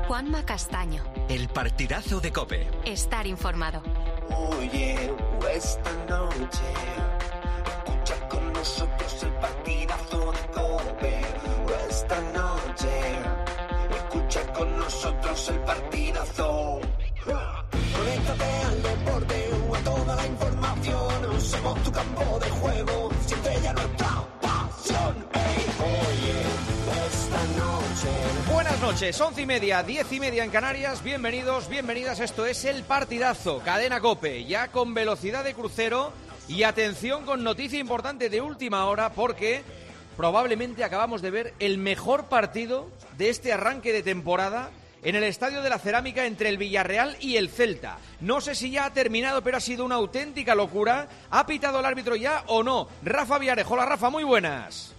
Juanma Castaño. El partidazo de COPE. Estar informado. Oye, esta noche escucha con nosotros el partidazo de COPE. Esta noche escucha con nosotros el partidazo. Conéctate al deporte o a toda la información. Somos tu campo de juego, siempre ya nuestra pasión. Hey, oye, esta noche. Buenas noches, 11:30, 10:30 en Canarias. Bienvenidos, bienvenidas. Esto es el partidazo, cadena COPE, ya con velocidad de crucero. Y atención con noticia importante de última hora, porque probablemente acabamos de ver el mejor partido de este arranque de temporada en el Estadio de la Cerámica entre el Villarreal y el Celta. No sé si ya ha terminado, pero ha sido una auténtica locura. ¿Ha pitado el árbitro ya o no? Rafa Villarejo. Hola, Rafa, muy buenas.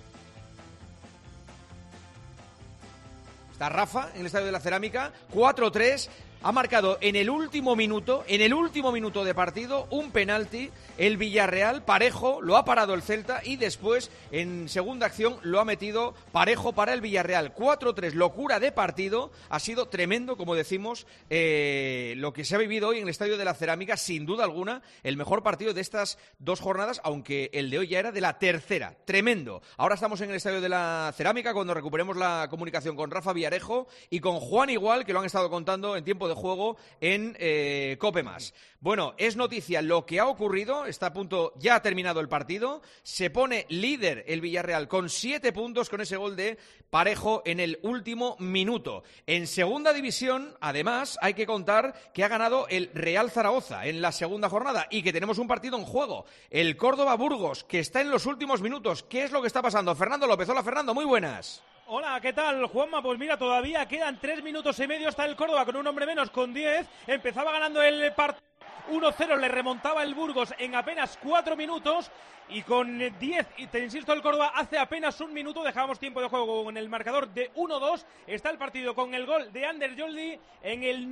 Está Rafa en el Estadio de la Cerámica, 4-3. Ha marcado en el último minuto de partido, un penalti. El Villarreal, Parejo, lo ha parado el Celta y después, en segunda acción, lo ha metido Parejo para el Villarreal. 4-3, locura de partido. Ha sido tremendo, como decimos, lo que se ha vivido hoy en el Estadio de la Cerámica. Sin duda alguna, el mejor partido de estas dos jornadas, aunque el de hoy ya era de la tercera. Tremendo. Ahora estamos en el Estadio de la Cerámica cuando recuperemos la comunicación con Rafa Villarejo y con Juan Igual, que lo han estado contando en tiempo de juego en COPE+. Bueno, es noticia lo que ha ocurrido. Está a punto, ya ha terminado el partido. Se pone líder el Villarreal con 7 puntos con ese gol de Parejo en el último minuto. En segunda división, además, hay que contar que ha ganado el Real Zaragoza en la segunda jornada y que tenemos un partido en juego. El Córdoba-Burgos, que está en los últimos minutos. ¿Qué es lo que está pasando? Fernando López. Hola, Fernando, muy buenas. Hola, ¿qué tal, Juanma? Pues mira, todavía quedan 3 minutos y medio hasta el Córdoba con un hombre menos, con 10. Empezaba ganando el partido 1-0, le remontaba el Burgos en apenas 4 minutos. Y con 10, y te insisto, el Córdoba hace apenas un minuto dejábamos tiempo de juego con el marcador de 1-2. Está el partido con el gol de Ander Joldi en el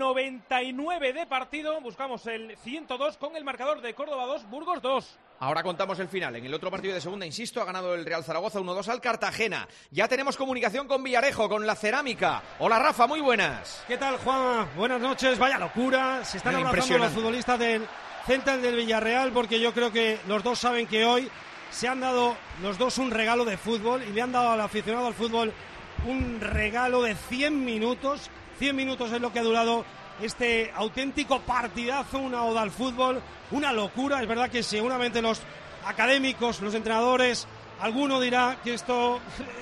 99 de partido. Buscamos el 102 con el marcador de Córdoba 2, Burgos 2. Ahora contamos el final. En el otro partido de segunda, insisto, ha ganado el Real Zaragoza 1-2 al Cartagena. Ya tenemos comunicación con Villarejo, con la Cerámica. Hola, Rafa, muy buenas. ¿Qué tal, Juan? Buenas noches. Vaya locura. Se están abrazando los futbolistas del Celta y del Villarreal, porque yo creo que los dos saben que hoy se han dado los dos un regalo de fútbol y le han dado al aficionado al fútbol un regalo de 100 minutos. 100 minutos es lo que ha durado este auténtico partidazo, una oda al fútbol, una locura. Es verdad que seguramente los académicos, los entrenadores, alguno dirá que esto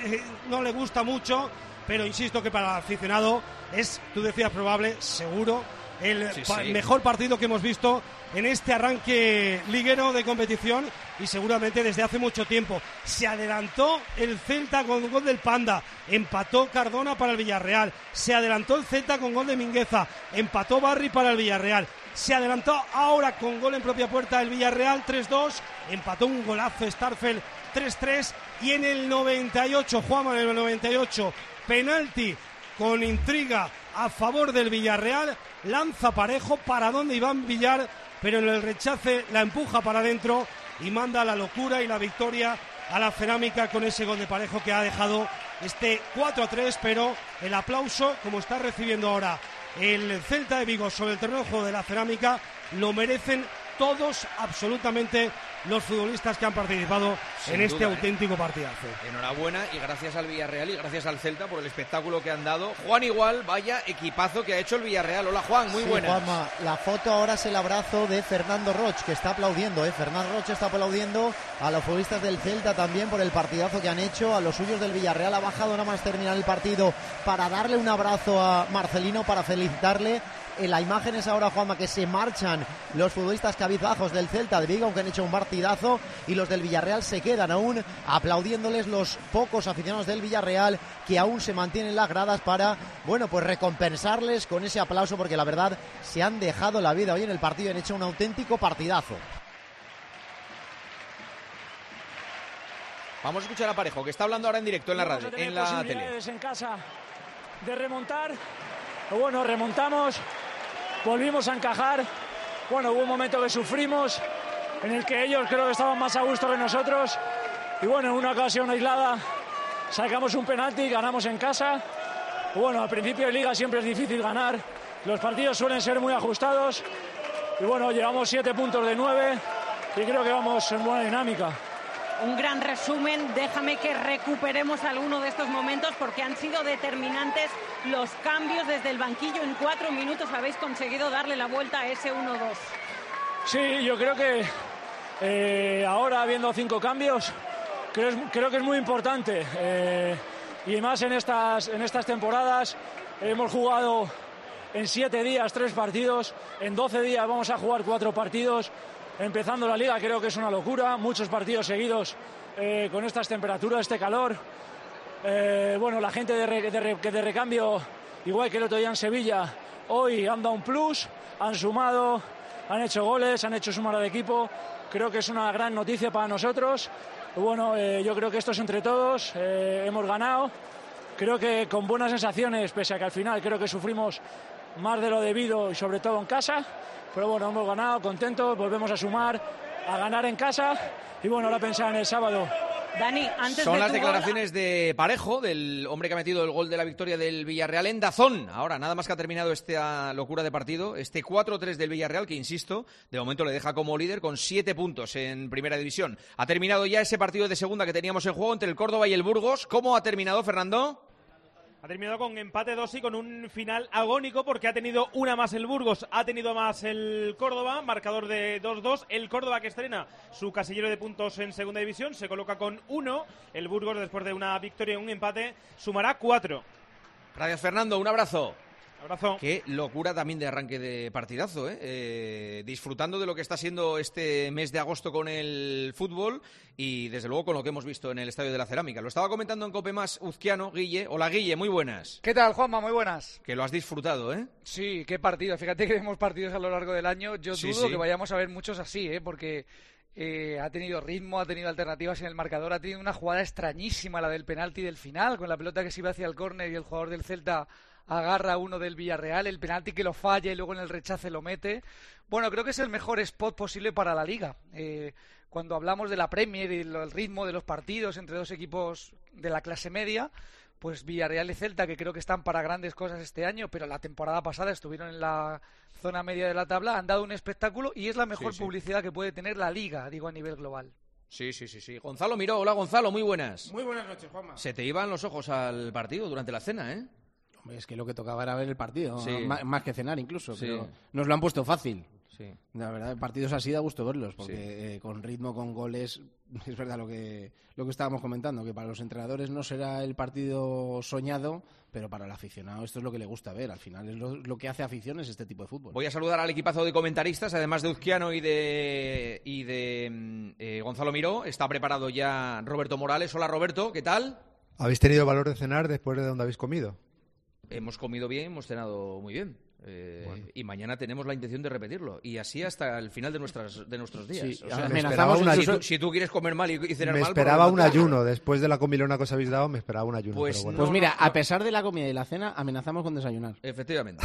no le gusta mucho, pero insisto que para el aficionado es, tú decías, probable, seguro, el mejor partido que hemos visto en este arranque liguero de competición y seguramente desde hace mucho tiempo. Se adelantó el Celta con gol del Panda, empató Cardona para el Villarreal, se adelantó el Celta con gol de Mingueza, empató Barry para el Villarreal, se adelantó ahora con gol en propia puerta el Villarreal 3-2, empató un golazo Starfel 3-3 y en el 98, Juanma, en el 98, penalti con intriga a favor del Villarreal, lanza Parejo para donde Iván Villar, pero en el rechace la empuja para adentro y manda la locura y la victoria a la Cerámica con ese gol de Parejo que ha dejado este 4-3, pero el aplauso, como está recibiendo ahora el Celta de Vigo sobre el terreno de juego de la Cerámica, lo merecen todos, absolutamente, los futbolistas que han participado en este auténtico partidazo. Enhorabuena y gracias al Villarreal y gracias al Celta por el espectáculo que han dado. Juan Igual, vaya equipazo que ha hecho el Villarreal. Hola, Juan, muy buenas. Juanma, la foto ahora es el abrazo de Fernando Roch, que está aplaudiendo, Fernando Roch está aplaudiendo a los futbolistas del Celta también por el partidazo que han hecho, a los suyos del Villarreal. Ha bajado nada más terminar el partido para darle un abrazo a Marcelino, para felicitarle. En la imagen es ahora, Juanma, que se marchan los futbolistas cabizbajos del Celta de Vigo, aunque han hecho un partidazo, y los del Villarreal se quedan aún aplaudiéndoles, los pocos aficionados del Villarreal que aún se mantienen en las gradas para, bueno, pues recompensarles con ese aplauso, porque la verdad se han dejado la vida hoy en el partido y han hecho un auténtico partidazo. Vamos a escuchar a Parejo, que está hablando ahora en directo en la radio, en la tele. En casa de remontar, bueno, remontamos, volvimos a encajar. Bueno, hubo un momento que sufrimos, en el que ellos creo que estaban más a gusto que nosotros. Y bueno, en una ocasión aislada sacamos un penalti, ganamos en casa. Bueno, al principio de liga siempre es difícil ganar, los partidos suelen ser muy ajustados y bueno, llevamos 7 puntos de 9 y creo que vamos en buena dinámica. Un gran resumen, déjame que recuperemos alguno de estos momentos porque han sido determinantes los cambios desde el banquillo. En 4 minutos habéis conseguido darle la vuelta a ese 1-2. Sí, yo creo que ahora habiendo 5 cambios, creo que es muy importante. Y más en estas temporadas hemos jugado en 7 días 3 partidos, en 12 días vamos a jugar 4 partidos. Empezando la liga creo que es una locura, muchos partidos seguidos con estas temperaturas, este calor. Bueno, la gente de recambio, igual que el otro día en Sevilla, hoy han dado un plus, han sumado, han hecho goles, han hecho sumar al equipo. Creo que es una gran noticia para nosotros. Bueno, yo creo que esto es entre todos, hemos ganado. Creo que con buenas sensaciones, pese a que al final creo que sufrimos más de lo debido y sobre todo en casa. Pero bueno, hemos ganado, contentos, volvemos a sumar, a ganar en casa y bueno, ahora pensar en el sábado. Dani, antes son de las declaraciones de Parejo, del hombre que ha metido el gol de la victoria del Villarreal en DAZN. Ahora, nada más que ha terminado esta locura de partido, este 4-3 del Villarreal, que insisto, de momento le deja como líder con 7 puntos en Primera División. Ha terminado ya ese partido de segunda que teníamos en juego entre el Córdoba y el Burgos. ¿Cómo ha terminado, Fernando? Ha terminado con empate 2 y con un final agónico porque ha tenido una más el Burgos, ha tenido más el Córdoba, marcador de 2-2. El Córdoba que estrena su casillero de puntos en Segunda División se coloca con 1. El Burgos, después de una victoria y un empate, sumará 4. Gracias, Fernando. Un abrazo. Abrazo. Qué locura también de arranque de partidazo, disfrutando de lo que está siendo este mes de agosto con el fútbol y desde luego con lo que hemos visto en el Estadio de la Cerámica. Lo estaba comentando en Cope Más Uzquiano, Guille. Hola, Guille, muy buenas. ¿Qué tal, Juanma? Muy buenas. Que lo has disfrutado, ¿eh? Sí, qué partido. Fíjate que vemos partidos a lo largo del año. Yo dudo que vayamos a ver muchos así, porque ha tenido ritmo, ha tenido alternativas en el marcador, ha tenido una jugada extrañísima, la del penalti del final, con la pelota que se iba hacia el córner y el jugador del Celta agarra uno del Villarreal, el penalti que lo falla y luego en el rechace lo mete. Bueno, creo que es el mejor spot posible para la Liga. Cuando hablamos de la Premier y el ritmo de los partidos entre dos equipos de la clase media, pues Villarreal y Celta, que creo que están para grandes cosas este año, pero la temporada pasada estuvieron en la zona media de la tabla, han dado un espectáculo y es la mejor publicidad que puede tener la Liga, digo, a nivel global. Sí. Gonzalo Miró, hola Gonzalo, muy buenas. Muy buenas noches, Juanma. Se te iban los ojos al partido durante la cena, ¿eh? Hombre, es que lo que tocaba era ver el partido, sí. más que cenar incluso, sí. Pero nos lo han puesto fácil. Sí. La verdad, partidos así da gusto verlos, porque con ritmo, con goles, es verdad lo que estábamos comentando, que para los entrenadores no será el partido soñado, pero para el aficionado esto es lo que le gusta ver. Al final es lo que hace afición, es este tipo de fútbol. Voy a saludar al equipazo de comentaristas, además de Uzquiano y de Gonzalo Miró. Está preparado ya Roberto Morales. Hola Roberto, ¿qué tal? ¿Habéis tenido valor de cenar después de donde habéis comido? Hemos comido bien, hemos cenado muy bien. Bueno. Y mañana tenemos la intención de repetirlo. Y así hasta el final de nuestros días. Sí, o sea, si tú quieres comer mal y cenar mal... Me esperaba un ayuno. Después de la comilona que os habéis dado, me esperaba un ayuno. Pues, pero bueno. Pues mira, a pesar de la comida y la cena, amenazamos con desayunar. Efectivamente.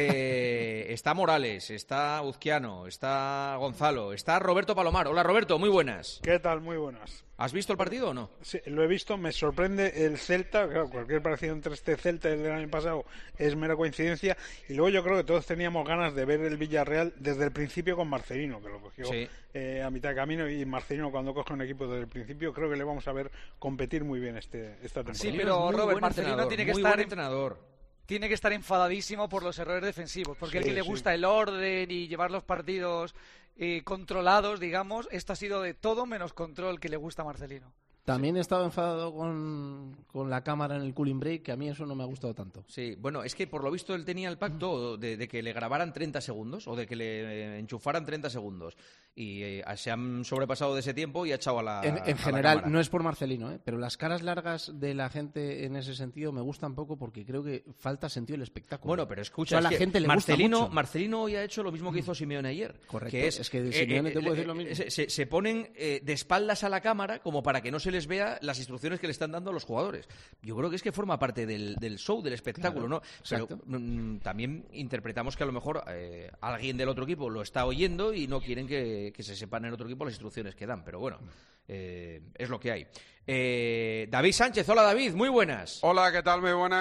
Está Morales, está Uzquiano, está Gonzalo, está Roberto Palomar. Hola Roberto, muy buenas. ¿Qué tal? Muy buenas. ¿Has visto el partido o no? Sí, lo he visto, me sorprende el Celta, claro, cualquier parecido entre este Celta y el del año pasado es mera coincidencia, y luego yo creo que todos teníamos ganas de ver el Villarreal desde el principio con Marcelino, que lo cogió a mitad de camino, y Marcelino cuando coge un equipo desde el principio, creo que le vamos a ver competir muy bien esta temporada. Sí, pero Robert, Marcelino tiene que estar tiene que estar enfadadísimo por los errores defensivos, porque a él que le gusta el orden y llevar los partidos controlados, digamos, esto ha sido de todo menos control que le gusta a Marcelino. También he estado enfadado con la cámara en el cooling break, que a mí eso no me ha gustado tanto. Sí, bueno, es que por lo visto él tenía el pacto de que le grabaran 30 segundos o de que le enchufaran 30 segundos. Y se han sobrepasado de ese tiempo y ha echado a la En general, no es por Marcelino, pero las caras largas de la gente en ese sentido me gustan poco porque creo que falta sentido el espectáculo. Bueno, pero escucha, a la gente le gusta mucho. Marcelino hoy ha hecho lo mismo que hizo Simeone ayer. Correcto, que es que de Simeone te puedo decir lo mismo. Se ponen de espaldas a la cámara como para que no se les vea las instrucciones que le están dando a los jugadores. Yo creo que es que forma parte del show, del espectáculo, claro, ¿no? Pero también interpretamos que a lo mejor alguien del otro equipo lo está oyendo y no quieren que se sepan en el otro equipo las instrucciones que dan, pero bueno, es lo que hay. David Sánchez, hola David, muy buenas. Hola, ¿qué tal? Muy buenas.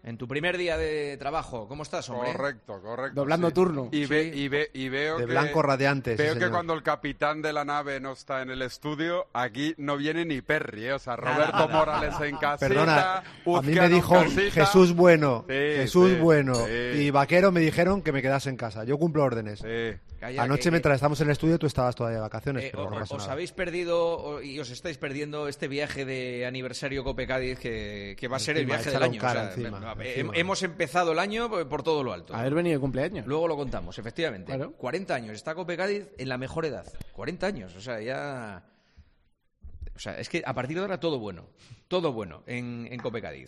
en tu primer día de trabajo. ¿Cómo estás, hombre? Correcto. Doblando turno. Y veo de blanco radiante. Veo sí, que señor. cuando el capitán de la nave no está en el estudio, aquí no viene ni Perry, O sea, Roberto Morales en casita. Perdona, a mí Uzcano me dijo en casita. Jesús Bueno. Sí, Jesús sí, Bueno. sí. Y Vaquero me dijeron que me quedase en casa. Yo cumplo órdenes. Sí. Anoche, mientras estábamos en el estudio, tú estabas todavía de vacaciones. Pero no pasa os nada. habéis perdido y os estáis perdiendo este viaje de aniversario Cope Cádiz que va a ser el viaje del año. Encima. Hemos empezado el año por todo lo alto. Haber venido de cumpleaños. Luego lo contamos, efectivamente. Claro. 40 años. Está Cope Cádiz en la mejor edad. 40 años. O sea, ya... O sea, es que a partir de ahora todo bueno en Cope Cádiz.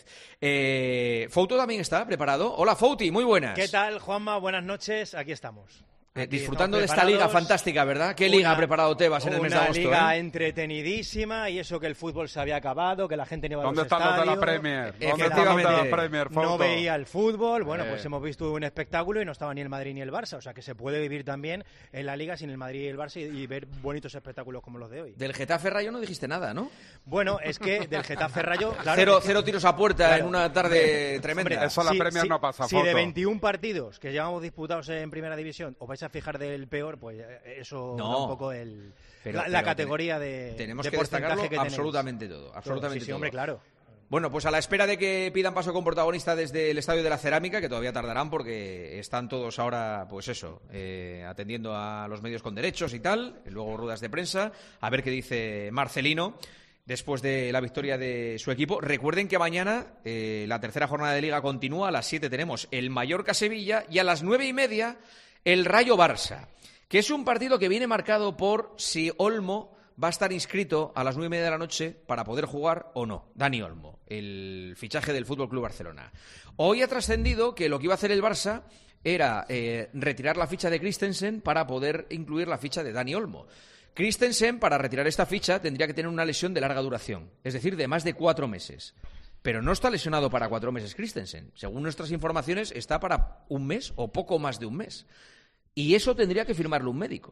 Fouto también está preparado. Hola, Fouti, muy buenas. ¿Qué tal, Juanma? Buenas noches, aquí estamos. Disfrutando de esta liga fantástica, ¿verdad? ¿Qué liga ha preparado Tebas en el mes de agosto? Una liga entretenidísima, y eso que el fútbol se había acabado, que la gente no iba a los estadios. ¿Dónde están los de la Premier? Efectivamente, no veía el fútbol. Bueno, pues hemos visto un espectáculo y no estaba ni el Madrid ni el Barça. O sea, que se puede vivir también en la liga sin el Madrid y el Barça y ver bonitos espectáculos como los de hoy. Del Getafe Rayo no dijiste nada, ¿no? Bueno, es que del Getafe Rayo... Claro, cero tiros a puerta en una tarde tremenda. Hombre, eso la Premier no pasa. Si de 21 partidos que llevamos disputados en Primera División os vais a fijar del peor, pues eso da un poco la categoría de tenemos de que destacarlo que absolutamente todo. Sí, hombre, claro. Bueno, pues a la espera de que pidan paso con protagonista desde el Estadio de la Cerámica, que todavía tardarán porque están todos ahora, pues eso, atendiendo a los medios con derechos y tal, y luego ruedas de prensa, a ver qué dice Marcelino después de la victoria de su equipo. Recuerden que mañana la tercera jornada de Liga continúa. A las 7 tenemos el Mallorca-Sevilla y a las 9:30 el Rayo-Barça, que es un partido que viene marcado por si Olmo va a estar inscrito a las 9:30 de la noche para poder jugar o no. Dani Olmo, el fichaje del FC Barcelona. Hoy ha trascendido que lo que iba a hacer el Barça era retirar la ficha de Christensen para poder incluir la ficha de Dani Olmo. Christensen, para retirar esta ficha, tendría que tener una lesión de larga duración, es decir, de más de 4 meses. Pero no está lesionado para 4 meses Christensen. Según nuestras informaciones, está para 1 mes o poco más de 1 mes. Y eso tendría que firmarlo un médico.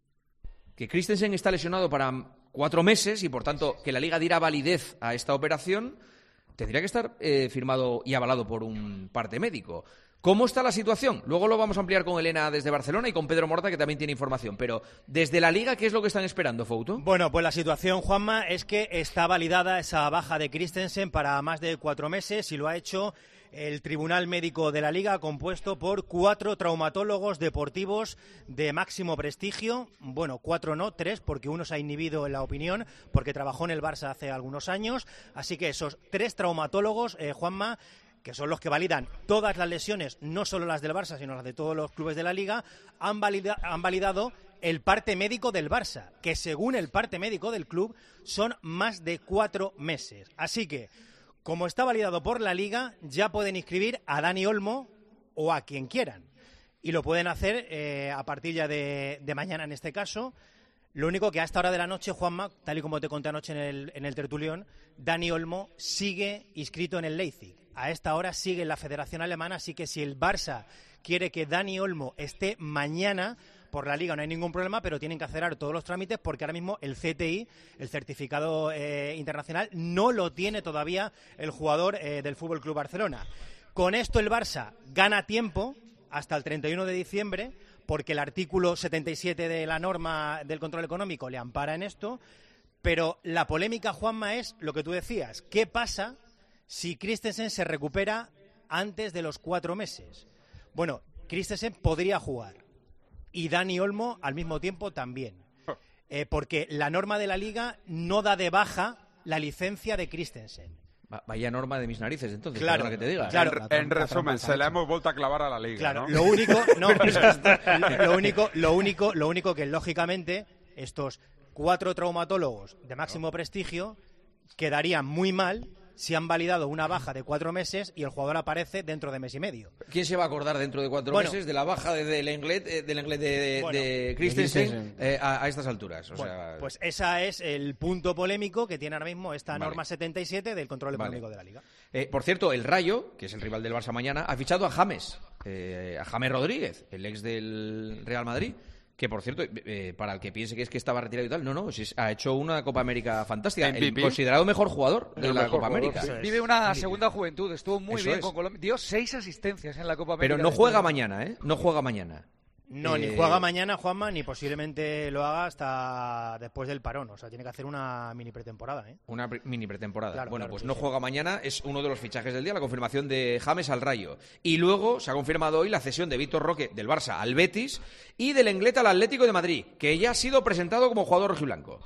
Que Christensen está lesionado para 4 meses y, por tanto, que la Liga diera validez a esta operación, tendría que estar firmado y avalado por un parte médico. ¿Cómo está la situación? Luego lo vamos a ampliar con Elena desde Barcelona y con Pedro Morta, que también tiene información. Pero desde la Liga, ¿qué es lo que están esperando, Fouto? Bueno, pues la situación, Juanma, es que está validada esa baja de Christensen para más de 4 meses y lo ha hecho el Tribunal Médico de la Liga, compuesto por 4 traumatólogos deportivos de máximo prestigio. Bueno, 4 no, 3, porque uno se ha inhibido en la opinión, porque trabajó en el Barça hace algunos años. Así que esos 3 traumatólogos, Juanma, que son los que validan todas las lesiones, no solo las del Barça, sino las de todos los clubes de la Liga, han validado el parte médico del Barça, que según el parte médico del club son más de 4 meses. Así que, como está validado por la Liga, ya pueden inscribir a Dani Olmo o a quien quieran. Y lo pueden hacer a partir ya de mañana en este caso. Lo único que a esta hora de la noche, Juanma, tal y como te conté anoche en el tertulión, Dani Olmo sigue inscrito en el Leipzig. A esta hora sigue en la Federación Alemana, así que si el Barça quiere que Dani Olmo esté mañana por la Liga no hay ningún problema, pero tienen que acelerar todos los trámites porque ahora mismo el CTI, el certificado internacional, no lo tiene todavía el jugador del FC Barcelona. Con esto el Barça gana tiempo hasta el 31 de diciembre porque el artículo 77 de la norma del control económico le ampara en esto, pero la polémica, Juanma, es lo que tú decías. ¿Qué pasa si Christensen se recupera antes de los 4 meses? Bueno, Christensen podría jugar y Dani Olmo al mismo tiempo también, porque la norma de la Liga no da de baja la licencia de Christensen. Vaya norma de mis narices, entonces, claro, que te diga. Claro, en resumen, se la hemos vuelto a clavar a la Liga, claro, ¿no? Lo único que, lógicamente, estos 4 traumatólogos de máximo prestigio quedarían muy mal si han validado una baja de 4 meses y el jugador aparece dentro de mes y medio. ¿Quién se va a acordar dentro de 4 meses de la baja del Lenglet de Christensen a estas alturas? Pues ese es el punto polémico que tiene ahora mismo esta norma 77 del control económico de la Liga. Por cierto, el Rayo, que es el rival del Barça mañana, ha fichado a James Rodríguez, el ex del Real Madrid, Que, por cierto, para el que piense que es que estaba retirado y tal, no, ha hecho una Copa América fantástica. El considerado mejor jugador de la Copa América. Vive una segunda juventud, estuvo muy bien con Colombia. Dio 6 asistencias en la Copa América. Pero no juega mañana, ¿eh? No juega mañana. No, ni juega mañana, Juanma, ni posiblemente lo haga hasta después del parón. O sea, tiene que hacer una mini pretemporada, ¿eh? Una mini pretemporada. Claro, bueno, claro, pues sí, no juega mañana, es uno de los fichajes del día, la confirmación de James al Rayo. Y luego se ha confirmado hoy la cesión de Víctor Roque del Barça al Betis y del Lenglet al Atlético de Madrid, que ya ha sido presentado como jugador rojiblanco.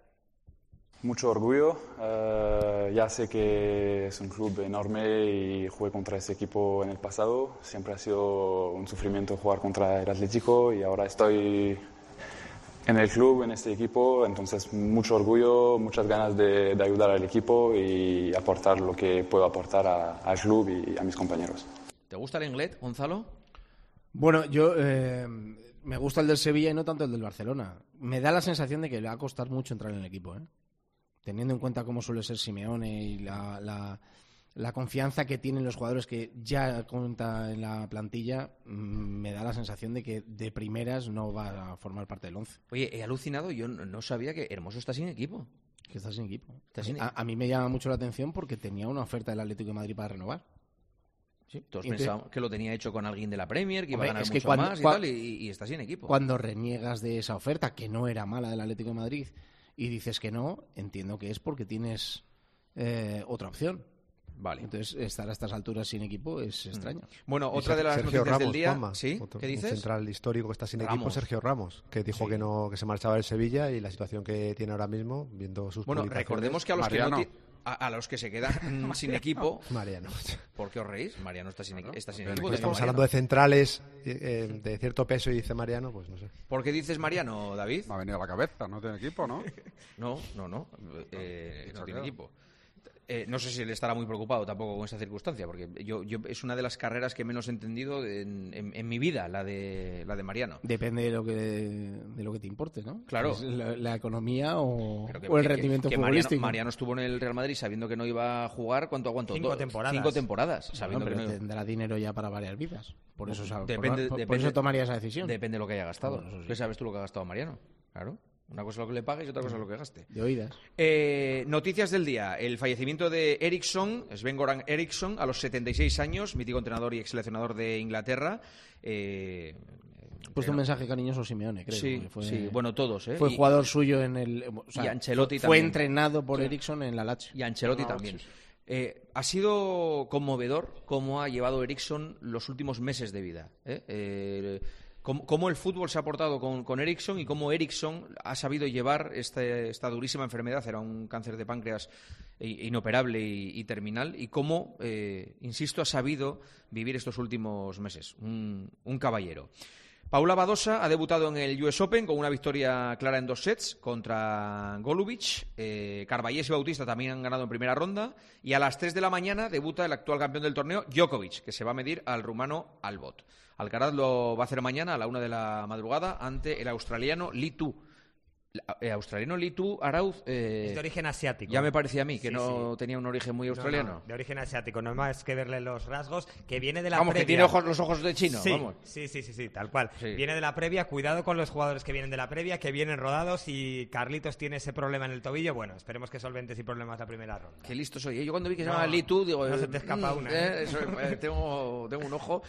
Mucho orgullo, ya sé que es un club enorme y jugué contra ese equipo en el pasado, siempre ha sido un sufrimiento jugar contra el Atlético y ahora estoy en el club, en este equipo, entonces mucho orgullo, muchas ganas de ayudar al equipo y aportar lo que puedo aportar al club y a mis compañeros. ¿Te gusta el Lenglet, Gonzalo? Bueno, yo me gusta el del Sevilla y no tanto el del Barcelona. Me da la sensación de que le va a costar mucho entrar en el equipo, ¿eh? Teniendo en cuenta cómo suele ser Simeone y la confianza que tienen los jugadores que ya cuenta en la plantilla, me da la sensación de que de primeras no va a formar parte del 11. Oye, he alucinado, yo no sabía que Hermoso está sin equipo. Que está sin equipo. A mí me llama mucho la atención porque tenía una oferta del Atlético de Madrid para renovar. Sí, todos pensábamos que lo tenía hecho con alguien de la Premier, que iba a ganar mucho más y tal, y está sin equipo. Cuando reniegas de esa oferta, que no era mala del Atlético de Madrid, y dices que no, entiendo que es porque tienes otra opción. Vale. Entonces, estar a estas alturas sin equipo es extraño. Bueno, otra de las Sergio noticias Ramos, del día... Juanma, ¿Sí? ¿Qué dices? Un central histórico que está sin Ramos. equipo, Sergio Ramos, que dijo que se marchaba del Sevilla y la situación que tiene ahora mismo, viendo sus publicaciones. Recordemos que a los que se quedan sin equipo... Mariano. ¿Por qué os reís? Mariano está sin equipo. Estamos hablando de centrales de cierto peso y dice Mariano, pues no sé. ¿Por qué dices Mariano, David? Me ha venido a la cabeza, no tiene equipo, ¿no? No tiene equipo. No sé si él estará muy preocupado tampoco con esa circunstancia, porque yo es una de las carreras que menos he entendido en mi vida, la de Mariano. Depende de lo que te importe, ¿no? Claro. La economía o el rendimiento futbolístico. Mariano estuvo en el Real Madrid sabiendo que no iba a jugar, ¿cuánto aguantó? 5 temporadas. 5 temporadas. Sabiendo pero que no... tendrá dinero ya para varias vidas. Por eso, Depende, por eso tomaría esa decisión. Depende de lo que haya gastado. Bueno, sí. ¿Qué sabes tú lo que ha gastado Mariano? Claro. Una cosa es lo que le pagues y otra cosa es lo que gaste. De oídas. Noticias del día. El fallecimiento de Eriksson, Sven-Goran Eriksson, a los 76 años, mítico entrenador y ex seleccionador de Inglaterra. Puesto un mensaje cariñoso a Simeone, creo. Sí, bueno, todos. Fue jugador suyo en el... y Ancelotti fue entrenado por Eriksson en la Lazio. Y Ancelotti también. Ha sido conmovedor cómo ha llevado Eriksson los últimos meses de vida. Cómo el fútbol se ha portado con Eriksson y cómo Eriksson ha sabido llevar esta durísima enfermedad, era un cáncer de páncreas inoperable y terminal, y cómo, insisto, ha sabido vivir estos últimos meses. Un caballero. Paula Badosa ha debutado en el US Open con una victoria clara en 2 sets contra Golubic. Carballés y Bautista también han ganado en primera ronda. Y a las 3 de la mañana debuta el actual campeón del torneo, Djokovic, que se va a medir al rumano Albot. Alcaraz lo va a hacer mañana a la 1 de la madrugada ante el australiano Li Tu. Australiano Li Tu Arauz. Es de origen asiático. Ya me parecía a mí que no tenía un origen muy australiano. No, de origen asiático, no hay más que verle los rasgos, que viene de la vamos, previa. Que tiene los ojos de chino, sí, vamos. Sí, tal cual. Sí. Viene de la previa, cuidado con los jugadores que vienen de la previa, que vienen rodados, y Carlitos tiene ese problema en el tobillo. Bueno, esperemos que solvente sin problemas la primera ronda. Qué listo soy, ¿eh? Yo cuando vi que se llama Li Tu, digo... No se te escapa una. Tengo un ojo.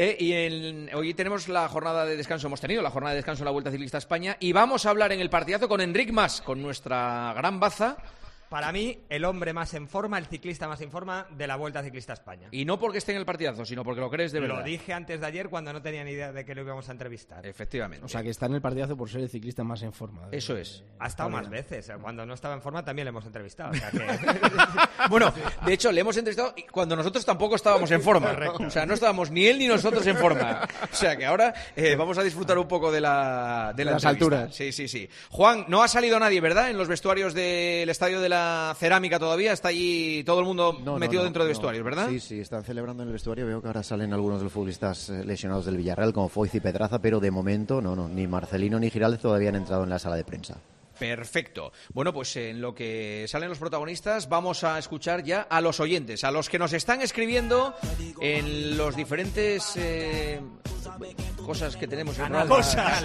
Hoy tenemos la jornada de descanso, hemos tenido la jornada de descanso en la Vuelta Ciclista a España, y vamos a hablar en el partidazo con Enric Mas, con nuestra gran baza. Para mí, el hombre más en forma, el ciclista más en forma de la Vuelta Ciclista a España. Y no porque esté en el partidazo, sino porque lo crees de verdad. Lo dije antes de ayer cuando no tenía ni idea de que lo íbamos a entrevistar. Efectivamente. O sea, que está en el partidazo por ser el ciclista más en forma. Eso es. Ha estado más veces. Cuando no estaba en forma también le hemos entrevistado. O sea que... Bueno, de hecho, le hemos entrevistado cuando nosotros tampoco estábamos en forma. Correcto. O sea, no estábamos ni él ni nosotros en forma. O sea, que ahora vamos a disfrutar un poco de las alturas. Sí. Juan, no ha salido nadie, ¿verdad? En los vestuarios del Estadio de la Cerámica todavía. Está allí todo el mundo metido dentro de vestuarios, ¿verdad? Sí, están celebrando en el vestuario. Veo que ahora salen algunos de los futbolistas lesionados del Villarreal, como Foyth y Pedraza, pero de momento ni Marcelino ni Giraldez todavía han entrado en la sala de prensa. Perfecto. Bueno, pues en lo que salen los protagonistas vamos a escuchar ya a los oyentes, a los que nos están escribiendo en los diferentes cosas que tenemos en cosas,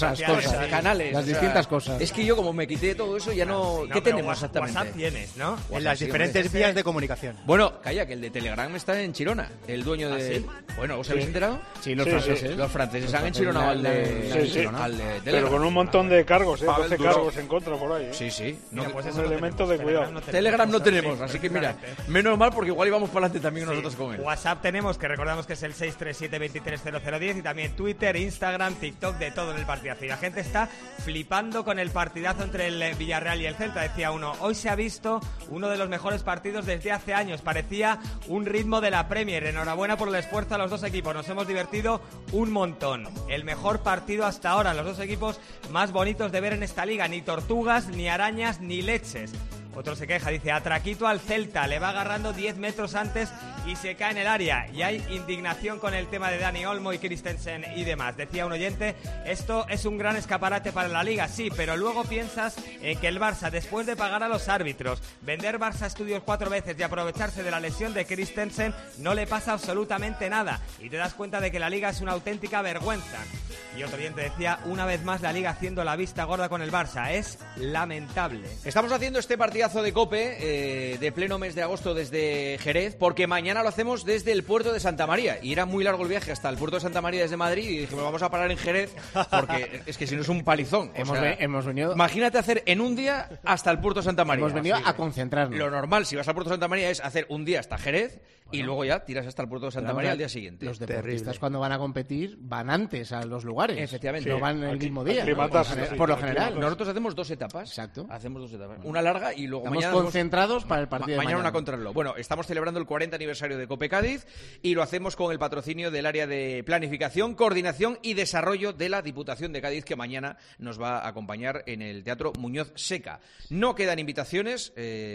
canales. Las distintas cosas. Es que yo como me quité todo eso ya no... ¿Qué tenemos exactamente? WhatsApp tienes, ¿no? WhatsApp, en las diferentes vías de comunicación. Bueno, calla, que el de Telegram está en Chirona, el dueño de... ¿Sí? Bueno, ¿os habéis enterado? Sí, los franceses. Los franceses han enchironado al de Pero Telegram. con un montón de cargos, 12 cargos en contra por ahí. Sí. Mira, pues es un elemento de cuidado. Telegram no tenemos, así que mira, menos mal porque igual íbamos para adelante también nosotros con él. WhatsApp tenemos, que recordamos que es el 637-230010, y también Twitter, Instagram, TikTok, de todo en el partidazo. Y la gente está flipando con el partidazo entre el Villarreal y el Celta. Decía uno, hoy se ha visto uno de los mejores partidos desde hace años. Parecía un ritmo de la Premier. Enhorabuena por el esfuerzo a los dos equipos. Nos hemos divertido un montón. El mejor partido hasta ahora. Los dos equipos más bonitos de ver en esta liga. Ni tortugas, ni arañas, ni leches. Otro se queja, dice, atraquito al Celta, le va agarrando 10 metros antes y se cae en el área. Y hay indignación con el tema de Dani Olmo y Christensen y demás. Decía un oyente, esto es un gran escaparate para la Liga, sí, pero luego piensas en que el Barça, después de pagar a los árbitros, vender Barça Studios 4 veces y aprovecharse de la lesión de Christensen, no le pasa absolutamente nada. Y te das cuenta de que la Liga es una auténtica vergüenza. Y otro oyente decía, una vez más la Liga haciendo la vista gorda con el Barça. Es lamentable. Estamos haciendo este partidazo de COPE de pleno mes de agosto desde Jerez, porque mañana lo hacemos desde el puerto de Santa María. Y era muy largo el viaje hasta el puerto de Santa María desde Madrid y dijimos, vamos a parar en Jerez, porque es que si no es un palizón. Hemos venido... Imagínate hacer en un día hasta el puerto de Santa María. Hemos venido a concentrarnos. Lo normal, si vas al puerto de Santa María, es hacer un día hasta Jerez y luego ya tiras hasta el puerto de Santa María al día siguiente. Los deportistas cuando van a competir van antes a los lugares. Efectivamente. No van el mismo día. Por lo general. Nosotros hacemos 2 etapas. Exacto. Hacemos 2 etapas. Una larga y luego mañana concentrados para el partido de mañana una contrarreloj. Bueno, estamos celebrando el 40 aniversario de COPE Cádiz y lo hacemos con el patrocinio del área de planificación, coordinación y desarrollo de la Diputación de Cádiz, que mañana nos va a acompañar en el Teatro Muñoz Seca. No quedan invitaciones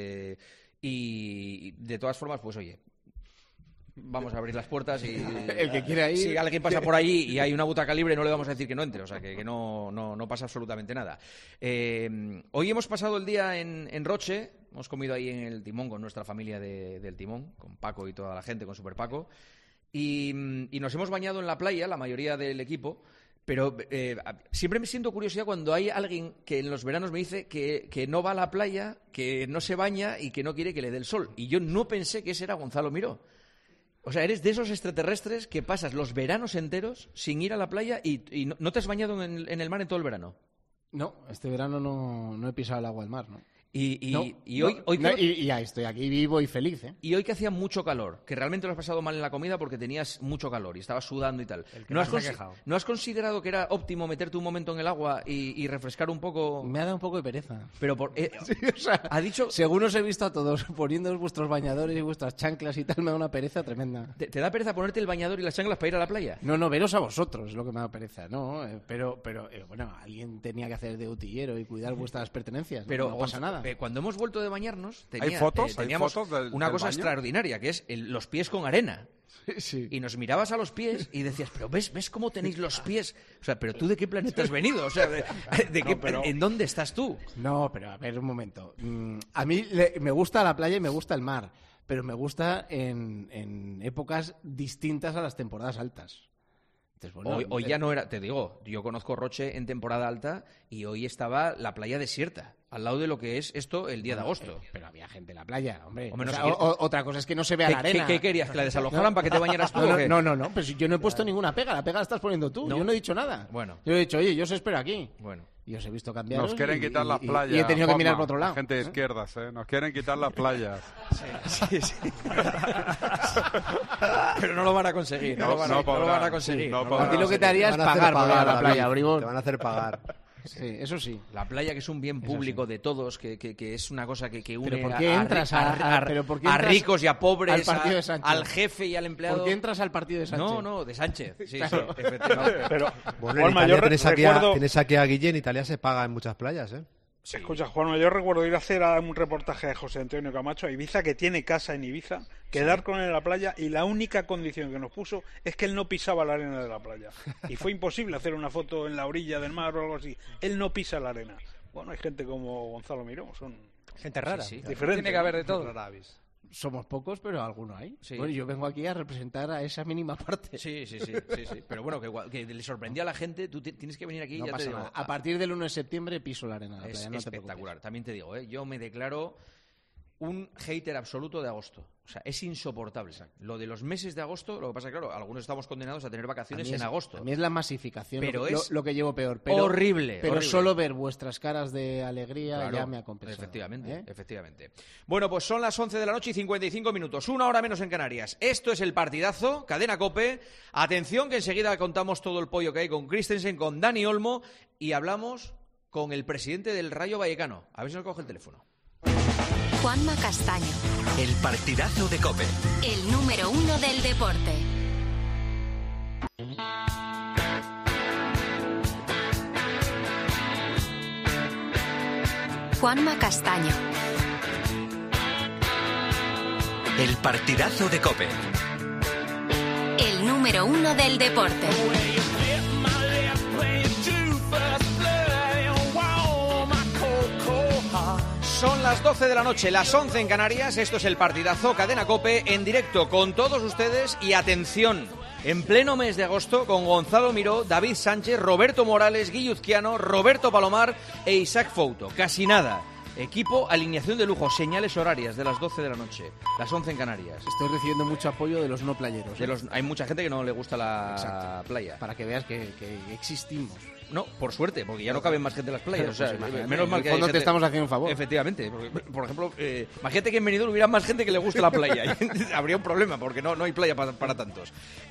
y de todas formas, pues oye, vamos a abrir las puertas y el que quiera ir, si alguien pasa por allí y hay una butaca libre, no le vamos a decir que no entre, o sea que no pasa absolutamente nada. Hoy hemos pasado el día en Roche, hemos comido ahí en el Timón con nuestra familia del Timón, con Paco y toda la gente, con Super Paco, y nos hemos bañado en la playa, la mayoría del equipo. Pero siempre me siento curiosidad cuando hay alguien que en los veranos me dice que no va a la playa, que no se baña y que no quiere que le dé el sol. Y yo no pensé que ese era Gonzalo Miró. O sea, eres de esos extraterrestres que pasas los veranos enteros sin ir a la playa y no te has bañado en el mar en todo el verano. No, este verano no he pisado el agua del mar, ¿no? Y ya estoy aquí vivo y feliz, ¿eh? Y hoy que hacía mucho calor, que realmente lo has pasado mal en la comida porque tenías mucho calor y estabas sudando y tal. ¿No has considerado que era óptimo meterte un momento en el agua y refrescar un poco? Me ha dado un poco de pereza. Pero sí, o sea, ha dicho, según os he visto a todos poniendo vuestros bañadores y vuestras chanclas y tal, me da una pereza tremenda. ¿Te da pereza ponerte el bañador y las chanclas para ir a la playa? No, veros a vosotros es lo que me da pereza, ¿no? Pero bueno, alguien tenía que hacer de utillero y cuidar vuestras pertenencias. Pero no pasa nada. Cuando hemos vuelto de bañarnos, teníamos una cosa extraordinaria, que es los pies con arena. Sí. Y nos mirabas a los pies y decías, pero ¿ves cómo tenéis los pies? O sea, pero ¿tú de qué planeta has venido? O sea, ¿en dónde estás tú? No, pero a ver, un momento. A mí me gusta la playa y me gusta el mar, pero me gusta en épocas distintas a las temporadas altas. Entonces, bueno, hoy ya no era, te digo, yo conozco Roche en temporada alta y hoy estaba la playa desierta, al lado de lo que es esto el día de agosto. Pero había gente en la playa, hombre. O otra cosa es que no se vea la arena. ¿Qué querías? ¿Que la desalojaran para que te bañaras tú? No, pero si yo no he puesto ninguna pega, la pega la estás poniendo tú, yo no he dicho nada. Bueno. Yo he dicho, oye, yo os espero aquí. Bueno. Y os he visto cambiaros. Nos quieren quitar las playas. Y he tenido que mirar por otro lado. Gente de izquierdas, Nos quieren quitar las playas. Sí. Pero no lo van a conseguir. No lo van a conseguir. A ti lo que te haría es pagar por ir a la playa, Bribón. Te van a hacer pagar. Sí, eso sí. La playa, que es un bien público de todos, que es una cosa que une ¿Pero por qué entras a ricos y a pobres, al partido de Sánchez? Al jefe y al empleado. ¿Por qué entras al partido de Sánchez? No, de Sánchez. Sí, claro. sí, efectivamente. Pero, bueno, en Italia tienes aquí a Guille, en Italia se paga en muchas playas, ¿eh? Sí. Escucha, Juanma, yo recuerdo ir a hacer un reportaje de José Antonio Camacho a Ibiza, que tiene casa en Ibiza, quedar con él en la playa, y la única condición que nos puso es que él no pisaba la arena de la playa. Y fue imposible hacer una foto en la orilla del mar o algo así. Él no pisa la arena. Bueno, hay gente como Gonzalo Miró, son gente rara. Diferente. Tiene que haber de todo. somos pocos, pero alguno hay. Sí. Bueno, yo vengo aquí a representar a esa mínima parte. Sí. Pero bueno, que le sorprendía a la gente. Tú tienes que venir aquí. No ya pasa te digo, nada. A partir del 1 de septiembre piso la arena de la playa. No espectacular. También te digo, yo me declaro un hater absoluto de agosto. O sea, es insoportable. Lo de los meses de agosto, lo que pasa es que, claro, algunos estamos condenados a tener vacaciones en agosto. A mí es la masificación pero lo que llevo peor. Horrible. Pero horrible. Solo ver vuestras caras de alegría claro, ya me ha compensado. Efectivamente. Bueno, pues son las 11 de la noche y 55 minutos. 1 hora menos en Canarias. Esto es el partidazo, Cadena COPE. Atención que enseguida contamos todo el pollo que hay con Christensen, con Dani Olmo y hablamos con el presidente del Rayo Vallecano. A ver si nos coge el teléfono. Juanma Castaño. El partidazo de COPE. El número 1 del deporte. Juanma Castaño. El partidazo de COPE. El número 1 del deporte. Son las 12 de la noche, las 11 en Canarias. Esto es el partidazo, Cadena COPE, en directo con todos ustedes. Y atención, en pleno mes de agosto, con Gonzalo Miró, David Sánchez, Roberto Morales, Guilluzquiano, Roberto Palomar e Isaac Fouto. Casi nada. Equipo, alineación de lujo, señales horarias de las 12 de la noche, las 11 en Canarias. Estoy recibiendo mucho apoyo de los no playeros. Hay mucha gente que no le gusta la playa. Para que veas que existimos. No, por suerte, porque ya no caben más gente en las playas. O sea, pues menos mal que hay gente... te estamos haciendo un favor. Efectivamente. Porque, por ejemplo, imagínate que en Benidorm hubiera más gente que le guste la playa. Habría un problema, porque no hay playa para tantos.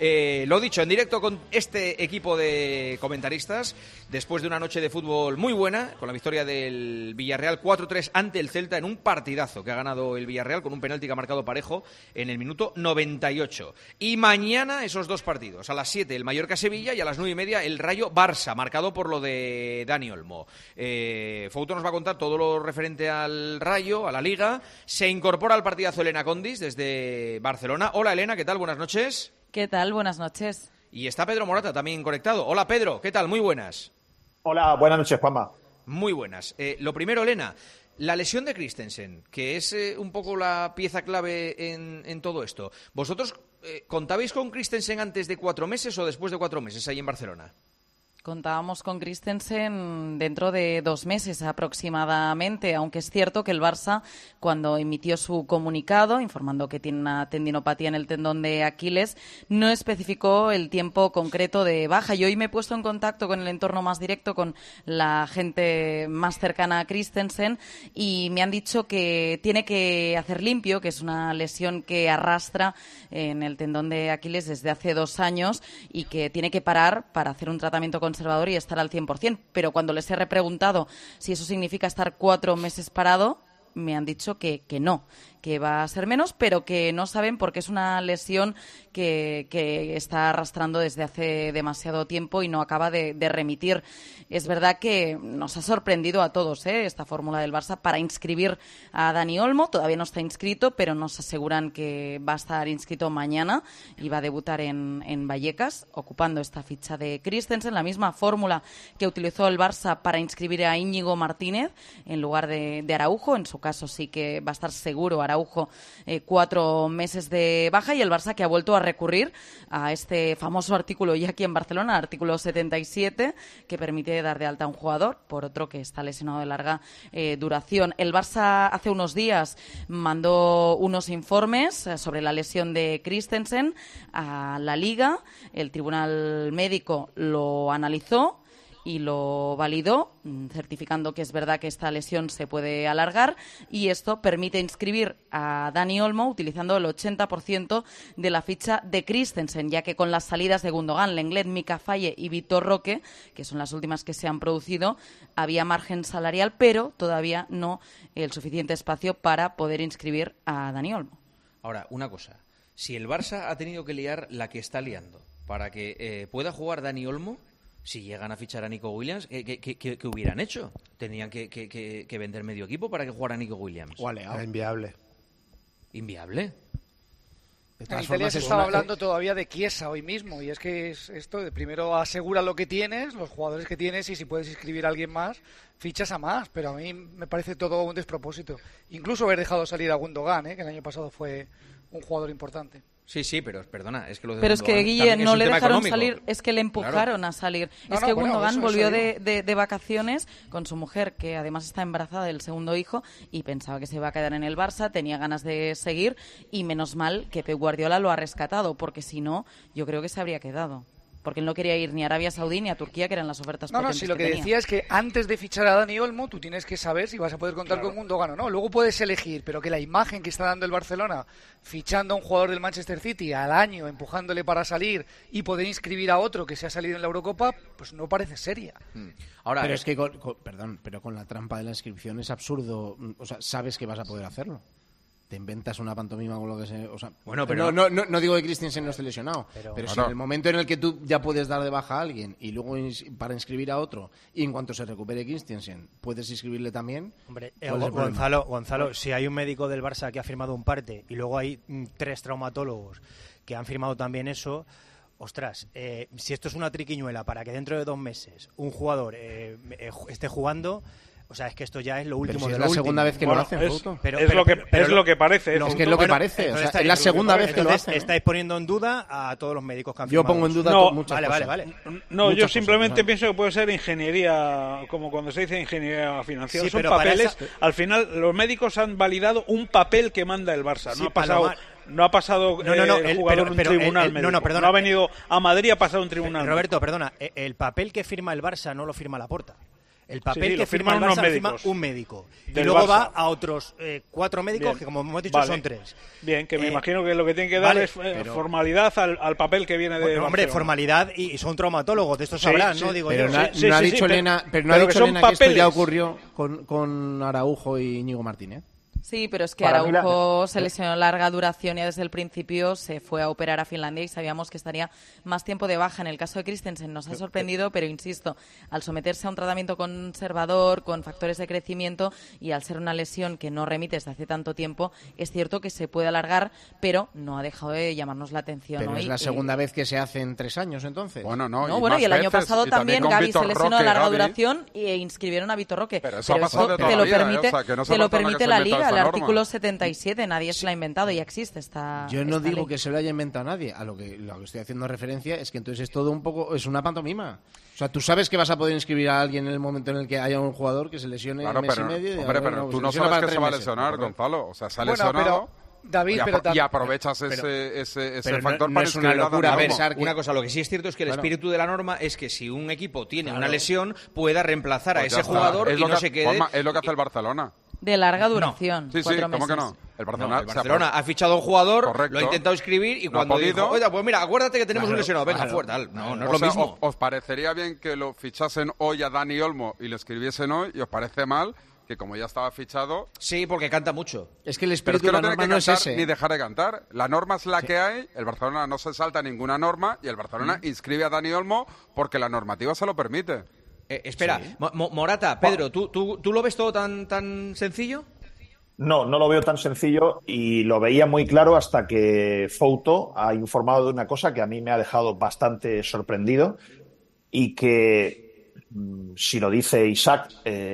Lo dicho, en directo con este equipo de comentaristas, después de una noche de fútbol muy buena, con la victoria del Villarreal 4-3 ante el Celta en un partidazo que ha ganado el Villarreal con un penalti que ha marcado Parejo en el minuto 98. Y mañana esos dos partidos, a las 7 el Mallorca-Sevilla y a las 9:30 el Rayo-Barça, marcado por lo de Dani Olmo. Fouto nos va a contar todo lo referente al Rayo, a la Liga. Se incorpora al partidazo Elena Condis desde Barcelona. Hola Elena, ¿qué tal? Buenas noches. ¿Qué tal? Buenas noches. Y está Pedro Morata también conectado. Hola Pedro, ¿qué tal? Muy buenas. Hola, buenas noches, Juanma. Muy buenas. Lo primero, Elena, la lesión de Christensen, que es un poco la pieza clave en todo esto. ¿Vosotros contabais con Christensen antes de 4 meses o después de 4 meses ahí en Barcelona? Contábamos con Christensen dentro de 2 meses aproximadamente, aunque es cierto que el Barça, cuando emitió su comunicado informando que tiene una tendinopatía en el tendón de Aquiles, no especificó el tiempo concreto de baja. Y hoy me he puesto en contacto con el entorno más directo, con la gente más cercana a Christensen, y me han dicho que tiene que hacer limpio, que es una lesión que arrastra en el tendón de Aquiles desde hace 2 años y que tiene que parar para hacer un tratamiento conservador y estar al 100%, pero cuando les he repreguntado si eso significa estar 4 meses parado, me han dicho que no, que va a ser menos, pero que no saben porque es una lesión que está arrastrando desde hace demasiado tiempo y no acaba de remitir. Es verdad que nos ha sorprendido a todos esta fórmula del Barça para inscribir a Dani Olmo. Todavía no está inscrito, pero nos aseguran que va a estar inscrito mañana y va a debutar en Vallecas, ocupando esta ficha de Christensen, la misma fórmula que utilizó el Barça para inscribir a Íñigo Martínez en lugar de Araujo. En su caso sí que va a estar seguro Araujo 4 meses de baja, y el Barça que ha vuelto a recurrir a este famoso artículo ya aquí en Barcelona, artículo 77, que permite dar de alta a un jugador por otro que está lesionado de larga duración. El Barça hace unos días mandó unos informes sobre la lesión de Christensen a la Liga. El Tribunal Médico lo analizó y lo validó, certificando que es verdad que esta lesión se puede alargar, y esto permite inscribir a Dani Olmo utilizando el 80% de la ficha de Christensen, ya que con las salidas de Gundogan, Lenglet, Mika Faye y Vitor Roque, que son las últimas que se han producido, había margen salarial, pero todavía no el suficiente espacio para poder inscribir a Dani Olmo. Ahora, una cosa, si el Barça ha tenido que liar la que está liando para que pueda jugar Dani Olmo, si llegan a fichar a Nico Williams, ¿qué hubieran hecho? Tenían que vender medio equipo para que jugara Nico Williams. Inviable. ¿Inviable? En Italia se estaba hablando todavía de Chiesa hoy mismo, y es que es esto, de primero asegura lo que tienes, los jugadores que tienes, y si puedes inscribir a alguien más, fichas a más, pero a mí me parece todo un despropósito. Incluso haber dejado salir a Gundogan, que el año pasado fue un jugador importante. Sí, pero perdona, es que lo de Pero es que Guille no le dejaron económico. salir, es que le empujaron a salir. Gundogan volvió de vacaciones con su mujer, que además está embarazada del segundo hijo, y pensaba que se iba a quedar en el Barça, tenía ganas de seguir, y menos mal que Pep Guardiola lo ha rescatado, porque si no, yo creo que se habría quedado. Porque él no quería ir ni a Arabia Saudí ni a Turquía, que eran las ofertas potentes si lo que tenía. decía es que antes de fichar a Dani Olmo, tú tienes que saber si vas a poder contar con Gundogan o no. Luego puedes elegir, pero que la imagen que está dando el Barcelona, fichando a un jugador del Manchester City al año, empujándole para salir y poder inscribir a otro que se ha salido en la Eurocopa, pues no parece seria. Ahora, pero es que, pero con la trampa de la inscripción es absurdo. O sea, sabes que vas a poder hacerlo. Te inventas una pantomima con lo que se... O sea, bueno, pero no digo que Christensen no esté lesionado, pero si en el momento en el que tú ya puedes dar de baja a alguien y luego para inscribir a otro, y en cuanto se recupere Christensen puedes inscribirle también... Hombre, Gonzalo, si hay un médico del Barça que ha firmado un parte y luego hay 3 traumatólogos que han firmado también eso... Ostras, si esto es una triquiñuela para que dentro de 2 meses un jugador esté jugando... O sea, es que esto ya es lo último de la segunda vez que lo hacen, es lo que parece. Es que es lo que parece. O sea, es la segunda vez que lo hacen. Estáis poniendo en duda a todos los médicos que han firmado. Yo pongo en duda muchas cosas. Vale. No, yo simplemente pienso que puede ser ingeniería, como cuando se dice ingeniería financiera. Son papeles. Al final, los médicos han validado un papel que manda el Barça. No ha pasado el jugador en un tribunal médico. Perdona. No ha venido a Madrid a pasar un tribunal. Roberto, perdona. El papel que firma el Barça no lo firma Laporta. El papel sí, que firma el Barça lo firma un médico. Y luego va a otros 4 médicos, que como hemos dicho son 3. Bien, que me imagino que lo que tienen que dar es formalidad al papel que viene de Barcelona. Hombre, formalidad y son traumatólogos, de esto sabrán, ¿no? Digo pero yo. No ha dicho Elena que esto ya ocurrió con Araujo y Íñigo Martínez. Sí, pero es que Araujo se lesionó larga duración y desde el principio se fue a operar a Finlandia y sabíamos que estaría más tiempo de baja. En el caso de Christensen nos ha sorprendido, pero insisto, al someterse a un tratamiento conservador, con factores de crecimiento y al ser una lesión que no remite desde hace tanto tiempo, es cierto que se puede alargar, pero no ha dejado de llamarnos la atención. Pero hoy, es la segunda vez que se hace en 3 años, entonces. Y el año pasado también Gavi se lesionó de larga duración e inscribieron a Vitor Roque. Pero eso te lo permite la Liga. El artículo 77, nadie se lo ha inventado, ya existe esta Yo no digo ley. que se lo haya inventado nadie, a lo que estoy haciendo referencia es que entonces es todo un poco, es una pantomima. O sea, tú sabes que vas a poder inscribir a alguien en el momento en el que haya un jugador que se lesione en mes y medio. Pero tú no sabes que se va a lesionar, Gonzalo. O sea, se ha lesionado... David, y aprovechas ese factor no para es una locura pensar una cosa. Lo que sí es cierto es que el espíritu de la norma es que si un equipo tiene una lesión pueda reemplazar a ese jugador y no se quede. Es lo que hace el Barcelona. De larga duración. Sí, 4 meses. ¿cómo que no? El Barcelona ha fichado a un jugador, correcto, lo ha intentado inscribir y cuando dijo, oye, pues mira, acuérdate que tenemos un lesionado, venga, fuera. No es lo mismo. ¿Os parecería bien que lo fichasen hoy a Dani Olmo y lo escribiesen hoy? ¿Y os parece mal que como ya estaba fichado... Sí, porque canta mucho. Es que el espíritu de la norma no es ese. Ni dejar de cantar. La norma es la que hay, el Barcelona no se salta ninguna norma y el Barcelona inscribe a Dani Olmo porque la normativa se lo permite. Espera, sí. Morata, Pedro, ¿tú lo ves todo tan sencillo? No lo veo tan sencillo y lo veía muy claro hasta que Fouto ha informado de una cosa que a mí me ha dejado bastante sorprendido y que... Si lo dice Isaac,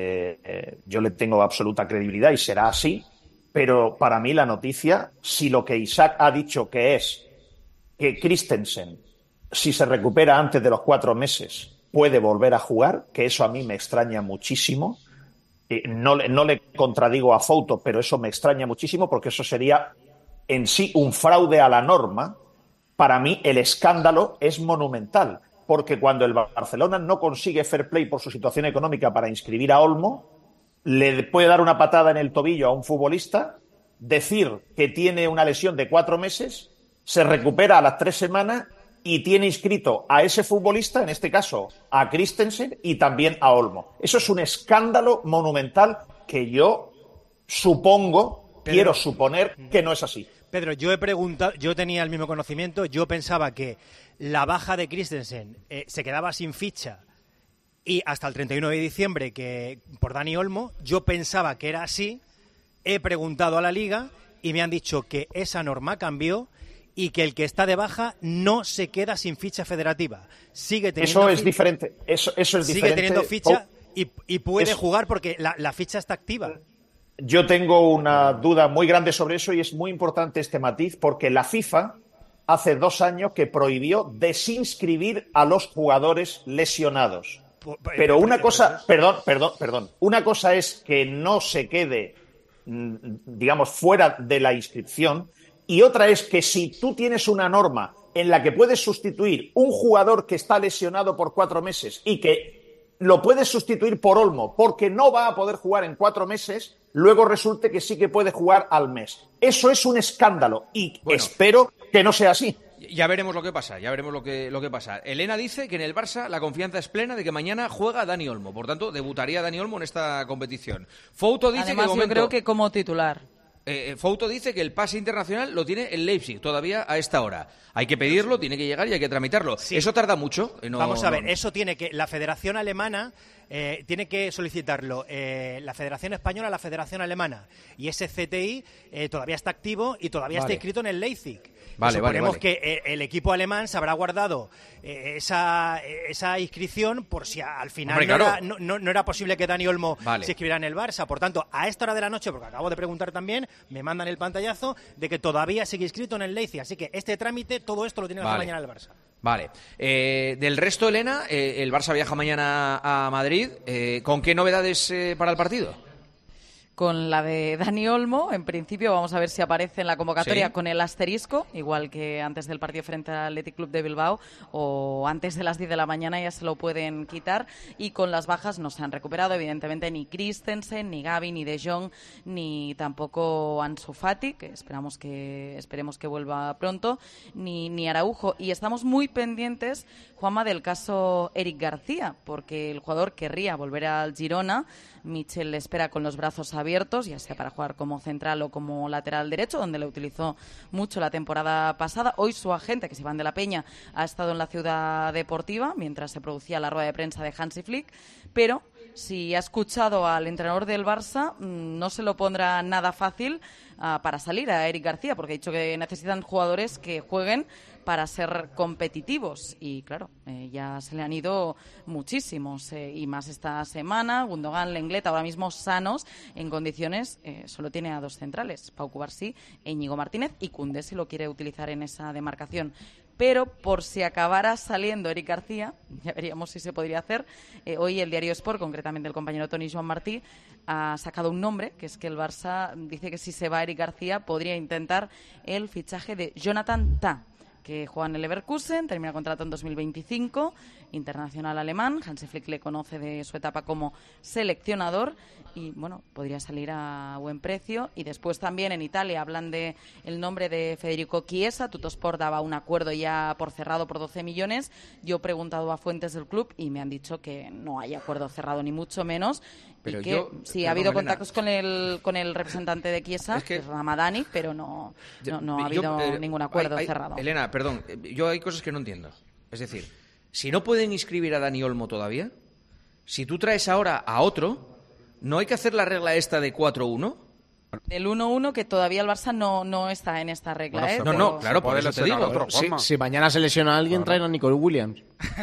yo le tengo absoluta credibilidad y será así, pero para mí la noticia, si lo que Isaac ha dicho que es que Christensen, si se recupera antes de los 4 meses, puede volver a jugar, que eso a mí me extraña muchísimo. No le contradigo a Fouto, pero eso me extraña muchísimo porque eso sería en sí un fraude a la norma. Para mí el escándalo es monumental. Porque cuando el Barcelona no consigue fair play por su situación económica para inscribir a Olmo, le puede dar una patada en el tobillo a un futbolista, decir que tiene una lesión de 4 meses, se recupera a las 3 semanas y tiene inscrito a ese futbolista, en este caso a Christensen y también a Olmo. Eso es un escándalo monumental que yo quiero suponer que no es así. Pedro, yo he preguntado, yo tenía el mismo conocimiento, yo pensaba que la baja de Christensen se quedaba sin ficha y hasta el 31 de diciembre que por Dani Olmo, yo pensaba que era así, he preguntado a la Liga y me han dicho que esa norma cambió y que el que está de baja no se queda sin ficha federativa. Sigue teniendo eso es diferente. Eso es sigue diferente. teniendo ficha y puede jugar porque la ficha está activa. Yo tengo una duda muy grande sobre eso y es muy importante este matiz porque la FIFA hace 2 años que prohibió desinscribir a los jugadores lesionados. Pero una cosa, perdón. Una cosa es que no se quede, digamos, fuera de la inscripción y otra es que si tú tienes una norma en la que puedes sustituir un jugador que está lesionado por 4 meses y que lo puedes sustituir por Olmo porque no va a poder jugar en 4 meses, luego resulte que sí que puede jugar al mes. Eso es un escándalo y espero que no sea así. Ya veremos lo que pasa, lo que pasa. Elena dice que en el Barça la confianza es plena de que mañana juega Dani Olmo. Por tanto, debutaría Dani Olmo en esta competición. Fouto dice Además, yo creo que como titular. Fouto dice que el pase internacional lo tiene el Leipzig todavía a esta hora. Hay que pedirlo, tiene que llegar y hay que tramitarlo. Sí. ¿Eso tarda mucho? Vamos a ver, eso tiene que... La Federación Alemana tiene que solicitarlo. La Federación Española, la Federación Alemana. Y ese CTI todavía está activo y todavía está inscrito en el Leipzig. Suponemos que el equipo alemán se habrá guardado esa inscripción por si al final no era posible que Dani Olmo se inscribiera en el Barça. Por tanto, a esta hora de la noche, porque acabo de preguntar también, me mandan el pantallazo de que todavía sigue inscrito en el Leipzig. Así que este trámite, todo esto lo tiene que hacer mañana el Barça. Vale. Del resto, Elena, el Barça viaja mañana a Madrid. ¿Con qué novedades para el partido? Con la de Dani Olmo, en principio vamos a ver si aparece en la convocatoria con el asterisco, igual que antes del partido frente al Athletic Club de Bilbao, o antes de las 10 de la mañana ya se lo pueden quitar, y con las bajas no se han recuperado, evidentemente, ni Christensen, ni Gavi, ni De Jong, ni tampoco Ansu Fati, que esperemos que vuelva pronto, ni Araujo, y estamos muy pendientes, Juanma, del caso Eric García, porque el jugador querría volver al Girona. Michel le espera con los brazos abiertos, ya sea para jugar como central o como lateral derecho, donde le utilizó mucho la temporada pasada. Hoy su agente, que es Iván de la Peña, ha estado en la Ciudad Deportiva mientras se producía la rueda de prensa de Hansi Flick, pero si ha escuchado al entrenador del Barça, no se lo pondrá nada fácil para salir a Eric García, porque ha dicho que necesitan jugadores que jueguen para ser competitivos y claro, ya se le han ido muchísimos y más esta semana. Gundogan, Lenglet, ahora mismo sanos en condiciones, solo tiene a 2 centrales, Pau Cubarsí e Íñigo Martínez, y Koundé si lo quiere utilizar en esa demarcación. Pero por si acabara saliendo Eric García, ya veríamos si se podría hacer. Hoy el diario Sport, concretamente el compañero Toni Joan Martí, ha sacado un nombre, que es que el Barça dice que si se va Eric García podría intentar el fichaje de Jonathan Tah, que juega en el Leverkusen, termina contrato en 2025, internacional alemán. Hansi Flick le conoce de su etapa como seleccionador y, bueno, podría salir a buen precio. Y después también en Italia hablan de el nombre de Federico Chiesa. Tuttosport daba un acuerdo ya por cerrado por 12 millones. Yo he preguntado a fuentes del club y me han dicho que no hay acuerdo cerrado, ni mucho menos. Pero y que sí, ha habido contactos con el representante de Chiesa, que es Ramadani, pero no ha habido ningún acuerdo cerrado. Elena, perdón, yo hay cosas que no entiendo. Es decir, si no pueden inscribir a Dani Olmo todavía, si tú traes ahora a otro, ¿no hay que hacer la regla esta de 4-1? El 1-1, que todavía el Barça no está en esta regla. Bueno, claro, por eso te digo. Si mañana se lesiona a alguien, traen a Nicole Williams.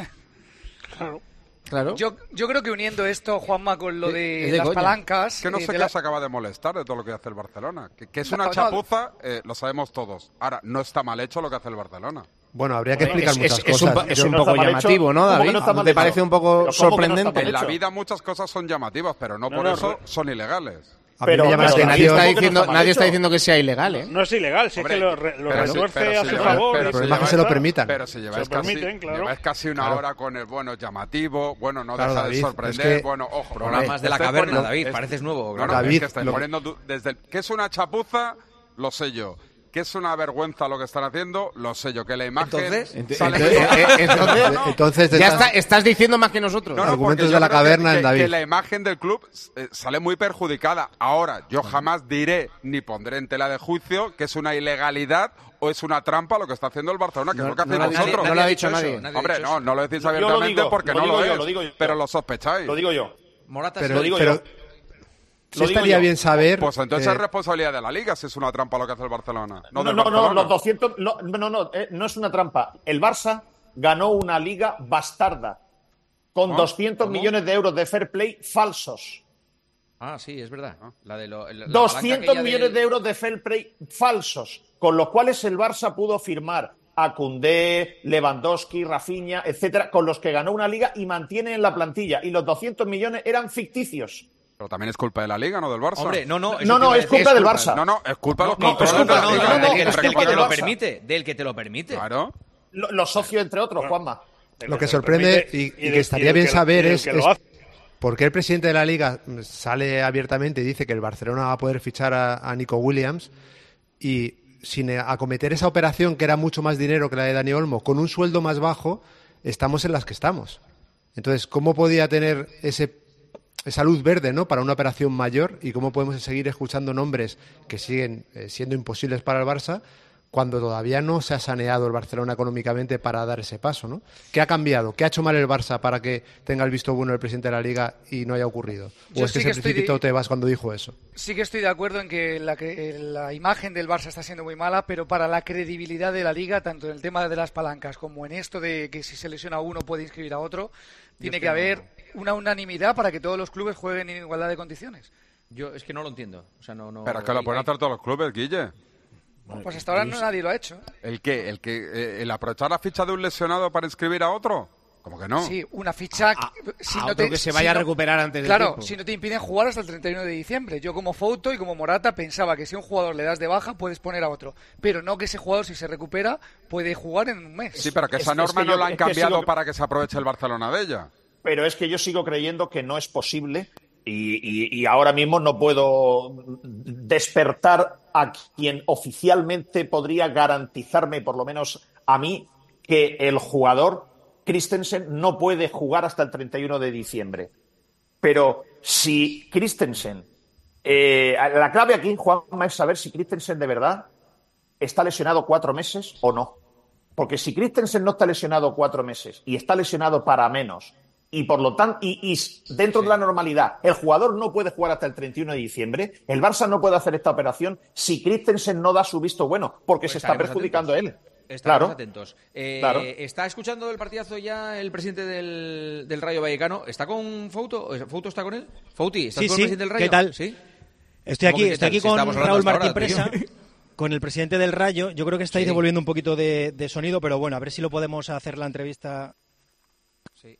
Claro. Yo creo que uniendo esto, Juanma, con lo de las palancas... Que no sé qué se acaba de molestar de todo lo que hace el Barcelona. Que es una chapuza, lo sabemos todos. Ahora, no está mal hecho lo que hace el Barcelona. Bueno, habría que explicar muchas cosas. Es un poco llamativo, ¿no, David? ¿No te parece un poco sorprendente? En la vida muchas cosas son llamativas, pero no por eso son ilegales. Pero nadie está diciendo que sea ilegal, ¿eh? No es ilegal, si es que lo retuerce a su favor. El problema es que se lo permitan. Pero si lleváis casi una hora con el llamativo, no deja de sorprender, ojo. Programas de la caverna, David, pareces nuevo. David, que estáis poniendo desde que es una chapuza, lo sé yo. Que es una vergüenza lo que están haciendo, lo sé yo, que la imagen... Entonces ya estás diciendo más que nosotros. Argumentos de la caverna, David. Que la imagen del club sale muy perjudicada. Ahora, yo jamás diré ni pondré en tela de juicio que es una ilegalidad o es una trampa lo que está haciendo el Barcelona, que es lo que hacéis vosotros. No lo ha dicho nadie. Hombre, no lo decís abiertamente porque no lo es, pero lo sospecháis. Lo digo yo. Morata, pero Sí estaría bien saber... Pues entonces es responsabilidad de la Liga si es una trampa lo que hace el Barcelona. No, los 200... No es una trampa. El Barça ganó una Liga bastarda con 200 millones de euros de fair play falsos. Ah, sí, es verdad. La de 200 millones de euros de fair play falsos, con los cuales el Barça pudo firmar a Koundé, Lewandowski, Rafinha, etcétera, con los que ganó una Liga y mantiene en la plantilla. Y los 200 millones eran ficticios. Pero también es culpa de la Liga, no del Barça. Hombre, no, es culpa del Barça. No, es culpa de los controles de la Liga. Del que te lo permite. Del que te lo permite. Claro. Los socios, entre otros, Juanma. Lo que sorprende y que estaría bien saber es por qué el presidente de la Liga sale abiertamente y dice que el Barcelona va a poder fichar a Nico Williams y sin acometer esa operación que era mucho más dinero que la de Dani Olmo, con un sueldo más bajo, estamos en las que estamos. Entonces, ¿cómo podía tener esa luz verde, ¿no?, para una operación mayor, y cómo podemos seguir escuchando nombres que siguen siendo imposibles para el Barça cuando todavía no se ha saneado el Barcelona económicamente para dar ese paso, ¿no? ¿Qué ha cambiado? ¿Qué ha hecho mal el Barça para que tenga el visto bueno el presidente de la Liga y no haya ocurrido? ¿O es que se precipitó Tebas cuando dijo eso? Sí que estoy de acuerdo en que la imagen del Barça está siendo muy mala, pero para la credibilidad de la Liga, tanto en el tema de las palancas como en esto de que si se lesiona uno puede inscribir a otro, tiene que haber una unanimidad para que todos los clubes jueguen en igualdad de condiciones. Yo es que no lo entiendo. O sea, no. Pero es que lo pueden hacer todos los clubes, Guille. Pues hasta ahora nadie lo ha hecho. ¿El qué? ¿El aprovechar la ficha de un lesionado para inscribir a otro? ¿Cómo que no? Sí, una ficha... otro que se vaya a recuperar antes del tiempo. Claro, si no te impiden jugar hasta el 31 de diciembre. Yo como Fouto y como Morata pensaba que si a un jugador le das de baja puedes poner a otro. Pero no que ese jugador, si se recupera, puede jugar en un mes. Sí, pero que esa norma no la han cambiado para que se aproveche el Barcelona de ella. Pero es que yo sigo creyendo que no es posible... Y ahora mismo no puedo despertar a quien oficialmente podría garantizarme, por lo menos a mí, que el jugador Christensen no puede jugar hasta el 31 de diciembre. Pero si Christensen... la clave aquí, Juanma, es saber si Christensen de verdad está lesionado 4 meses o no. Porque si Christensen no está lesionado 4 meses y está lesionado para menos... Y por lo tanto, y dentro de la normalidad, el jugador no puede jugar hasta el 31 de diciembre, el Barça no puede hacer esta operación si Christensen no da su visto bueno, porque pues se está perjudicando atentos. Él. Estaremos atentos. ¿Está escuchando el partidazo ya el presidente del Rayo Vallecano? ¿Está con Fouto? ¿Fouto está con él? Fouti, ¿estás con el presidente del Rayo? ¿Qué tal? ¿Sí? Estoy aquí con Raúl Martín Presa, con el presidente del Rayo. Yo creo que estáis devolviendo un poquito de sonido, pero bueno, a ver si lo podemos hacer la entrevista... Sí.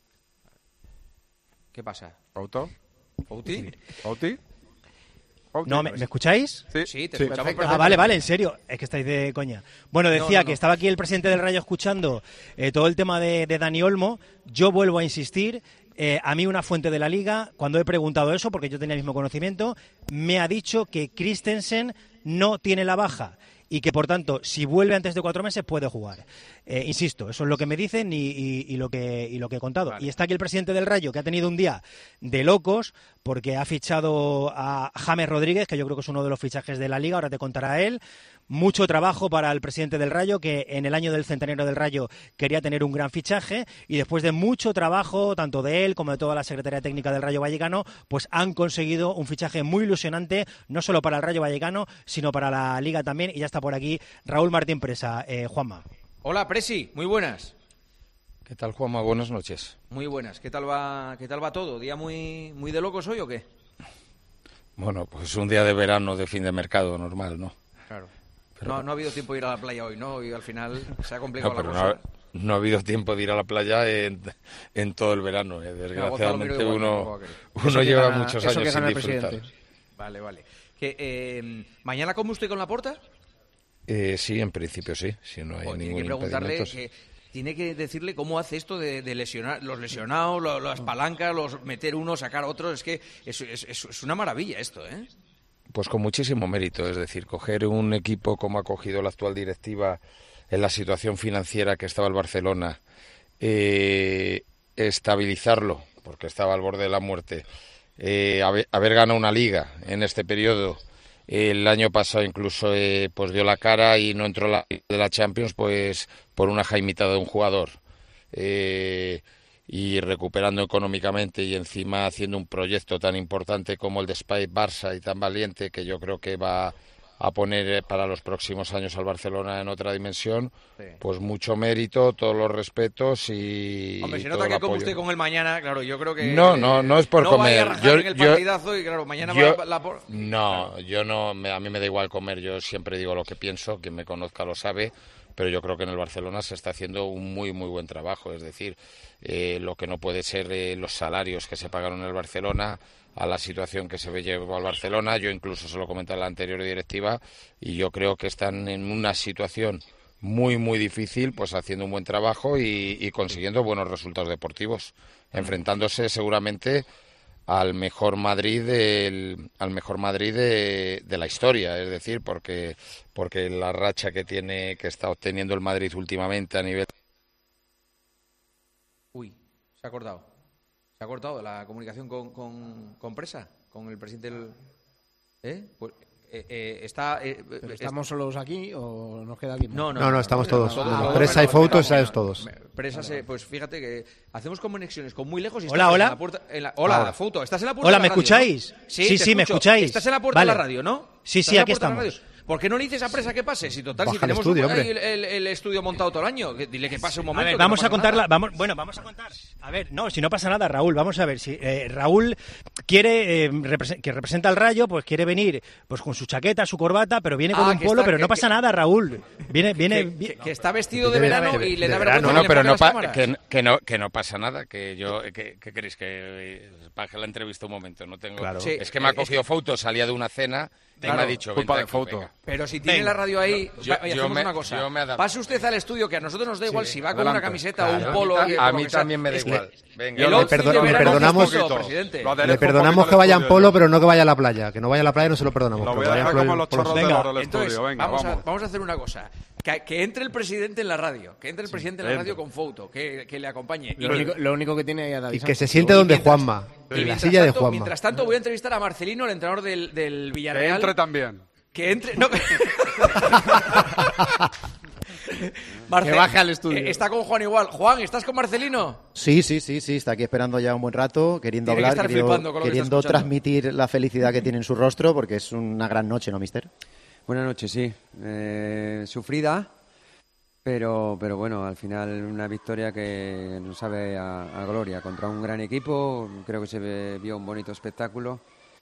¿Qué pasa? ¿Fouto? ¿Fouti? ¿Fouti? No, ¿me escucháis? Sí, te escuchamos perfectamente. Vale, en serio, es que estáis de coña. Bueno, decía que estaba aquí el presidente del Rayo escuchando todo el tema de Dani Olmo. Yo vuelvo a insistir, a mí una fuente de la Liga, cuando he preguntado eso, porque yo tenía el mismo conocimiento, me ha dicho que Christensen no tiene la baja y que, por tanto, si vuelve antes de 4 meses, puede jugar. Insisto, eso es lo que me dicen y lo que he contado. Vale. Y está aquí el presidente del Rayo, que ha tenido un día de locos, porque ha fichado a James Rodríguez, que yo creo que es uno de los fichajes de la Liga, ahora te contará él. Mucho trabajo para el presidente del Rayo, que en el año del centenario del Rayo quería tener un gran fichaje, y después de mucho trabajo, tanto de él como de toda la Secretaría Técnica del Rayo Vallecano, pues han conseguido un fichaje muy ilusionante, no solo para el Rayo Vallecano, sino para la Liga también. Y ya está por aquí Raúl Martín Presa. Juanma. Hola, Presi, muy buenas. ¿Qué tal, Juanma? Buenas noches. Muy buenas. ¿Qué tal va todo? ¿Día muy de locos hoy o qué? Bueno, pues un día de verano, de fin de mercado normal, ¿no? Claro. Pero... No ha habido tiempo de ir a la playa hoy, ¿no? Y al final se ha complicado la cosa. No ha habido tiempo de ir a la playa en todo el verano. Desgraciadamente uno lleva muchos años sin disfrutar. Vale. ¿Mañana come usted con Laporta? Sí, en principio sí. Si no hay ningún impedimento. Tiene que decirle cómo hace esto de lesionar, los lesionados, las palancas, meter uno, sacar otro. Es que es una maravilla esto, ¿eh? Pues con muchísimo mérito, es decir, coger un equipo como ha cogido la actual directiva en la situación financiera que estaba el Barcelona, estabilizarlo, porque estaba al borde de la muerte, haber ganado una Liga en este periodo. El año pasado incluso pues dio la cara y no entró de la Champions pues por una jaimitada de un jugador. y recuperando económicamente y encima haciendo un proyecto tan importante como el de Spy Barça y tan valiente, que yo creo que va a poner para los próximos años al Barcelona en otra dimensión, pues mucho mérito, todos los respetos y hombre, se todo nota el que apoyo. come usted con él mañana, claro, yo creo que no es por no comer. vaya a rajar en el partidazo y claro, mañana yo no, a mí me da igual comer, yo siempre digo lo que pienso, quien me conozca lo sabe, pero yo creo que en el Barcelona se está haciendo un muy muy buen trabajo, es decir, lo que no puede ser los salarios que se pagaron en el Barcelona, a la situación que se ve llevado al Barcelona. Yo incluso se lo comenté a la anterior directiva y yo creo que están en una situación muy muy difícil, pues haciendo un buen trabajo y consiguiendo buenos resultados deportivos, enfrentándose seguramente al mejor Madrid de la historia, es decir, porque la racha que está obteniendo el Madrid últimamente a nivel. Uy, se ha cortado la comunicación con Presa, con el presidente del... Pues, ¿Estamos solos aquí o nos queda alguien? No, estamos todos. Presa y Foto, estáis todos. Presa, pues fíjate que hacemos conexiones con muy lejos y hola. En la puerta, hola, Foto, ¿estás en la puerta hola, de la ¿me radio, escucháis? ¿no? Sí, me escucháis. Estás en la puerta de la radio, ¿no? Sí, aquí estamos. ¿Por qué no le dices a Presa que pase? Si total, Baja si tenemos estudio, el estudio montado todo el año, dile que pase un momento. A ver, vamos a contarla. Vamos a contar. A ver, no, si no pasa nada, Raúl, vamos a ver. Si Raúl quiere, que representa al Rayo, pues quiere venir pues con su chaqueta, su corbata, pero viene con un polo, pero no pasa nada, Raúl. Viene que está vestido de verano y le da vergüenza. No, pero que no pasa nada, ¿qué queréis? Que baje la entrevista un momento, no tengo. Claro. Es que me ha cogido Foto, salía de una cena y me ha dicho, culpa de aquí, Foto. venga. Pero si tiene la radio ahí, hacemos una cosa. Pase usted al estudio, que a nosotros nos da igual si va con una camiseta o un polo. A mí también me da igual. Venga, le perdonamos que vaya en polo, pero no que vaya a la playa. Que no vaya a la playa no se lo perdonamos. Lo voy a dejar como los chorros de oro del entonces, estudio. Venga, vamos a hacer una cosa. Que entre el presidente en la radio. Que entre el presidente en la radio con Foto. Que le acompañe. Lo único que tiene ahí a David y que se siente donde Juanma. En la silla de Juanma. Mientras tanto voy a entrevistar a Marcelino, el entrenador del Villarreal. Que entre también. Que entre... No. Que baje al estudio. Está con Juan igual. Juan, ¿estás con Marcelino? Sí, está aquí esperando ya un buen rato, queriendo Tiene hablar, queriendo transmitir la felicidad que tiene en su rostro, porque es una gran noche, ¿no, mister? Buenas noches, sí. Sufrida, pero bueno, al final una victoria que nos sabe a gloria contra un gran equipo. Creo que se vio un bonito espectáculo.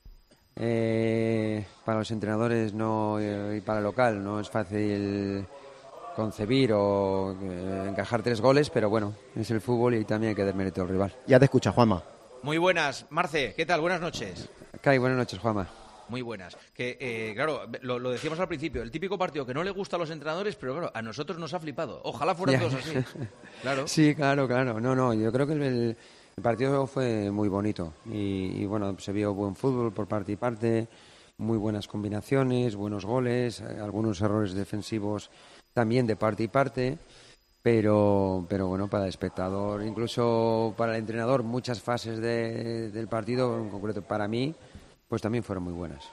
Para los entrenadores y para el local no es fácil concebir o encajar 3 goles, pero bueno, es el fútbol y también hay que dar mérito al rival. Ya te escucha, Juanma. Muy buenas, Marce, ¿qué tal? Buenas noches. Kai, buenas noches, Juanma. Muy buenas. Que claro, lo decíamos al principio, el típico partido que no le gusta a los entrenadores, pero claro, a nosotros nos ha flipado. Ojalá fueran todos así. Claro. Sí, claro. No, yo creo que el partido fue muy bonito y bueno, se vio buen fútbol por parte y parte, muy buenas combinaciones, buenos goles, algunos errores defensivos también de parte y parte, pero bueno, para el espectador, incluso para el entrenador, muchas fases del partido, en concreto para mí, pues también fueron muy buenas.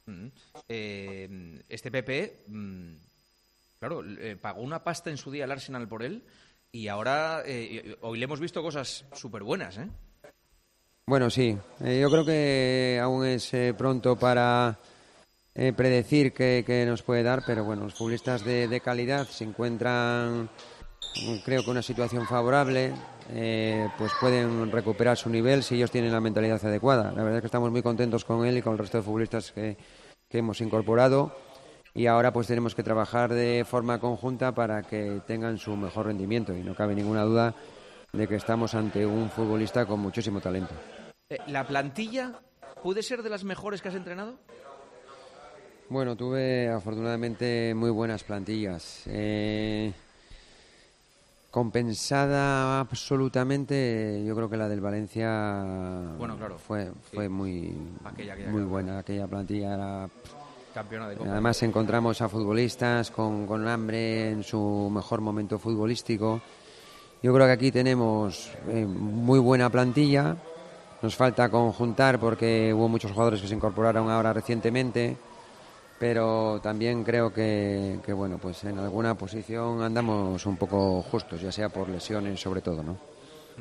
Este Pepe, claro, pagó una pasta en su día al Arsenal por él y ahora hoy le hemos visto cosas súper buenas, ¿eh? Bueno, sí. Yo creo que aún es pronto para predecir qué nos puede dar, pero bueno, los futbolistas de calidad se encuentran, creo que una situación favorable, pues pueden recuperar su nivel si ellos tienen la mentalidad adecuada. La verdad es que estamos muy contentos con él y con el resto de futbolistas que hemos incorporado y ahora pues tenemos que trabajar de forma conjunta para que tengan su mejor rendimiento y no cabe ninguna duda de que estamos ante un futbolista con muchísimo talento. ¿La plantilla puede ser de las mejores que has entrenado? Bueno, tuve afortunadamente muy buenas plantillas. Compensada absolutamente, yo creo que la del Valencia fue muy buena. Aquella plantilla era campeona de Copa. Además encontramos a futbolistas con hambre en su mejor momento futbolístico. Yo creo que aquí tenemos muy buena plantilla. Nos falta conjuntar porque hubo muchos jugadores que se incorporaron ahora recientemente. Pero también creo que bueno, pues en alguna posición andamos un poco justos, ya sea por lesiones sobre todo, ¿no?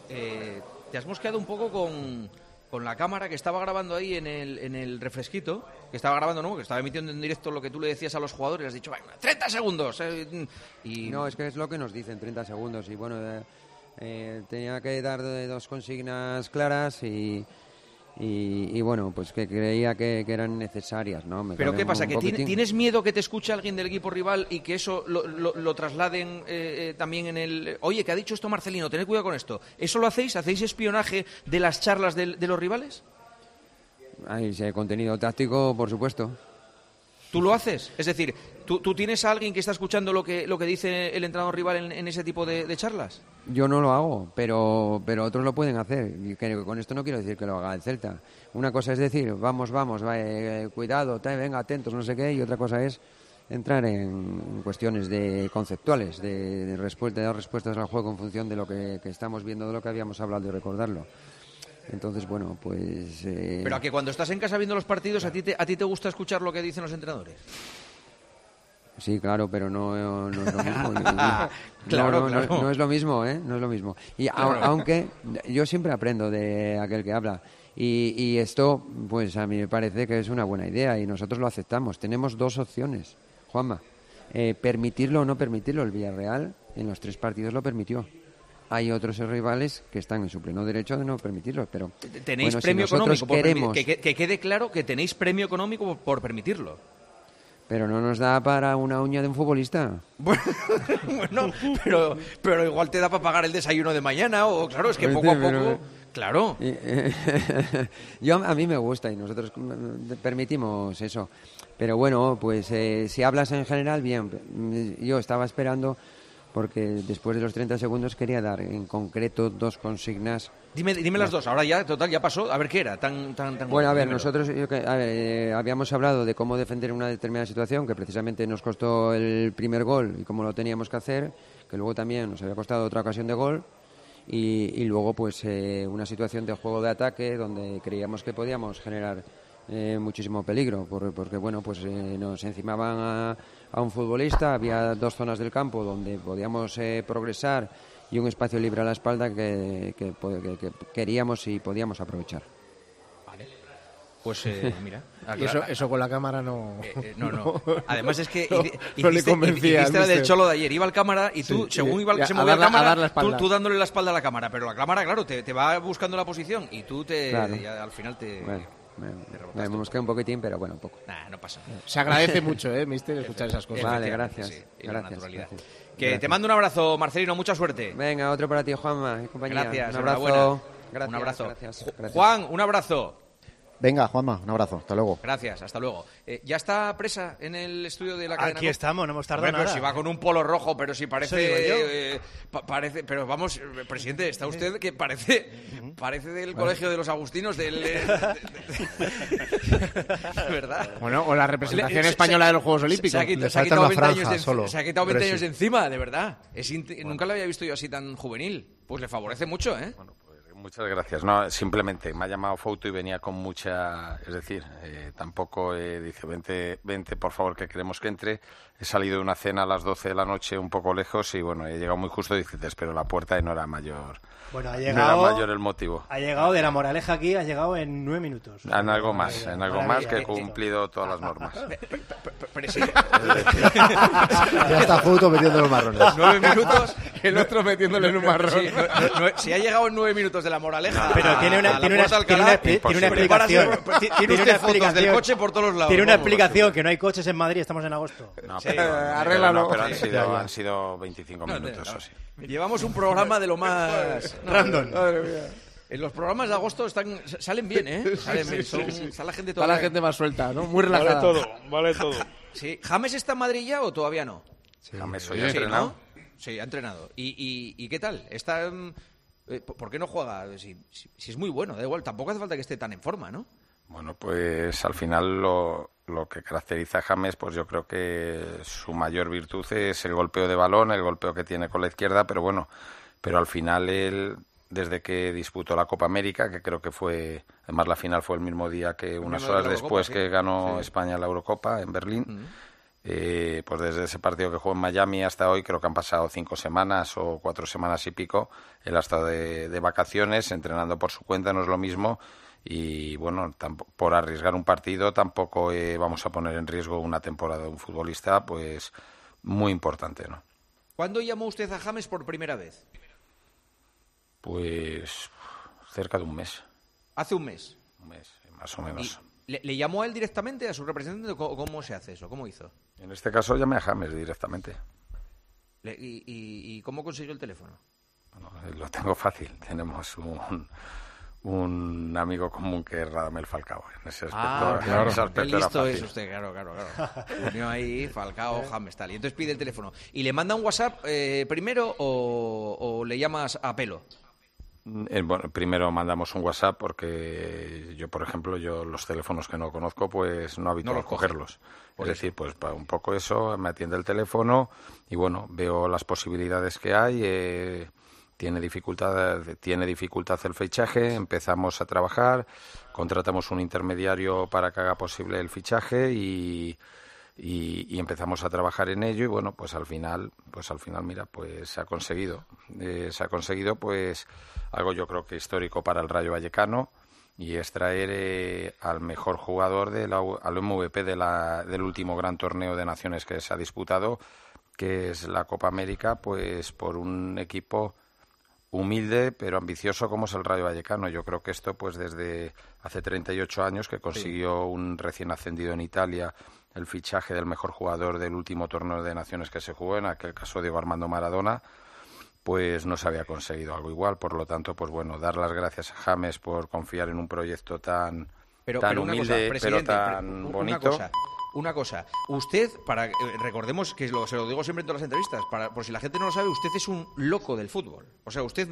te has mosqueado un poco con la cámara que estaba grabando ahí en el refresquito, que estaba grabando, ¿no? Que estaba emitiendo en directo lo que tú le decías a los jugadores. Has dicho, venga, 30 segundos. Y... No, es que es lo que nos dicen, 30 segundos. Y bueno, tenía que dar 2 consignas claras y bueno, pues que creía que eran necesarias, ¿no? ¿Pero qué pasa? ¿Que tienes miedo que te escuche alguien del equipo rival y que eso lo trasladen también en el... Oye, ¿qué ha dicho esto Marcelino? Tened cuidado con esto. ¿Eso lo hacéis? ¿Hacéis espionaje de las charlas de los rivales? Hay contenido táctico, por supuesto. ¿Tú lo haces? Es decir, ¿tú tienes a alguien que está escuchando lo que dice el entrenador rival en ese tipo de charlas? Yo no lo hago, pero otros lo pueden hacer. Y que con esto no quiero decir que lo haga el Celta. Una cosa es decir, vamos, cuidado, venga, atentos, no sé qué, y otra cosa es entrar en cuestiones conceptuales, de dar respuestas al juego en función de lo que estamos viendo, de lo que habíamos hablado y recordarlo. Entonces, bueno, pues... Pero a que cuando estás en casa viendo los partidos, ¿a ti te gusta escuchar lo que dicen los entrenadores? Sí, claro, pero no es lo mismo. Claro. No es lo mismo, ¿eh? No es lo mismo. Y aunque yo siempre aprendo de aquel que habla. Y esto, pues a mí me parece que es una buena idea y nosotros lo aceptamos. Tenemos 2 opciones, Juanma. Permitirlo o no permitirlo. El Villarreal en los 3 partidos lo permitió. Hay otros rivales que están en su pleno derecho de no permitirlo, pero... ¿Tenéis premio económico? Que quede claro que tenéis premio económico por permitirlo. Pero no nos da para una uña de un futbolista. Bueno, pero igual te da para pagar el desayuno de mañana, o claro, es que poco a poco... Claro. A mí me gusta y nosotros permitimos eso. Pero bueno, pues si hablas en general, bien. Yo estaba esperando... porque después de los 30 segundos quería dar en concreto 2 consignas. Dime las 2, ahora ya, total, ya pasó. A ver, ¿qué era? Bueno, a ver, nosotros habíamos hablado de cómo defender una determinada situación, que precisamente nos costó el primer gol y cómo lo teníamos que hacer, que luego también nos había costado otra ocasión de gol, y luego pues una situación de juego de ataque donde creíamos que podíamos generar muchísimo peligro, porque bueno, pues nos encimaban a un futbolista, había 2 zonas del campo donde podíamos progresar y un espacio libre a la espalda que queríamos y podíamos aprovechar. Vale. Pues mira. Y eso con la cámara no... No. Además es que no le convencía. Hiciste la del Cholo de ayer. Iba al cámara y tú, según se movía la cámara, tú dándole la espalda a la cámara. Pero la cámara, claro, te va buscando la posición y tú al final te... Bueno. Me mosqué un poquitín, pero bueno, un poco. No pasa nada. Se agradece mucho, mister, escuchar esas cosas. Vale, gracias. Sí, gracias. Que te mando un abrazo, Marcelino, mucha suerte. Venga, otro para ti, Juanma y compañía. Gracias, un abrazo. Un abrazo. Gracias. Juan, un abrazo. Venga, Juanma, un abrazo. Hasta luego. Gracias, hasta luego. ¿Ya está presa en el estudio de la cadena? Aquí estamos, no hemos tardado nada. Pero si va con un polo rojo, pero si parece... parece, pero vamos, presidente, está usted que parece del colegio de los agustinos del... ¿Verdad? Bueno, o la representación española de los Juegos Olímpicos. Se ha quitado 20 años de encima, de verdad. Nunca lo había visto yo así tan juvenil. Pues le favorece mucho, ¿eh? Bueno, muchas gracias. No, simplemente me ha llamado Fouto y venía con mucha... Es decir, tampoco dice, vente, por favor, que queremos que entre. He salido de una cena a las 12 de la noche un poco lejos y, bueno, he llegado muy justo y dice, te espero la puerta y no era mayor... Bueno, no era mayor el motivo. Ha llegado de La Moraleja aquí, ha llegado en 9 minutos. En algo más que he cumplido todas las normas. Ya está Fouto metiéndole los marrones. 9 minutos, el otro metiéndole en un marrón. Sí, si ha llegado en 9 minutos de La Moraleja. Pero tiene una explicación. Tiene usted fotos del coche por todos los lados. Tiene una explicación, que no hay coches en Madrid, estamos en agosto. No, arréglalo. Pero han sido 25 minutos, o sí. Llevamos un programa de lo más random. En los programas de agosto salen bien, ¿eh? Salen bien. Está la gente toda la gente más suelta, ¿no? Muy relajada. Vale todo. Sí. ¿James está en Madrid ya o todavía no? Sí. James hoy ha entrenado. ¿No? Sí, ha entrenado. ¿Y qué tal? ¿Por qué no juega? Si es muy bueno, da igual. Tampoco hace falta que esté tan en forma, ¿no? Bueno, pues al final lo que caracteriza a James, pues yo creo que su mayor virtud es el golpeo de balón, el golpeo que tiene con la izquierda, pero al final él, desde que disputó la Copa América, que creo que fue, además la final fue el mismo día que unas horas después que ganó España la Eurocopa en Berlín, pues desde ese partido que jugó en Miami hasta hoy creo que han pasado 5 semanas o 4 semanas y pico. Él ha estado de vacaciones, entrenando por su cuenta, no es lo mismo. Y bueno, por arriesgar un partido tampoco vamos a poner en riesgo una temporada de un futbolista pues muy importante, ¿no? ¿Cuándo llamó usted a James por primera vez? Pues cerca de un mes. ¿Hace un mes? Un mes, más o menos. ¿Le llamó a él directamente, a su representante? ¿Cómo se hace eso? ¿Cómo hizo? En este caso llamé a James directamente. ¿Y cómo consiguió el teléfono? Bueno, lo tengo fácil. Tenemos un amigo común que es Radamel Falcao. En ese aspecto, claro. en ese aspecto Qué listo era es fácil. usted, claro. Unió ahí Falcao, James, tal. Y entonces pide el teléfono. ¿Y le manda un WhatsApp primero o le llamas a pelo? Bueno, primero mandamos un WhatsApp porque yo, por ejemplo, los teléfonos que no conozco, pues no habito a cogerlos. Es decir, pues para un poco eso, me atiende el teléfono y bueno, veo las posibilidades que hay. Tiene dificultad el fichaje, empezamos a trabajar, contratamos un intermediario para que haga posible el fichaje y empezamos a trabajar en ello y bueno, pues al final mira, pues se ha conseguido pues algo yo creo que histórico para el Rayo Vallecano y es traer al mejor jugador al MVP del último gran torneo de naciones que se ha disputado, que es la Copa América, pues por un equipo humilde pero ambicioso como es el Rayo Vallecano. Yo creo que esto pues desde hace 38 años que consiguió un recién ascendido en Italia el fichaje del mejor jugador del último torneo de naciones que se jugó, en aquel caso Diego Armando Maradona, pues no se había conseguido algo igual. Por lo tanto, pues bueno, dar las gracias a James por confiar en un proyecto tan humilde, pero tan bonito. Una cosa, usted, recordemos que se lo digo siempre en todas las entrevistas, por si la gente no lo sabe, usted es un loco del fútbol. O sea, usted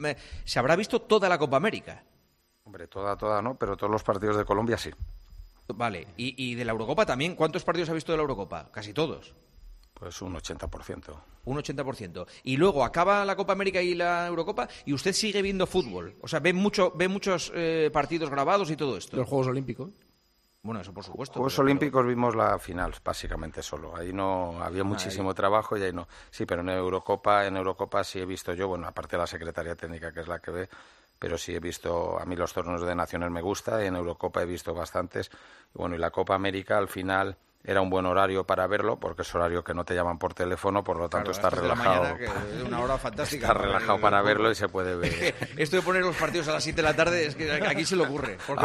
se habrá visto toda la Copa América. Hombre, toda no, pero todos los partidos de Colombia sí. Vale, y de la Eurocopa también, ¿cuántos partidos ha visto de la Eurocopa? Casi todos. Pues un 80%. Un 80%. Y luego acaba la Copa América y la Eurocopa y usted sigue viendo fútbol. O sea, ve muchos partidos grabados y todo esto. Los Juegos Olímpicos. Bueno, eso por supuesto. Juegos Olímpicos vimos la final, básicamente solo. Ahí no había muchísimo trabajo y ahí no. Sí, pero en Eurocopa sí he visto yo, bueno, aparte de la Secretaría Técnica, que es la que ve, pero sí he visto, a mí los torneos de naciones me gusta, y en Eurocopa he visto bastantes. Y bueno, y la Copa América al final era un buen horario para verlo, porque es horario que no te llaman por teléfono, por lo tanto está relajado. Mañana, que es una hora fantástica. Está relajado para verlo y se puede ver. Esto de poner los partidos a las 7 de la tarde, es que aquí se le ocurre. ¿Por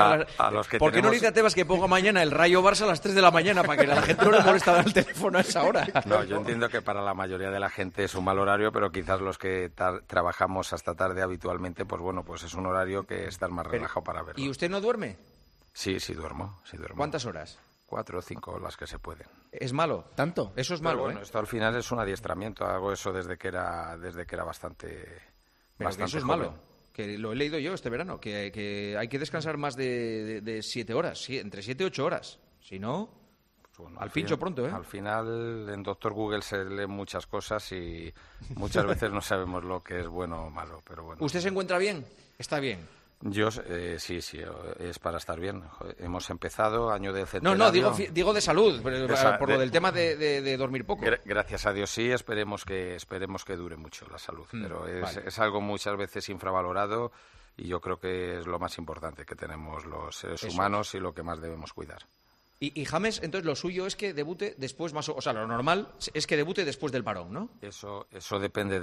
qué no le dice a Tebas que ponga mañana el Rayo Barça a las 3 de la mañana para que a la gente no le molesta dar el teléfono a esa hora? No, yo entiendo que para la mayoría de la gente es un mal horario, pero quizás los que trabajamos hasta tarde habitualmente, pues bueno, pues es un horario que estás más relajado para verlo. ¿Y usted no duerme? Sí, duermo. ¿Cuántas horas? 4 o 5 las que se pueden. ¿Es malo? ¿Tanto? Eso es malo, pero bueno, esto al final es un adiestramiento. Hago eso desde que era bastante Pero que eso es joven. malo. Que lo he leído yo este verano, que hay que descansar más de 7 horas, sí, entre 7 y 8 horas. Si no, pues bueno, al pincho pronto, ¿eh? Al final, en Doctor Google se leen muchas cosas y muchas veces no sabemos lo que es bueno o malo, pero bueno. ¿Usted se encuentra bien? ¿Está bien? Yo sí, es para estar bien. Hemos empezado, año del centenario. No, digo de salud, por lo del tema de dormir poco. Gracias a Dios sí, esperemos que dure mucho la salud, pero es algo muchas veces infravalorado y yo creo que es lo más importante que tenemos los seres humanos y lo que más debemos cuidar. Y James, entonces lo suyo es que debute después, o sea, lo normal es que debute después del parón, ¿no? Eso depende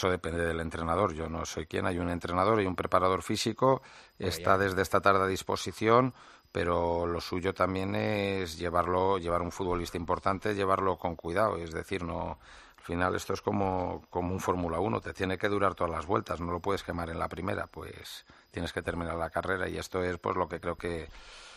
del entrenador. Yo no soy quien, hay un entrenador y un preparador físico, está desde esta tarde a disposición, pero lo suyo también es llevar un futbolista importante, llevarlo con cuidado, es decir, no. Al final esto es como un Fórmula 1, te tiene que durar todas las vueltas, no lo puedes quemar en la primera, pues tienes que terminar la carrera y esto es pues lo que creo que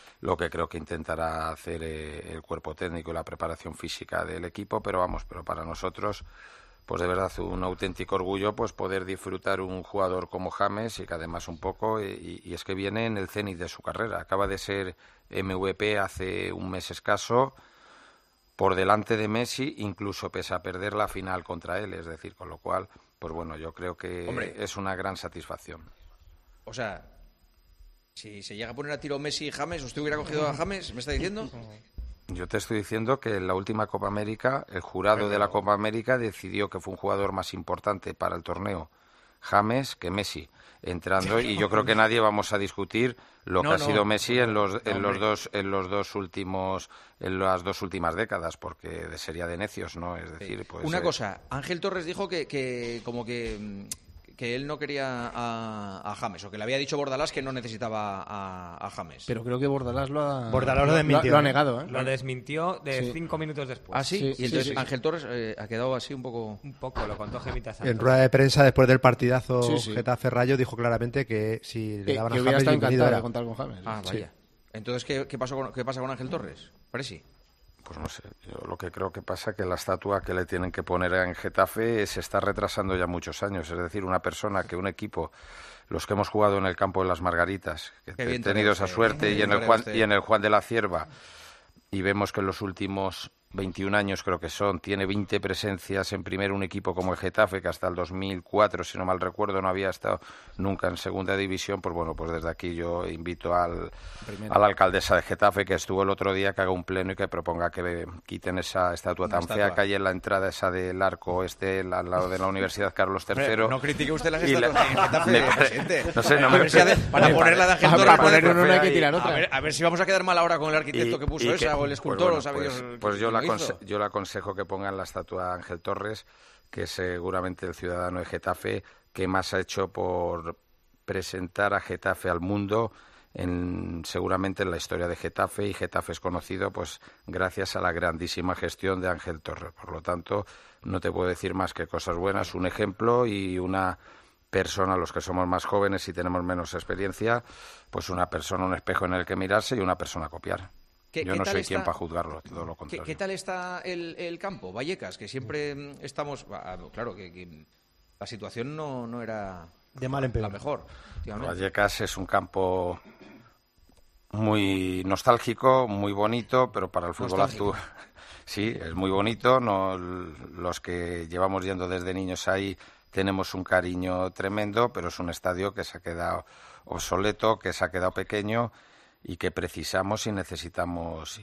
intentará hacer el cuerpo técnico y la preparación física del equipo, pero para nosotros, pues de verdad un auténtico orgullo pues poder disfrutar un jugador como James y que además un poco, y es que viene en el cenit de su carrera, acaba de ser MVP hace un mes escaso, por delante de Messi, incluso pese a perder la final contra él, es decir, con lo cual, pues bueno, yo creo que es una gran satisfacción. O sea, si se llega a poner a tiro Messi y James, ¿usted hubiera cogido a James? ¿Me está diciendo? Yo te estoy diciendo que en la última Copa América, el jurado de la Copa América decidió que fue un jugador más importante para el torneo James que Messi entrando, y yo creo que nadie vamos a discutir lo que ha sido Messi en las dos últimas décadas, porque sería de necios, ¿no? Es decir, pues una cosa, Ángel Torres dijo que él no quería a James, o que le había dicho Bordalás que no necesitaba a James. Pero creo que Bordalás lo desmintió. Lo ha negado, ¿eh? Lo desmintió 5 minutos después. ¿Ah, sí? Y entonces Ángel Torres ha quedado así un poco... Un poco, lo contó Gemita Santos. En rueda de prensa, después del partidazo Getafe-Rayo, dijo claramente que si le daban a James, bienvenido era. De contar con James. Ah, vaya. Entonces, ¿qué pasa con Ángel Torres? Presi. Pues no sé, yo lo que creo que pasa es que la estatua que le tienen que poner en Getafe se está retrasando ya muchos años. Es decir, un equipo, los que hemos jugado en el campo de las Margaritas, que he tenido esa suerte, y en el Juan de la Cierva, y vemos que en los últimos 21 años creo que tiene 20 presencias en primero, un equipo como el Getafe, que hasta el 2004, si no mal recuerdo, no había estado nunca en segunda división. Pues bueno, pues desde aquí yo invito a la alcaldesa de Getafe, que estuvo el otro día, que haga un pleno y que proponga que quiten esa estatua tan fea que hay en la entrada esa del arco al lado de la Universidad Carlos III. Hombre, no critique usted las estatuas en Getafe, presidente. No sé, para ponerla de Ángel Torres, para poner una hay que tirar otra. A ver si vamos a quedar mal ahora con el arquitecto que puso esa, o el escultor, o sabe Dios. Pues yo le aconsejo que pongan la estatua a Ángel Torres, que es seguramente el ciudadano de Getafe que más ha hecho por presentar a Getafe al mundo, seguramente en la historia de Getafe, y Getafe es conocido pues gracias a la grandísima gestión de Ángel Torres. Por lo tanto, no te puedo decir más que cosas buenas, un ejemplo y una persona, los que somos más jóvenes y tenemos menos experiencia, pues una persona, un espejo en el que mirarse y una persona a copiar. Yo no soy quien para juzgarlo, todo lo contrario. ¿Qué tal está el campo, Vallecas? Que siempre estamos... Claro, que la situación no era de mal en peor. La mejor. Vallecas es un campo muy nostálgico, muy bonito, pero para el fútbol actual... Sí, es muy bonito. Los que llevamos yendo desde niños ahí tenemos un cariño tremendo, pero es un estadio que se ha quedado obsoleto, que se ha quedado pequeño, y que precisamos y necesitamos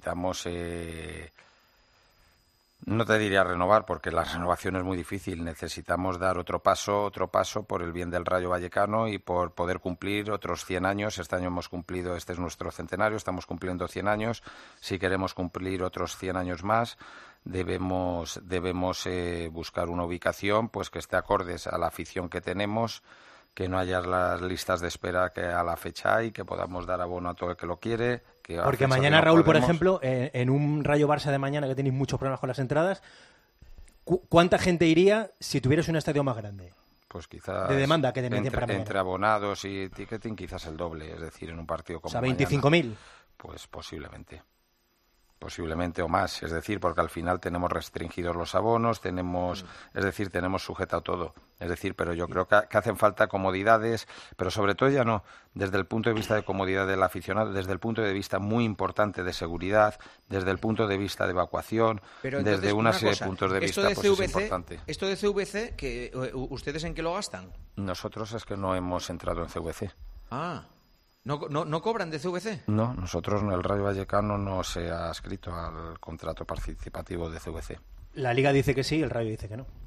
no te diría renovar, porque la renovación es muy difícil. Necesitamos dar otro paso por el bien del Rayo Vallecano y por poder cumplir otros 100 años. Este año hemos cumplido, este es nuestro centenario, estamos cumpliendo 100 años. Si queremos cumplir otros 100 años más, debemos buscar una ubicación pues que esté acordes a la afición que tenemos, que no haya las listas de espera que a la fecha hay, que podamos dar abono a todo el que lo quiere. Porque mañana, Raúl, por ejemplo, en un Rayo Barça de mañana, que tenéis muchos problemas con las entradas, ¿cuánta gente iría si tuvieras un estadio más grande? Pues quizás de demanda que entre abonados y ticketing, quizás el doble, es decir, en un partido como mañana. O sea, 25.000. Pues posiblemente o más, es decir, porque al final tenemos restringidos los abonos, tenemos sujetado todo, es decir, pero yo creo que hacen falta comodidades, pero sobre todo ya no desde el punto de vista de comodidad del aficionado, desde el punto de vista muy importante de seguridad, desde el punto de vista de evacuación, pero entonces, desde una serie de puntos de vista, pues es importante. Esto de CVC, ¿ustedes en qué lo gastan? Nosotros es que no hemos entrado en CVC. ¿No cobran de CVC? No, nosotros, el Rayo Vallecano, no se ha adscrito al contrato participativo de CVC. La Liga dice que sí, el Rayo dice que no.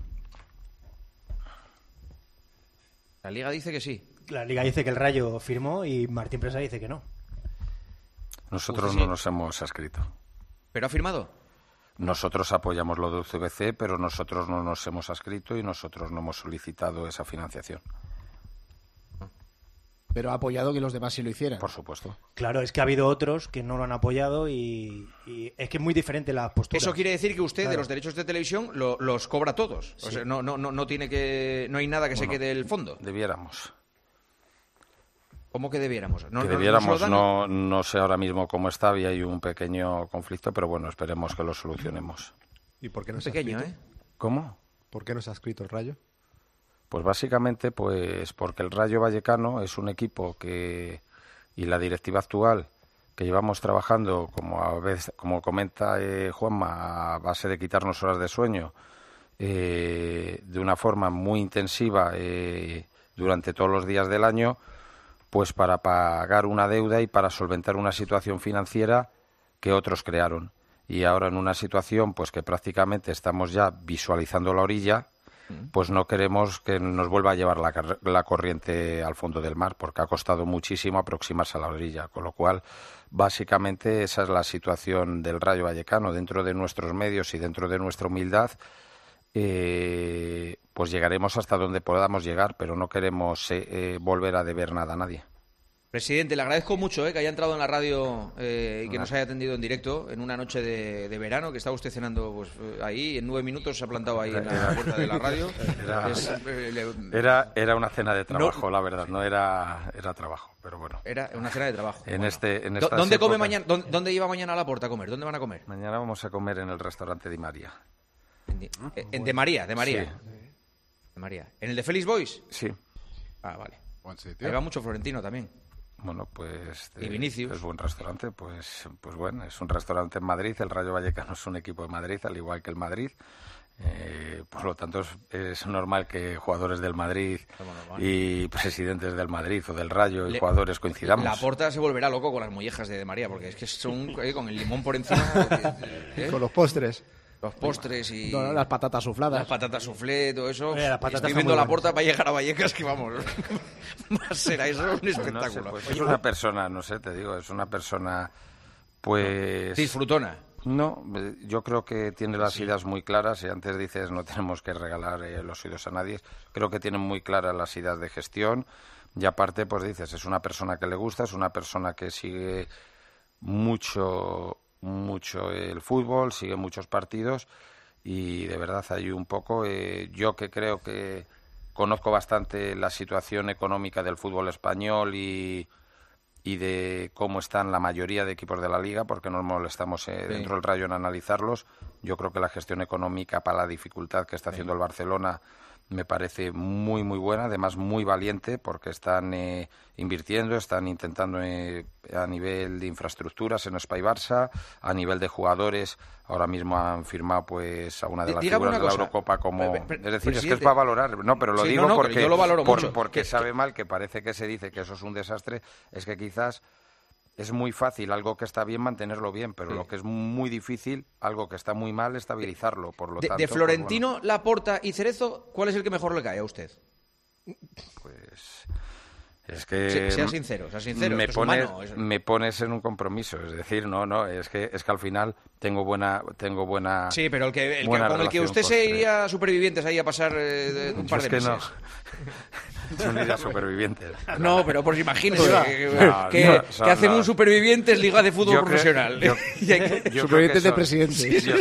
La Liga dice que sí. La Liga dice que el Rayo firmó y Martín Presa dice que no. Nosotros no nos hemos adscrito. ¿Pero ha firmado? Nosotros apoyamos lo del CVC, pero nosotros no nos hemos adscrito y nosotros no hemos solicitado esa financiación. Pero ha apoyado que los demás sí lo hicieran. Por supuesto. Claro, es que ha habido otros que no lo han apoyado y es que es muy diferente la postura. Eso quiere decir que usted de los derechos de televisión los cobra todos. Sí. O sea, no hay nada que se quede del fondo. Debiéramos. ¿Cómo que debiéramos? No sé ahora mismo cómo está, había hay un pequeño conflicto, pero bueno, esperemos que lo solucionemos. ¿Y por qué no se pequeño, ¿Cómo? ¿Por qué no se ha adscrito el Rayo? Pues básicamente porque el Rayo Vallecano es un equipo y la directiva actual que llevamos trabajando, como comenta Juanma, a base de quitarnos horas de sueño, de una forma muy intensiva durante todos los días del año, pues para pagar una deuda y para solventar una situación financiera que otros crearon. Y ahora en una situación pues que prácticamente estamos ya visualizando la orilla, pues no queremos que nos vuelva a llevar la corriente al fondo del mar, porque ha costado muchísimo aproximarse a la orilla, con lo cual básicamente esa es la situación del Rayo Vallecano. Dentro de nuestros medios y dentro de nuestra humildad, pues llegaremos hasta donde podamos llegar, pero no queremos volver a deber nada a nadie. Presidente, le agradezco mucho que haya entrado en la radio y que nos haya atendido en directo en una noche de verano, que estaba usted cenando pues, ahí, en 9 minutos se ha plantado ahí en la puerta de la radio. Era una cena de trabajo, la verdad, no era trabajo, pero bueno. Era una cena de trabajo. ¿Dónde come mañana? ¿Dónde lleva mañana a Laporta a comer? ¿Dónde van a comer? Mañana vamos a comer en el restaurante Di María. De María. Sí. De María. ¿En el de Félix Boys? Sí. Ah, vale. Ahí va mucho florentino también. Bueno, pues... ¿Y Vinicius? Es buen restaurante, pues bueno, es un restaurante en Madrid, el Rayo Vallecano es un equipo de Madrid, al igual que el Madrid, por lo tanto es normal que jugadores del Madrid y presidentes del Madrid o del Rayo y jugadores coincidamos. Laporta se volverá loco con las mollejas de María, porque es que son con el limón por encima... Con los postres. Los postres y... No, las patatas sufladas. Las patatas suflé, todo eso. Estoy viendo la puerta para llegar a Vallecas, que vamos. Va a ser eso un espectáculo. No sé, pues es una persona, no sé, te digo, es una persona, pues... disfrutona. No, yo creo que tiene las ideas muy claras, y antes dices no tenemos que regalar los oídos a nadie. Creo que tiene muy claras las ideas de gestión, y aparte, pues dices, es una persona que le gusta, es una persona que sigue mucho el fútbol, sigue muchos partidos y de verdad hay un poco, yo que creo que conozco bastante la situación económica del fútbol español y de cómo están la mayoría de equipos de la Liga, porque no nos molestamos dentro del Rayo en analizarlos. Yo creo que la gestión económica para la dificultad que está haciendo el Barcelona me parece muy muy buena, además muy valiente, porque están invirtiendo, están intentando a nivel de infraestructuras en Espa y Barça, a nivel de jugadores, ahora mismo han firmado pues a una de las figuras de la Eurocopa como... Es decir, es que es para valorar, no, pero lo digo porque, yo lo valoro mucho. Porque sabe mal, que parece que se dice que eso es un desastre, es que quizás... Es muy fácil algo que está bien mantenerlo bien, pero lo que es muy difícil, algo que está muy mal, estabilizarlo. Por lo tanto, de Florentino, pues, Laporta y Cerezo, ¿cuál es el que mejor le cae a usted? Pues es que... Sea sincero. Me pones en un compromiso, es decir, es que al final tengo buena... Sí, pero con el que usted se iría a Supervivientes ahí a pasar un par de meses. Yo no iría a Supervivientes. No, pero pues imagínese que hacen un Supervivientes Liga de Fútbol Profesional. Supervivientes de presidente. Sí,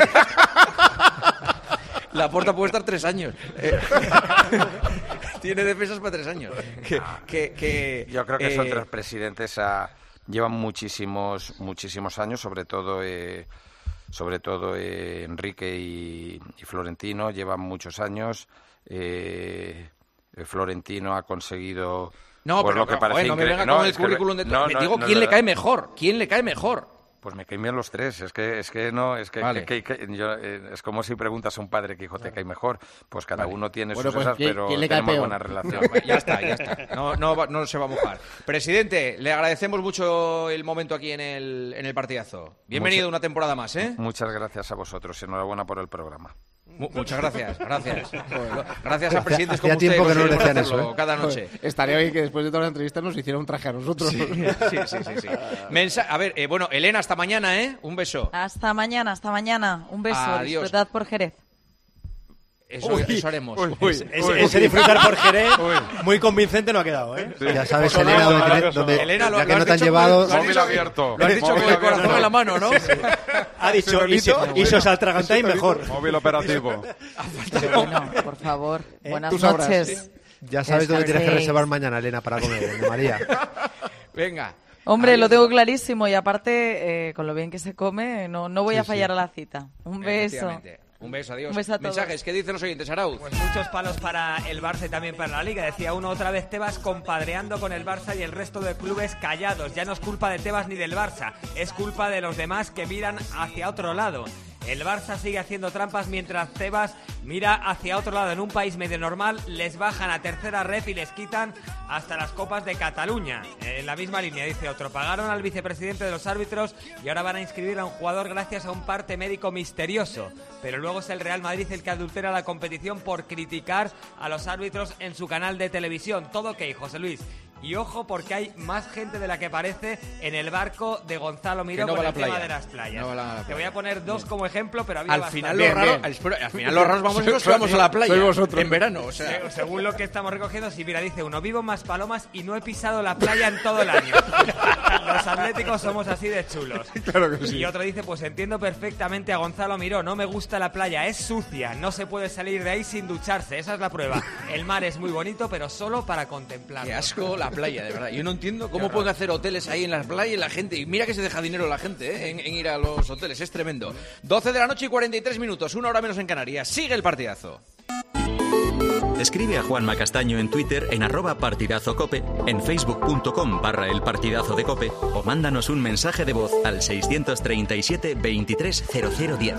Laporta puede estar 3 años. Tiene defensas para 3 años. Yo creo que esos 3 presidentes llevan muchísimos años, sobre todo Enrique y Florentino llevan muchos años. Florentino ha conseguido... No, pero lo que parece no me venga con el currículum de... digo, ¿quién le cae mejor? ¿Quién le cae mejor? Pues me caen bien los 3, es como si preguntas a un padre qué hijo te cae mejor, pues cada uno tiene sus cosas, pero tenemos buena relación. Ya está. No se va a mojar. Presidente, le agradecemos mucho el momento aquí en el partidazo. Bienvenido una temporada más, ¿eh? Muchas gracias a vosotros, enhorabuena por el programa. Muchas gracias. Gracias a presidentes como usted. Tiempo que no nos decían eso, cada noche. Estaría bien que después de toda la entrevista nos hiciera un traje a nosotros. Sí. A ver, Elena, hasta mañana, ¿eh? Un beso. Hasta mañana. Un beso. Adiós. Disfrutad por Jerez. Eso haremos. Ese disfrutar por Jerez, muy convincente no ha quedado, ¿eh? Sí. Ya sabes, Elena, ya que no te han llevado... Móvil abierto. Lo has dicho con el corazón en la mano, ¿no? Ha dicho, y si os atragantáis, mejor. Móvil operativo. Bueno, por favor. Buenas noches. Ya sabes dónde tienes que reservar mañana, Elena, para comer, María. Venga. Hombre, lo tengo clarísimo, y aparte, con lo bien que se come, no voy a fallar a la cita. Un beso. Un beso, adiós. Un beso a todos. Mensajes, ¿qué dicen los oyentes, Arauz? Pues muchos palos para el Barça y también para la Liga. Decía uno, otra vez Tebas compadreando con el Barça y el resto de clubes callados. Ya no es culpa de Tebas ni del Barça, es culpa de los demás que miran hacia otro lado. El Barça sigue haciendo trampas mientras Tebas mira hacia otro lado. En un país medio normal les bajan a tercera ref y les quitan hasta las copas de Cataluña. En la misma línea, dice otro, pagaron al vicepresidente de los árbitros y ahora van a inscribir a un jugador gracias a un parte médico misterioso. Pero luego es el Real Madrid el que adultera la competición por criticar a los árbitros en su canal de televisión. Todo ok, José Luis. Y ojo, porque hay más gente de la que parece en el barco de Gonzalo Miró con el tema de las playas. Te voy a poner dos como ejemplo, pero había al final los raros vamos nosotros que vamos a la playa en verano. O sea. Según lo que estamos recogiendo, sí, mira, dice uno, vivo más palomas y no he pisado la playa en todo el año. Los atléticos somos así de chulos. Claro que sí. Y otro dice, pues entiendo perfectamente a Gonzalo Miró, no me gusta la playa, es sucia, no se puede salir de ahí sin ducharse, esa es la prueba. El mar es muy bonito, pero solo para contemplarlo. Qué asco la playa, de verdad. Yo no entiendo cómo pueden hacer hoteles ahí en las playas y la gente... Y mira que se deja dinero la gente en ir a los hoteles, es tremendo. 12 de la noche y 43 minutos, 1 hora menos en Canarias. Sigue el partidazo. Escribe a Juanma Castaño en Twitter en @partidazocope, en facebook.com/El Partidazo de Cope o mándanos un mensaje de voz al 637 23 0010.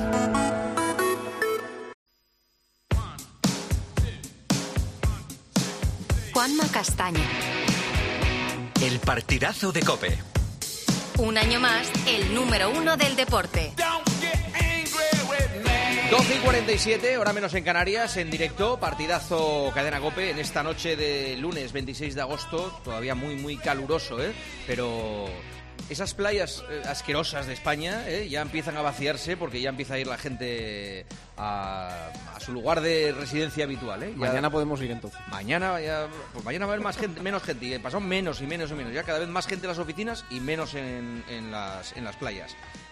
Juanma Castaño. El Partidazo de Cope. Un año más, el número 1 del deporte. 12 y 47, hora menos en Canarias, en directo, partidazo Cadena Cope, en esta noche de lunes 26 de agosto, todavía muy caluroso, pero esas playas asquerosas de España ya empiezan a vaciarse porque ya empieza a ir la gente a su lugar de residencia habitual. Mañana podemos ir entonces. Mañana va a haber menos gente, y pasó menos y menos, ya cada vez más gente en las oficinas y menos en las playas.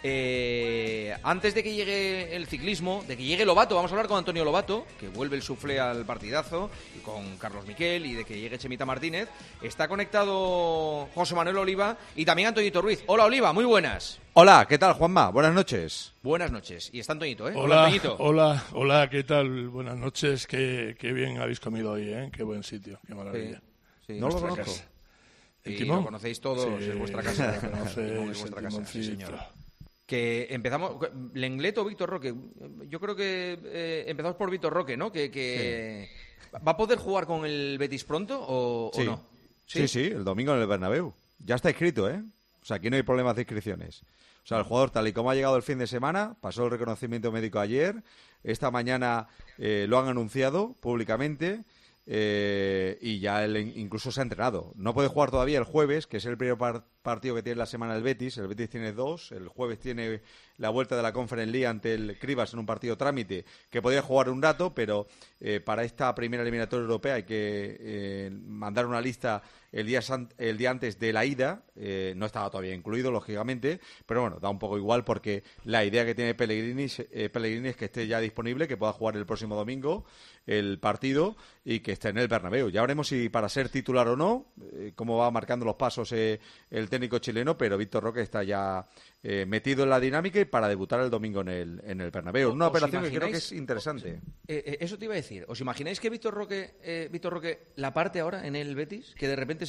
Antes de que llegue el ciclismo, de que llegue Lobato, vamos a hablar con Antonio Lobato, que vuelve el suflé al partidazo, y con Carlos Miquel, y de que llegue Chemita Martínez. Está conectado José Manuel Oliva y también Antoñito Ruiz. Hola, Oliva, muy buenas. Hola, ¿qué tal, Juanma? Buenas noches. Buenas noches. Y está Antoñito, Hola, ¿qué tal? Buenas noches. Qué bien habéis comido hoy, Qué buen sitio, qué maravilla. Sí, no lo conozco. Casa. ¿El timón? Lo conocéis todos, es vuestra casa. Es vuestra casa, sí, señor. Que empezamos, Lenglet o Víctor Roque. Yo creo que empezamos por Víctor Roque, ¿no? Que ¿va a poder jugar con el Betis pronto o no? Sí, el domingo en el Bernabéu. Ya está inscrito, O sea, aquí no hay problemas de inscripciones. O sea, el jugador, tal y como ha llegado el fin de semana, pasó el reconocimiento médico ayer, esta mañana lo han anunciado públicamente y ya él incluso se ha entrenado. No puede jugar todavía el jueves, que es el primer partido que tiene la semana el Betis. El Betis tiene 2, el jueves tiene la vuelta de la Conference League ante el Cribas en un partido trámite que podría jugar un rato, pero para esta primera eliminatoria europea hay que mandar una lista el día antes de la ida. No estaba todavía incluido, lógicamente, pero bueno, da un poco igual porque la idea que tiene Pellegrini es que esté ya disponible, que pueda jugar el próximo domingo el partido y que esté en el Bernabéu. Ya veremos si para ser titular o no, cómo va marcando los pasos el técnico chileno, pero Víctor Roque está ya metido en la dinámica y para debutar el domingo en el Bernabéu. Una operación que creo que es interesante. Eso te iba a decir. ¿Os imagináis que Víctor Roque la parte ahora en el Betis? Que de repente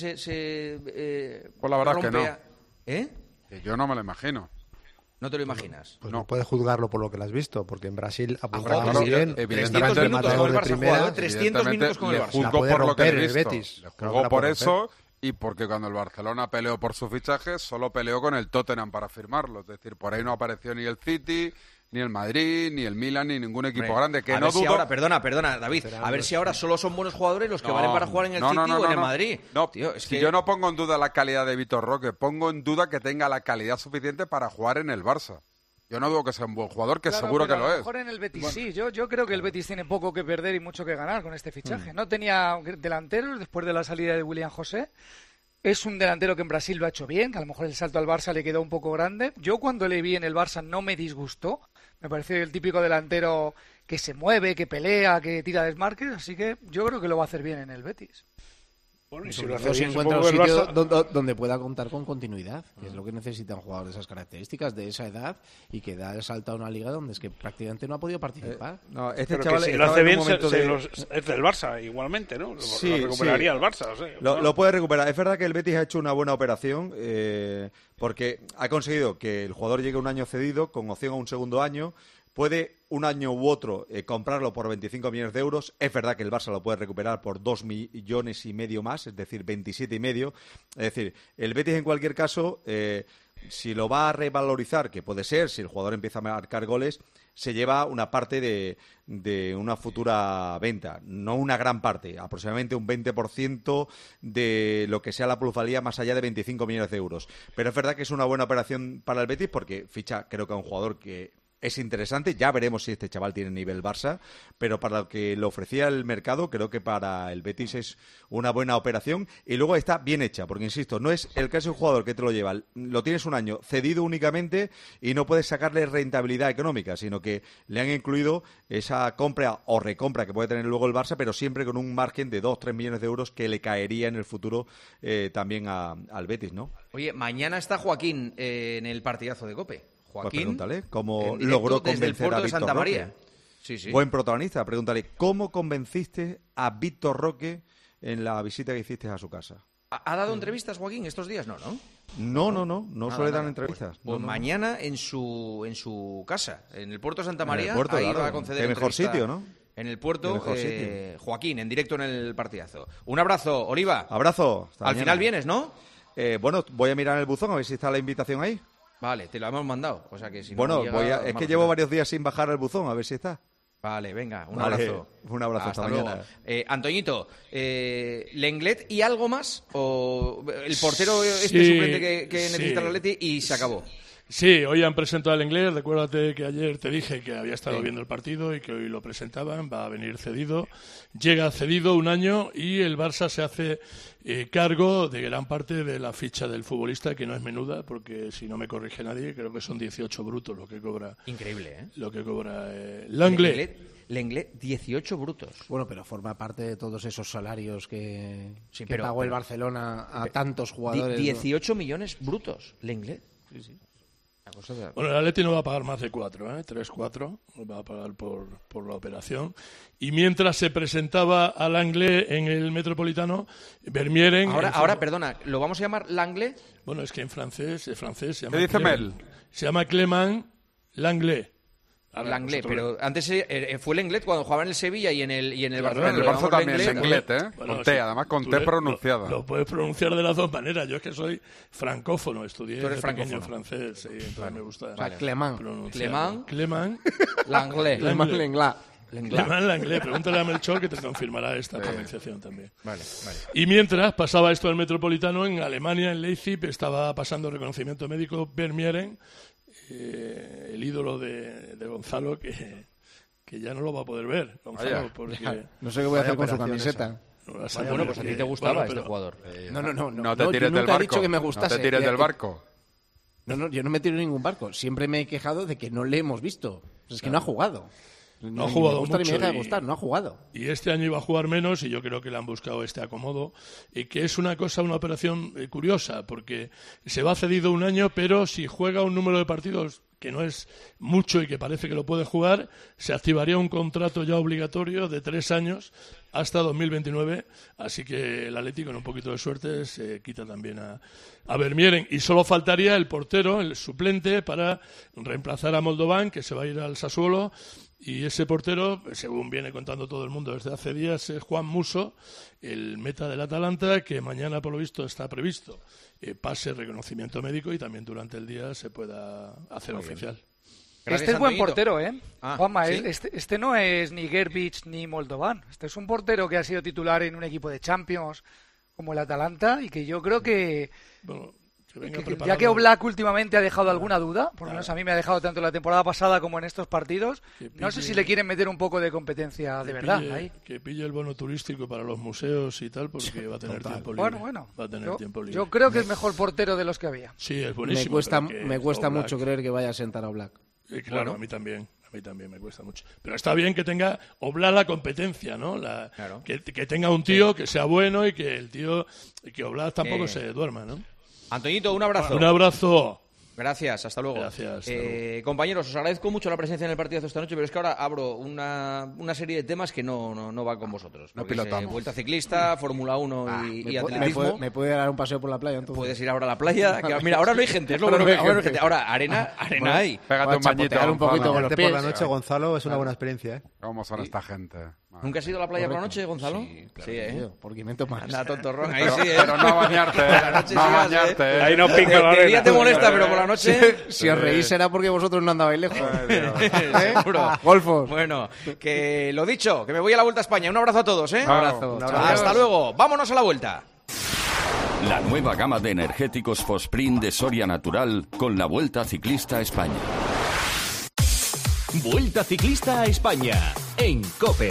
se pues la verdad rompea, que no. Que yo no me lo imagino. ¿No te lo imaginas? Pues no puedes juzgarlo por lo que lo has visto, porque en Brasil apuntaba muy bien. Evidentemente, 300 minutos con el Barça, 300 minutos con el Barça. Juzgo por lo que he visto. Betis. Le juzgo por eso y porque cuando el Barcelona peleó por su fichaje, solo peleó con el Tottenham para firmarlo. Es decir, por ahí no apareció ni el City, ni el Madrid, ni el Milan, ni ningún equipo grande. Que no dudo... Si ahora, perdona, David. A ver si ahora solo son buenos jugadores los que valen para jugar en el City o en el Madrid. No, tío, es que yo no pongo en duda la calidad de Víctor Roque. Pongo en duda que tenga la calidad suficiente para jugar en el Barça. Yo no dudo que sea un buen jugador, que seguro que lo es. A lo mejor en el Betis sí. Yo creo que el Betis tiene poco que perder y mucho que ganar con este fichaje. No tenía delanteros después de la salida de William José. Es un delantero que en Brasil lo ha hecho bien, que a lo mejor el salto al Barça le quedó un poco grande. Yo cuando le vi en el Barça no me disgustó. Me pareció el típico delantero que se mueve, que pelea, que tira desmarques. Así que yo creo que lo va a hacer bien en el Betis. Bueno, y si encuentra un sitio donde pueda contar con continuidad, que es lo que necesita un jugador de esas características, de esa edad, y que da el salto a una liga donde es que prácticamente no ha podido participar. Este chaval si lo hace bien es del Barça igualmente, ¿no? Lo recuperaría el Barça. Lo puede recuperar. Es verdad que el Betis ha hecho una buena operación porque ha conseguido que el jugador llegue un año cedido con opción a un segundo año, puede un año u otro comprarlo por 25 millones de euros. Es verdad que el Barça lo puede recuperar por 2,5 millones más, es decir, 27,5. Es decir, el Betis en cualquier caso, si lo va a revalorizar, que puede ser, si el jugador empieza a marcar goles, se lleva una parte de una futura venta, no una gran parte, aproximadamente un 20% de lo que sea la plusvalía más allá de 25 millones de euros. Pero es verdad que es una buena operación para el Betis porque ficha, creo que a un jugador que es interesante. Ya veremos si este chaval tiene nivel Barça, pero para lo que le ofrecía el mercado, creo que para el Betis es una buena operación y luego está bien hecha, porque insisto, no es el caso de un jugador que te lo lleva, lo tienes un año cedido únicamente y no puedes sacarle rentabilidad económica, sino que le han incluido esa compra o recompra que puede tener luego el Barça, pero siempre con un margen de 2-3 millones de euros que le caería en el futuro también al Betis, ¿no? Oye, mañana está Joaquín en el partidazo de COPE. Joaquín, pues pregúntale cómo logró convencer a Víctor Roque. Sí. Buen protagonista. Pregúntale, ¿cómo convenciste a Víctor Roque en la visita que hiciste a su casa? ¿Ha dado entrevistas, Joaquín, estos días? No suele dar entrevistas. Pues mañana en su casa, en el Puerto Santa María, puerto, ahí claro, va a conceder qué mejor sitio, ¿no? En el puerto, Joaquín, en directo en el partidazo. Un abrazo, Oliva. Abrazo. Al final vienes, ¿no? Bueno, voy a mirar en el buzón a ver si está la invitación ahí. Vale, te lo hemos mandado. O sea que si bueno, no llega, es que llevo varios días sin bajar el buzón, a ver si está. Vale, venga, un abrazo. Un abrazo, hasta mañana. Antoñito, ¿Lenglet y algo más? ¿O el portero suplente que necesita el Atleti y se acabó? Sí, hoy han presentado al Lenglet. Recuérdate que ayer te dije que había estado viendo el partido y que hoy lo presentaban. Va a venir cedido. Llega cedido un año y el Barça se hace cargo de gran parte de la ficha del futbolista, que no es menuda, porque si no me corrige nadie, creo que son 18 brutos lo que cobra. Increíble, ¿eh? Lo que cobra Lenglet. Lenglet, 18 brutos. Bueno, pero forma parte de todos esos salarios que pagó el Barcelona a tantos jugadores. 18 millones brutos, Lenglet. Sí. Bueno, el Atleti no va a pagar más de 4, 3-4, va a pagar por la operación. Y mientras se presentaba a Lenglet en el Metropolitano, Vermieren... Ahora, perdona, ¿lo vamos a llamar Lenglet? Bueno, es que en francés se llama... ¿Qué dice Mel? Se llama Clément Lenglet. Lenglet, pero antes fue Lenglet cuando jugaba en el Sevilla y en el Barcelona. En el Barça también Lenglet, Bueno, con T, además con T pronunciada. Lo puedes pronunciar de las dos maneras. Yo es que soy francófono, estudié de pequeño francés, sí, entonces me gusta. Clément Lenglet. Clément Lenglet, pregúntale a Melchor que te confirmará esta pronunciación también. Vale. Y mientras pasaba esto en el Metropolitano, en Alemania, en Leipzig, estaba pasando reconocimiento médico Vermieren, el ídolo de Gonzalo, que ya no lo va a poder ver, Gonzalo, porque... No sé qué voy a hacer con su camiseta. Bueno, pues a ti te gustaba este jugador. No te tires del barco. He dicho que me gustase. No te tires del barco. No, yo no me tiro en ningún barco. Siempre me he quejado de que no le hemos visto. Es que no ha jugado. No ha jugado mucho. Me deja de gustar, no ha jugado. Y este año iba a jugar menos y yo creo que le han buscado este acomodo. Y que es una operación curiosa, porque se va cedido un año, pero si juega un número de partidos que no es mucho y que parece que lo puede jugar, se activaría un contrato ya obligatorio de 3 años hasta 2029, así que el Atleti con un poquito de suerte se quita también a Vermieren, y solo faltaría el portero, el suplente, para reemplazar a Moldovan, que se va a ir al Sassuolo, y ese portero, según viene contando todo el mundo desde hace días, es Juan Musso, el meta del Atalanta, que mañana por lo visto está previsto pase reconocimiento médico y también durante el día se pueda hacer oficial. Este es buen portero, ¿eh? Juanma, ¿sí? Este no es ni Gerbic ni Moldovan. Este es un portero que ha sido titular en un equipo de Champions como el Atalanta y que yo creo que... Bueno, ya que Oblak últimamente ha dejado alguna duda, por lo menos a mí me ha dejado tanto la temporada pasada como en estos partidos, no sé si le quieren meter un poco de competencia de verdad. Que pille el bono turístico para los museos y tal, porque va a tener tiempo libre. Bueno, va a tener tiempo libre. Yo creo que es mejor portero de los que había. Sí, es buenísimo. Me cuesta mucho creer que vaya a sentar a Oblak. Claro, a mí también me cuesta mucho. Pero está bien que tenga Oblak la competencia, ¿no? Que tenga un tío que sea bueno y que el tío, que Oblak tampoco se duerma, ¿no? Antoñito, un abrazo. Un abrazo. Gracias, hasta luego. Gracias. Compañeros, os agradezco mucho la presencia en el partidazo esta noche, pero es que ahora abro una serie de temas que no van con vosotros. No pilotamos. Vuelta ciclista, Fórmula 1 y atletismo. ¿Me puede dar un paseo por la playa entonces? Puedes ir ahora a la playa. Mira, ahora no hay gente, es lo bueno que ahora no hay gente. Ahora, arena bueno, hay. Pégate un bañito un poquito con los pies. Por la noche, Gonzalo, es una buena experiencia, ¿eh? ¿Cómo son esta gente? ¿Nunca has ido a la playa por la noche, Gonzalo? Sí, claro, porque me tomas. Anda, tontorrón, ahí pero, sí, pero no a bañarte, no a bañarte. Ahí no pica la arena. El día te molesta, pero por la noche... Si os reís será porque vosotros no andabais lejos. Seguro. Golfos. Bueno, que lo dicho, que me voy a la Vuelta a España. Un abrazo a todos, ¿eh? Un abrazo. Hasta luego. Vámonos a la Vuelta. La nueva gama de energéticos Fosprint de Soria Natural con la Vuelta Ciclista a España. Vuelta Ciclista a España en COPE.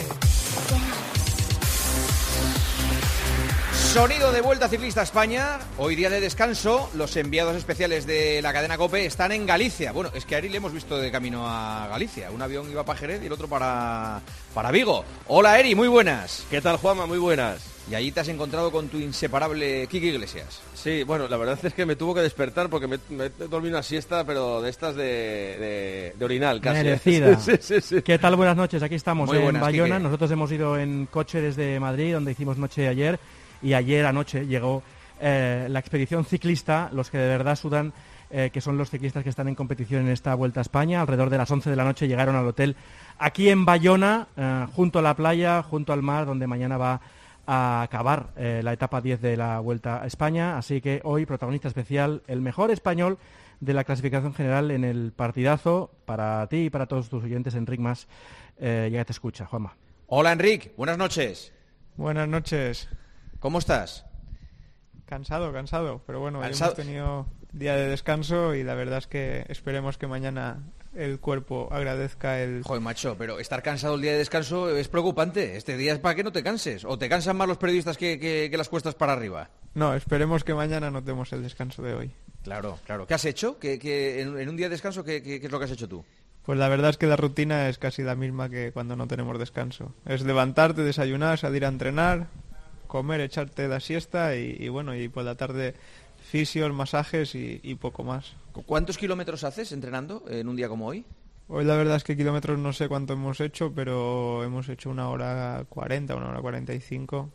Sonido de Vuelta Ciclista a España. Hoy día de descanso. Los enviados especiales de la cadena COPE están en Galicia. Bueno, es que a Ari le hemos visto de camino a Galicia. Un avión iba para Jerez y el otro para Vigo. Hola, Eri, muy buenas. ¿Qué tal, Juanma? Muy buenas. Y allí te has encontrado con tu inseparable Kiki Iglesias. Sí, bueno, la verdad es que me tuvo que despertar porque me dormí una siesta, pero de estas de orinal casi. Merecida. Sí. ¿Qué tal? Buenas noches. Aquí estamos muy buenas, en Bayona. Quique. Nosotros hemos ido en coche desde Madrid, donde hicimos noche ayer. Y ayer anoche llegó la expedición ciclista, los que de verdad sudan, que son los ciclistas que están en competición en esta Vuelta a España. Alrededor de las 11 de la noche llegaron al hotel aquí en Bayona, junto a la playa, junto al mar, donde mañana va a acabar la etapa 10 de la Vuelta a España. Así que hoy, protagonista especial, el mejor español de la clasificación general en el partidazo. Para ti y para todos tus oyentes, Enric Mas, ya te escucha, Juanma. Hola, Enric. Buenas noches. Buenas noches. ¿Cómo estás? Cansado, pero bueno, ¿Cansado? hemos tenido día de descanso y la verdad es que esperemos que mañana el cuerpo agradezca el... Joder, macho, pero estar cansado el día de descanso es preocupante. Este día es para que no te canses. ¿O te cansan más los periodistas que las cuestas para arriba? No, esperemos que mañana notemos el descanso de hoy. Claro. ¿Qué has hecho? ¿Que en un día de descanso qué es lo que has hecho tú? Pues la verdad es que la rutina es casi la misma que cuando no tenemos descanso. Es levantarte, desayunar, salir a entrenar, comer, echarte la siesta y bueno, y por la tarde fisios, masajes y poco más. ¿Cuántos kilómetros haces entrenando en un día como hoy? Hoy la verdad es que kilómetros no sé cuánto hemos hecho, pero hemos hecho 1:40, 1:45.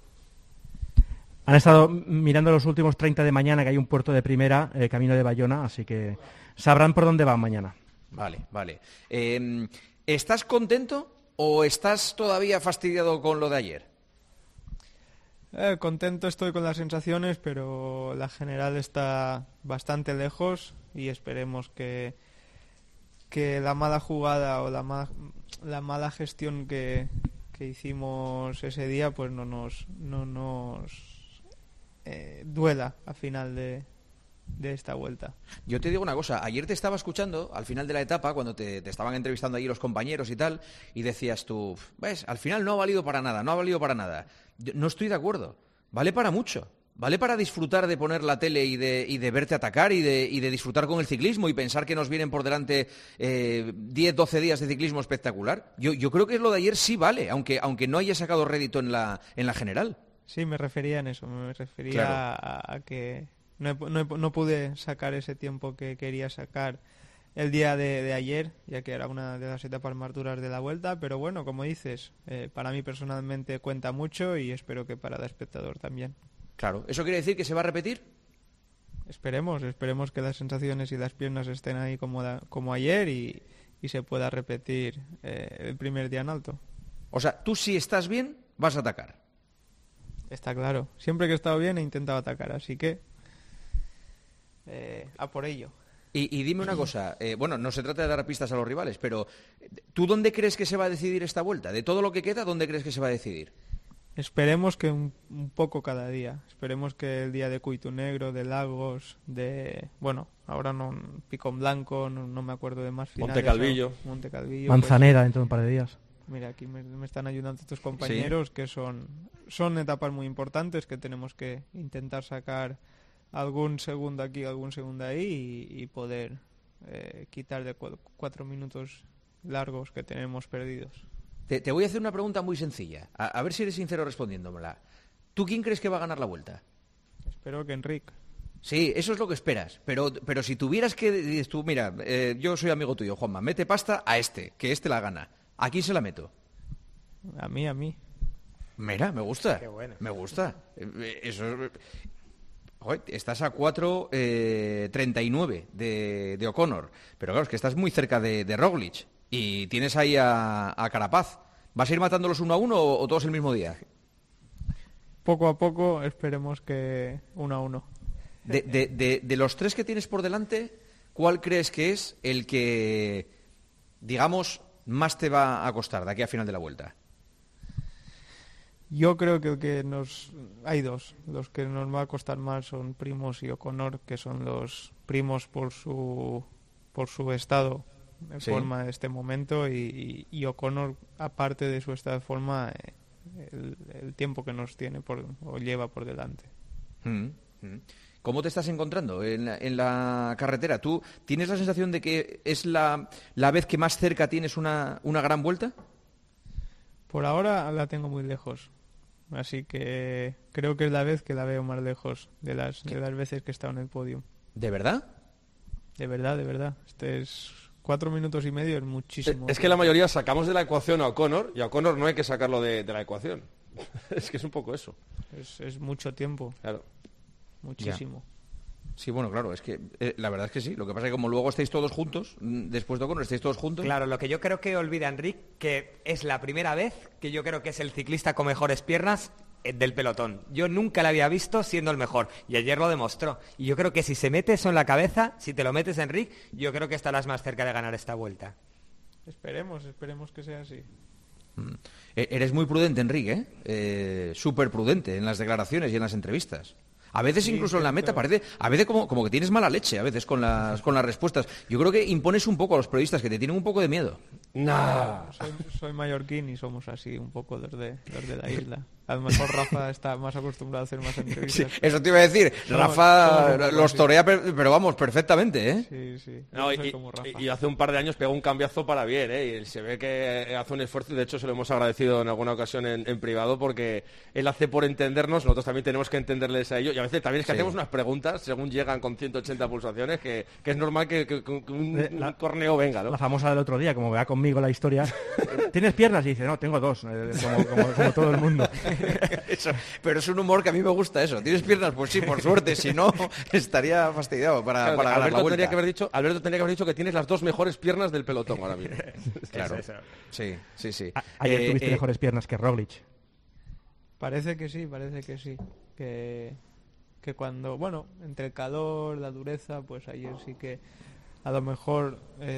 Han estado mirando los últimos 30 de mañana, que hay un puerto de primera, camino de Bayona, así que sabrán por dónde van mañana. Vale. ¿Estás contento o estás todavía fastidiado con lo de ayer? Contento estoy con las sensaciones, pero la general está bastante lejos y esperemos que la mala jugada o la mala gestión que hicimos ese día pues no nos duela al final de esta vuelta. Yo te digo una cosa, ayer te estaba escuchando al final de la etapa, cuando te estaban entrevistando allí los compañeros y tal, y decías tú, ves, al final no ha valido para nada. Yo no estoy de acuerdo, vale para mucho. Vale para disfrutar de poner la tele y de verte atacar y de disfrutar con el ciclismo y pensar que nos vienen por delante 10, 12 días de ciclismo espectacular. Yo creo que lo de ayer sí vale, aunque no haya sacado rédito en la general. Sí, me refería en eso, claro. a que no pude sacar ese tiempo que quería sacar el día de ayer, ya que era una de las etapas más duras de la vuelta, pero bueno, como dices, para mí personalmente cuenta mucho y espero que para el espectador también. Claro, ¿eso quiere decir que se va a repetir? Esperemos que las sensaciones y las piernas estén ahí como ayer y se pueda repetir el primer día en alto. O sea, tú si estás bien, vas a atacar. Está claro, siempre que he estado bien he intentado atacar, así que a por ello. Y dime una cosa, bueno, no se trata de dar pistas a los rivales, pero ¿tú dónde crees que se va a decidir esta vuelta? De todo lo que queda, ¿dónde crees que se va a decidir? Esperemos que un poco cada día. Esperemos que el día de Cuito Negro, de Lagos, bueno, ahora no, Picón Blanco, no me acuerdo de más finales. Monte Calvillo. Manzaneda pues, dentro de un par de días. Mira, aquí me están ayudando estos compañeros, ¿sí? Que son etapas muy importantes que tenemos que intentar sacar algún segundo aquí, algún segundo ahí y poder quitar de 4 minutos largos que tenemos perdidos. Te voy a hacer una pregunta muy sencilla, a ver si eres sincero respondiéndomela. ¿Tú quién crees que va a ganar la vuelta? Espero que Enric. Sí, eso es lo que esperas. Pero si tuvieras que... Dices tú, mira, yo soy amigo tuyo, Juanma, mete pasta a que este la gana. ¿A quién se la meto? A mí. Mira, me gusta. Qué bueno. Me gusta. Eso... Joder, estás a 4.39 de O'Connor. Pero claro, es que estás muy cerca de Roglic. Y tienes ahí a Carapaz. ¿Vas a ir matándolos 1 a 1 o todos el mismo día? Poco a poco, esperemos que 1 a 1. De los 3 que tienes por delante, ¿cuál crees que es el que, digamos, más te va a costar de aquí a final de la Vuelta? Yo creo que hay 2. Los que nos va a costar más son Primož y O'Connor, que son los Primož por su estado de forma de este momento y O'Connor, aparte de su estado de forma, el tiempo que nos tiene o lleva por delante. ¿Cómo te estás encontrando en la carretera? ¿Tú tienes la sensación de que es la vez que más cerca tienes una gran vuelta? Por ahora la tengo muy lejos. Así que creo que es la vez que la veo más lejos de las veces que he estado en el podio. ¿De verdad? De verdad. Este es 4 minutos y medio, es muchísimo. Es que la mayoría sacamos de la ecuación a O'Connor y a O'Connor no hay que sacarlo de la ecuación. Es que es un poco eso. Es mucho tiempo. Claro. Muchísimo. Ya. Sí, bueno, claro, es que la verdad es que sí. Lo que pasa es que como luego estáis todos juntos, después de O'Connor estáis todos juntos. Claro, lo que yo creo que olvida Enric, que es la primera vez que yo creo que es el ciclista con mejores piernas del pelotón. Yo nunca la había visto siendo el mejor y ayer lo demostró. Y yo creo que si se mete eso en la cabeza, si te lo metes, Enric, yo creo que estarás más cerca de ganar esta Vuelta. Esperemos que sea así. Eres muy prudente, Enric, súper prudente en las declaraciones y en las entrevistas. A veces incluso en la meta parece, a veces como que tienes mala leche, a veces con las respuestas. Yo creo que impones un poco a los periodistas que te tienen un poco de miedo. No. Soy mallorquín y somos así un poco los de la isla. A lo mejor Rafa está más acostumbrado a hacer más entrevistas. Sí, eso te iba a decir. Rafa los torea, pero vamos, perfectamente, ¿eh? Sí. No, y hace un par de años pegó un cambiazo para bien, ¿eh? Y se ve que hace un esfuerzo y de hecho se lo hemos agradecido en alguna ocasión en privado porque él hace por entendernos, nosotros también tenemos que entenderles a ellos. Y a veces también es que hacemos unas preguntas según llegan con 180 pulsaciones que es normal que un corneo venga, ¿no? La famosa del otro día, como vea conmigo la historia. ¿Tienes piernas? Y dice, no, tengo 2, como todo el mundo. Eso, pero es un humor que a mí me gusta eso. ¿Tienes piernas? Pues sí, por suerte. Si no, estaría fastidiado para ganar Alberto la vuelta. Alberto tendría que haber dicho que tienes las 2 mejores piernas del pelotón ahora mismo. Claro. Sí. Ayer tuviste mejores piernas que Roglic. Parece que sí. Que cuando, entre el calor, la dureza, pues ayer sí que a lo mejor,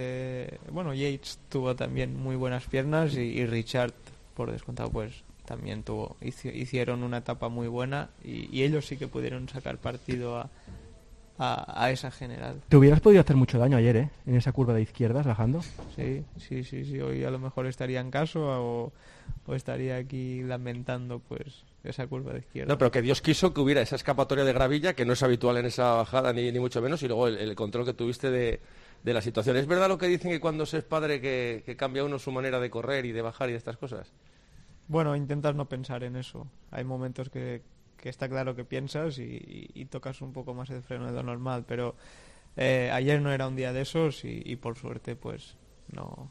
Yates tuvo también muy buenas piernas y Richard, por descontado, pues también hicieron una etapa muy buena y ellos sí que pudieron sacar partido a esa general. Te hubieras podido hacer mucho daño ayer, en esa curva de izquierdas bajando. Sí, hoy a lo mejor estaría en caso o estaría aquí lamentando pues esa curva de izquierda. No, pero que Dios quiso que hubiera esa escapatoria de gravilla que no es habitual en esa bajada ni mucho menos y luego el control que tuviste de la situación. ¿Es verdad lo que dicen que cuando se es padre que cambia uno su manera de correr y de bajar y de estas cosas? Bueno, intentas no pensar en eso. Hay momentos que está claro que piensas y tocas un poco más el freno de lo normal, pero ayer no era un día de esos y por suerte pues no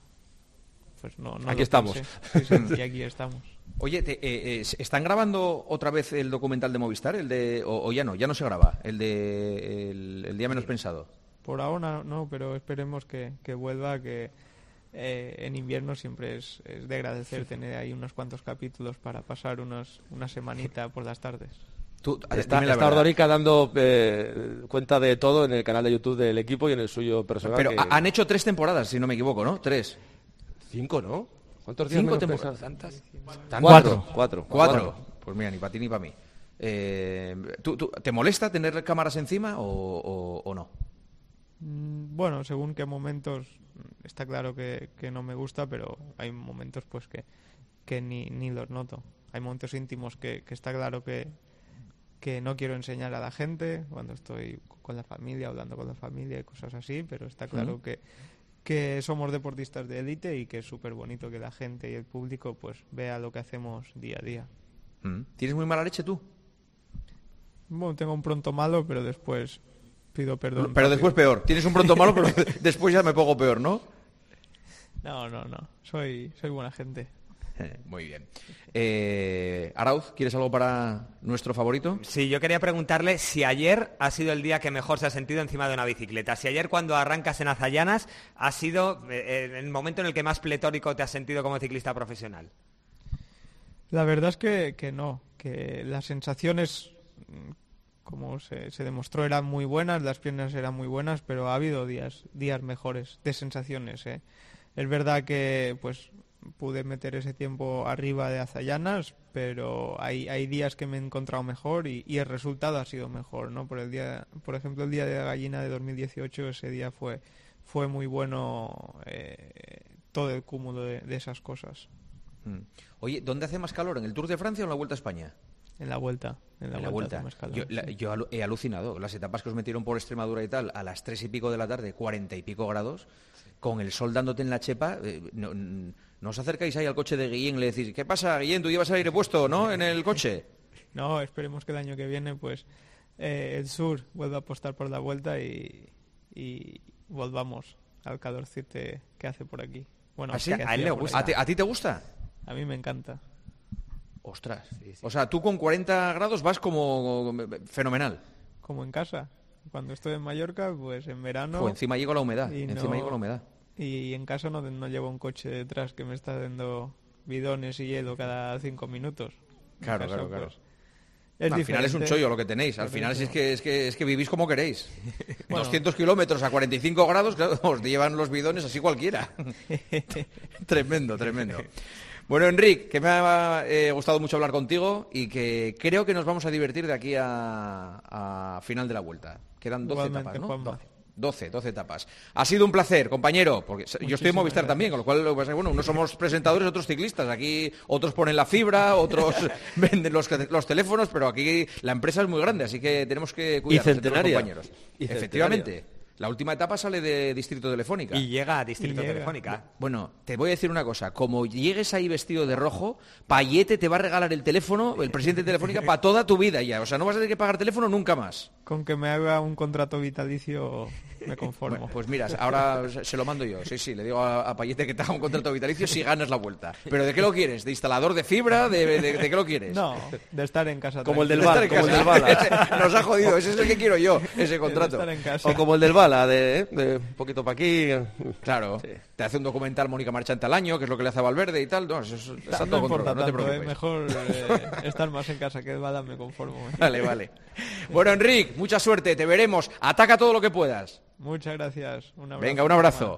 aquí estamos. Sí, y aquí estamos. Oye, ¿están grabando otra vez el documental de Movistar? O ya no se graba, el día menos pensado. Por ahora no, pero esperemos que vuelva, que en invierno siempre es de agradecer tener ahí unos cuantos capítulos para pasar una semanita por las tardes. Está Ordóñez dando cuenta de todo en el canal de YouTube del equipo y en el suyo personal. Pero han hecho 3 temporadas, si no me equivoco, ¿no? 3. 5, ¿no? ¿Cuántos días 5 temporadas? ¿Tantas? 4. Pues mira, ni para ti ni para mí. ¿Te molesta tener cámaras encima o no? Bueno, según qué momentos, está claro que no me gusta, pero hay momentos pues que ni los noto. Hay momentos íntimos que está claro que no quiero enseñar a la gente cuando estoy con la familia, hablando con la familia y cosas así, pero está claro que somos deportistas de élite y que es súper bonito que la gente y el público pues vea lo que hacemos día a día. ¿Tienes muy mala leche tú? Bueno, tengo un pronto malo, pero después pido perdón. Pero después peor. Tienes un pronto malo, pero después ya me pongo peor, ¿no? No. Soy buena gente. Muy bien. Arauz, ¿quieres algo para nuestro favorito? Sí, yo quería preguntarle si ayer ha sido el día que mejor se ha sentido encima de una bicicleta. Si ayer cuando arrancas en Azallanas ha sido el momento en el que más pletórico te has sentido como ciclista profesional. La verdad es que no, que las sensaciones, como se demostró, eran muy buenas, las piernas eran muy buenas, pero ha habido días mejores de sensaciones. Es verdad que pues pude meter ese tiempo arriba de Azallanas, pero hay días que me he encontrado mejor y el resultado ha sido mejor, ¿no? Por ejemplo, el día de la gallina de 2018, ese día fue muy bueno, todo el cúmulo de esas cosas. Oye, ¿dónde hace más calor? ¿En el Tour de Francia o en la Vuelta a España? En la Vuelta. Vuelta. Yo he alucinado. Las etapas que os metieron por Extremadura y tal, a las 3 y pico de la tarde, 40 y pico grados, con el sol dándote en la chepa, no os acercáis ahí al coche de Guillén y le decís, ¿qué pasa, Guillén? Tú llevas el aire puesto, ¿no?, en el coche. No, esperemos que el año que viene, pues, el Sur vuelva a apostar por la Vuelta y volvamos al calorcito que hace por aquí. Bueno, ¿sí? ¿A él le gusta? ¿A ti te gusta? A mí me encanta. Ostras. Sí. O sea, tú con 40 grados vas como fenomenal. Como en casa. Cuando estoy en Mallorca, pues en verano... encima llego la humedad. Y en casa no llevo un coche detrás que me está dando bidones y hielo cada 5 minutos. Claro. Al final es un chollo lo que tenéis. Al final es que vivís como queréis. Bueno. 200 kilómetros a 45 grados, claro, os llevan los bidones así cualquiera. Tremendo. Bueno, Enric, que me ha gustado mucho hablar contigo y que creo que nos vamos a divertir de aquí a final de la Vuelta. Quedan 12 etapas, ¿no? 12 etapas. Ha sido un placer, compañero, porque yo estoy en Movistar también, con lo cual, bueno, unos somos presentadores, otros ciclistas. Aquí otros ponen la fibra, otros venden los teléfonos, pero aquí la empresa es muy grande, así que tenemos que cuidar de los compañeros. Efectivamente. La última etapa sale de Distrito Telefónica. Y llega a Distrito Telefónica. Bueno, te voy a decir una cosa. Como llegues ahí vestido de rojo, Payete te va a regalar el teléfono, el presidente de Telefónica, para toda tu vida ya. O sea, no vas a tener que pagar teléfono nunca más. Con que me haga un contrato vitalicio me conformo. Bueno, pues mira, ahora se lo mando yo. Sí, le digo a Payete que te haga un contrato vitalicio si ganas la Vuelta. ¿Pero de qué lo quieres? ¿De instalador de fibra? ¿De qué lo quieres? No, de estar en casa. Como el del Bala. Nos ha jodido. Ese es el que quiero yo, ese contrato. De estar en casa. O como el del Bala, de un poquito para aquí. Claro. Sí. Te hace un documental Mónica Marchante al año, que es lo que le hace a Valverde y tal. No, eso está todo controlado, no te preocupes. Mejor estar más en casa que el Bala, me conformo. Vale. Bueno, Enric, mucha suerte, te veremos. Ataca todo lo que puedas. Muchas gracias. Un abrazo. Venga, un abrazo.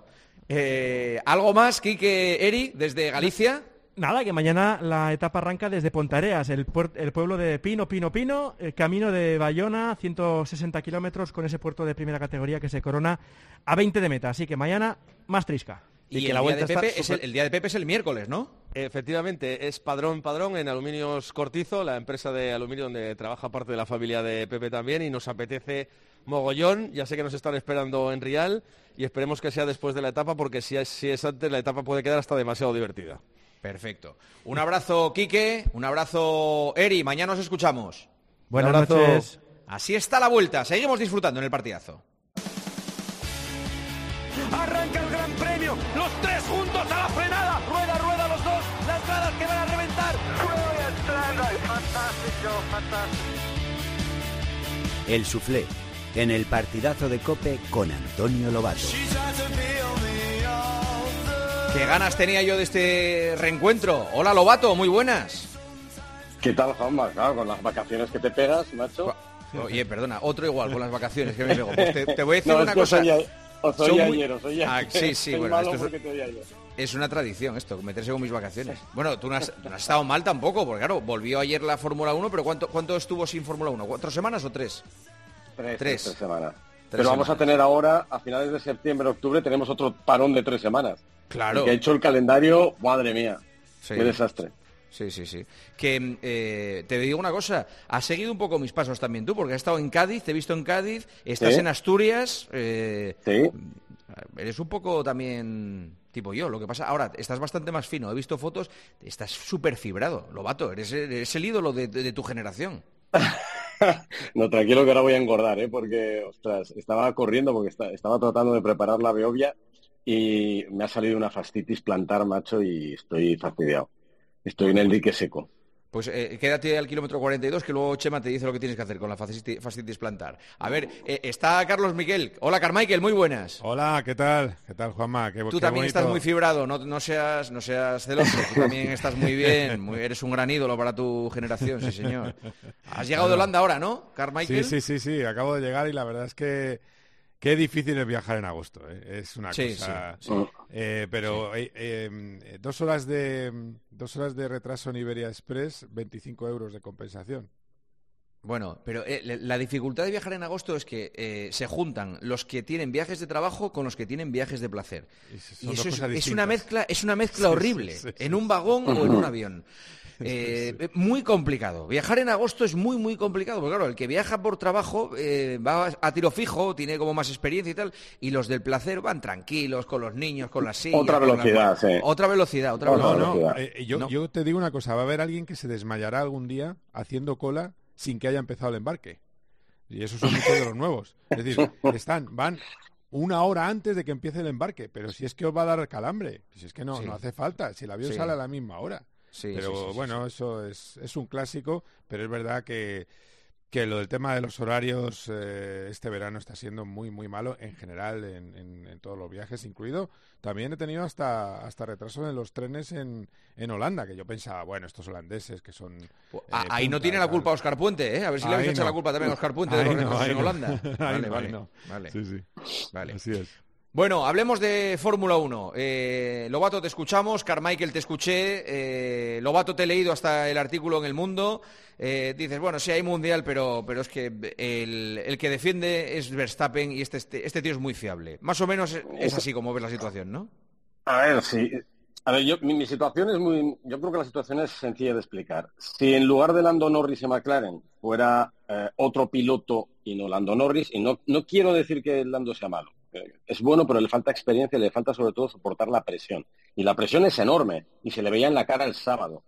¿Algo más, Quique, Eri, desde Galicia? Nada, que mañana la etapa arranca desde Pontareas, el pueblo de Pino, el camino de Bayona, 160 kilómetros, con ese puerto de primera categoría que se corona a 20 de meta. Así que mañana más trisca. Y que la Vuelta de Pepe el día de Pepe es el miércoles, ¿no? Efectivamente, es padrón en Aluminios Cortizo, la empresa de aluminio donde trabaja parte de la familia de Pepe también, y nos apetece mogollón. Ya sé que nos están esperando en Rial y esperemos que sea después de la etapa, porque si es antes, la etapa puede quedar hasta demasiado divertida. Perfecto. Un abrazo, Quique, un abrazo, Eri, mañana nos escuchamos. Buenas noches. Así está la Vuelta, seguimos disfrutando en el partidazo. Arranca el Gran Premio, los tres juntos a la frenada, rueda los dos, las gradas que van a reventar. El Soufflé, en el partidazo de COPE con Antonio Lobato. Qué ganas tenía yo de este reencuentro. Hola, Lobato, muy buenas. ¿Qué tal, Juanma? Claro, con las vacaciones que te pegas, macho. Oye, perdona, otro igual con las vacaciones que me pego. Pues te voy a decir una cosa. Soy ayer. Sí, bueno, es una tradición esto, meterse con mis vacaciones. Bueno, tú no has estado mal tampoco, porque claro, volvió ayer la Fórmula 1, pero ¿cuánto estuvo sin Fórmula 1? ¿4 semanas o 3? Tres semanas. Pero vamos a tener ahora, a finales de septiembre, octubre, tenemos otro parón de 3 semanas. Claro. El que ha hecho el calendario, madre mía, sí. Qué desastre. Sí. Que te digo una cosa, has seguido un poco mis pasos también tú, porque has estado en Cádiz, te he visto en Cádiz, estás en Asturias. Sí. Eres un poco también tipo yo, lo que pasa, ahora estás bastante más fino, he visto fotos, estás súper fibrado, Lobato, eres el ídolo de tu generación. No, tranquilo que ahora voy a engordar, porque, ostras, estaba corriendo porque estaba tratando de preparar la Beovia y me ha salido una fascitis plantar, macho, y estoy fastidiado. Estoy en el dique seco. Pues quédate al kilómetro 42, que luego Chema te dice lo que tienes que hacer con la fascitis plantar. A ver, está Carlos Miguel. Hola, Carmichael, muy buenas. Hola, ¿qué tal? ¿Qué tal, Juanma? Tú también estás muy fibrado, no seas celoso. Tú también estás muy bien, eres un gran ídolo para tu generación, sí, señor. Has llegado de Holanda ahora, ¿no, Carmichael? Sí, acabo de llegar y la verdad es que qué difícil es viajar en agosto, ¿eh? Es una cosa. Sí. Pero 2 horas de retraso en Iberia Express, 25 euros de compensación. Bueno, pero la dificultad de viajar en agosto es que se juntan los que tienen viajes de trabajo con los que tienen viajes de placer. Y eso es una mezcla horrible, en un vagón o en un avión. Muy complicado. Viajar en agosto es muy, muy complicado, porque claro, el que viaja por trabajo va a tiro fijo, tiene como más experiencia y tal, y los del placer van tranquilos, con los niños, con las sillas. Otra velocidad, sí. Otra velocidad. Yo te digo una cosa, va a haber alguien que se desmayará algún día haciendo cola sin que haya empezado el embarque. Y esos son muchos de los nuevos. Es decir, van 1 hora antes de que empiece el embarque, pero si es que os va a dar calambre, si es que no hace falta, si el avión sale a la misma hora. Eso es un clásico, pero es verdad que lo del tema de los horarios este verano está siendo muy, muy malo en general en todos los viajes, incluido. También he tenido hasta retrasos en los trenes en Holanda, que yo pensaba, bueno, estos holandeses que son... ahí no tiene la culpa Óscar Puente, ¿eh? A ver si le habéis echado la culpa también a Óscar Puente de los retrasos en Holanda. Vale. Sí. Vale. Así es. Bueno, hablemos de Fórmula 1. Lobato, te escuchamos, Carmichael, te escuché, Lobato, te he leído hasta el artículo en El Mundo. Dices, bueno, sí hay mundial, pero es que el que defiende es Verstappen y este tío es muy fiable. Más o menos es así como ves la situación, ¿no? A ver, sí. A ver, mi situación es muy... Yo creo que la situación es sencilla de explicar. Si en lugar de Lando Norris y McLaren fuera otro piloto y no Lando Norris, y no quiero decir que Lando sea malo, es bueno, pero le falta experiencia y le falta sobre todo soportar la presión. Y la presión es enorme, y se le veía en la cara el sábado.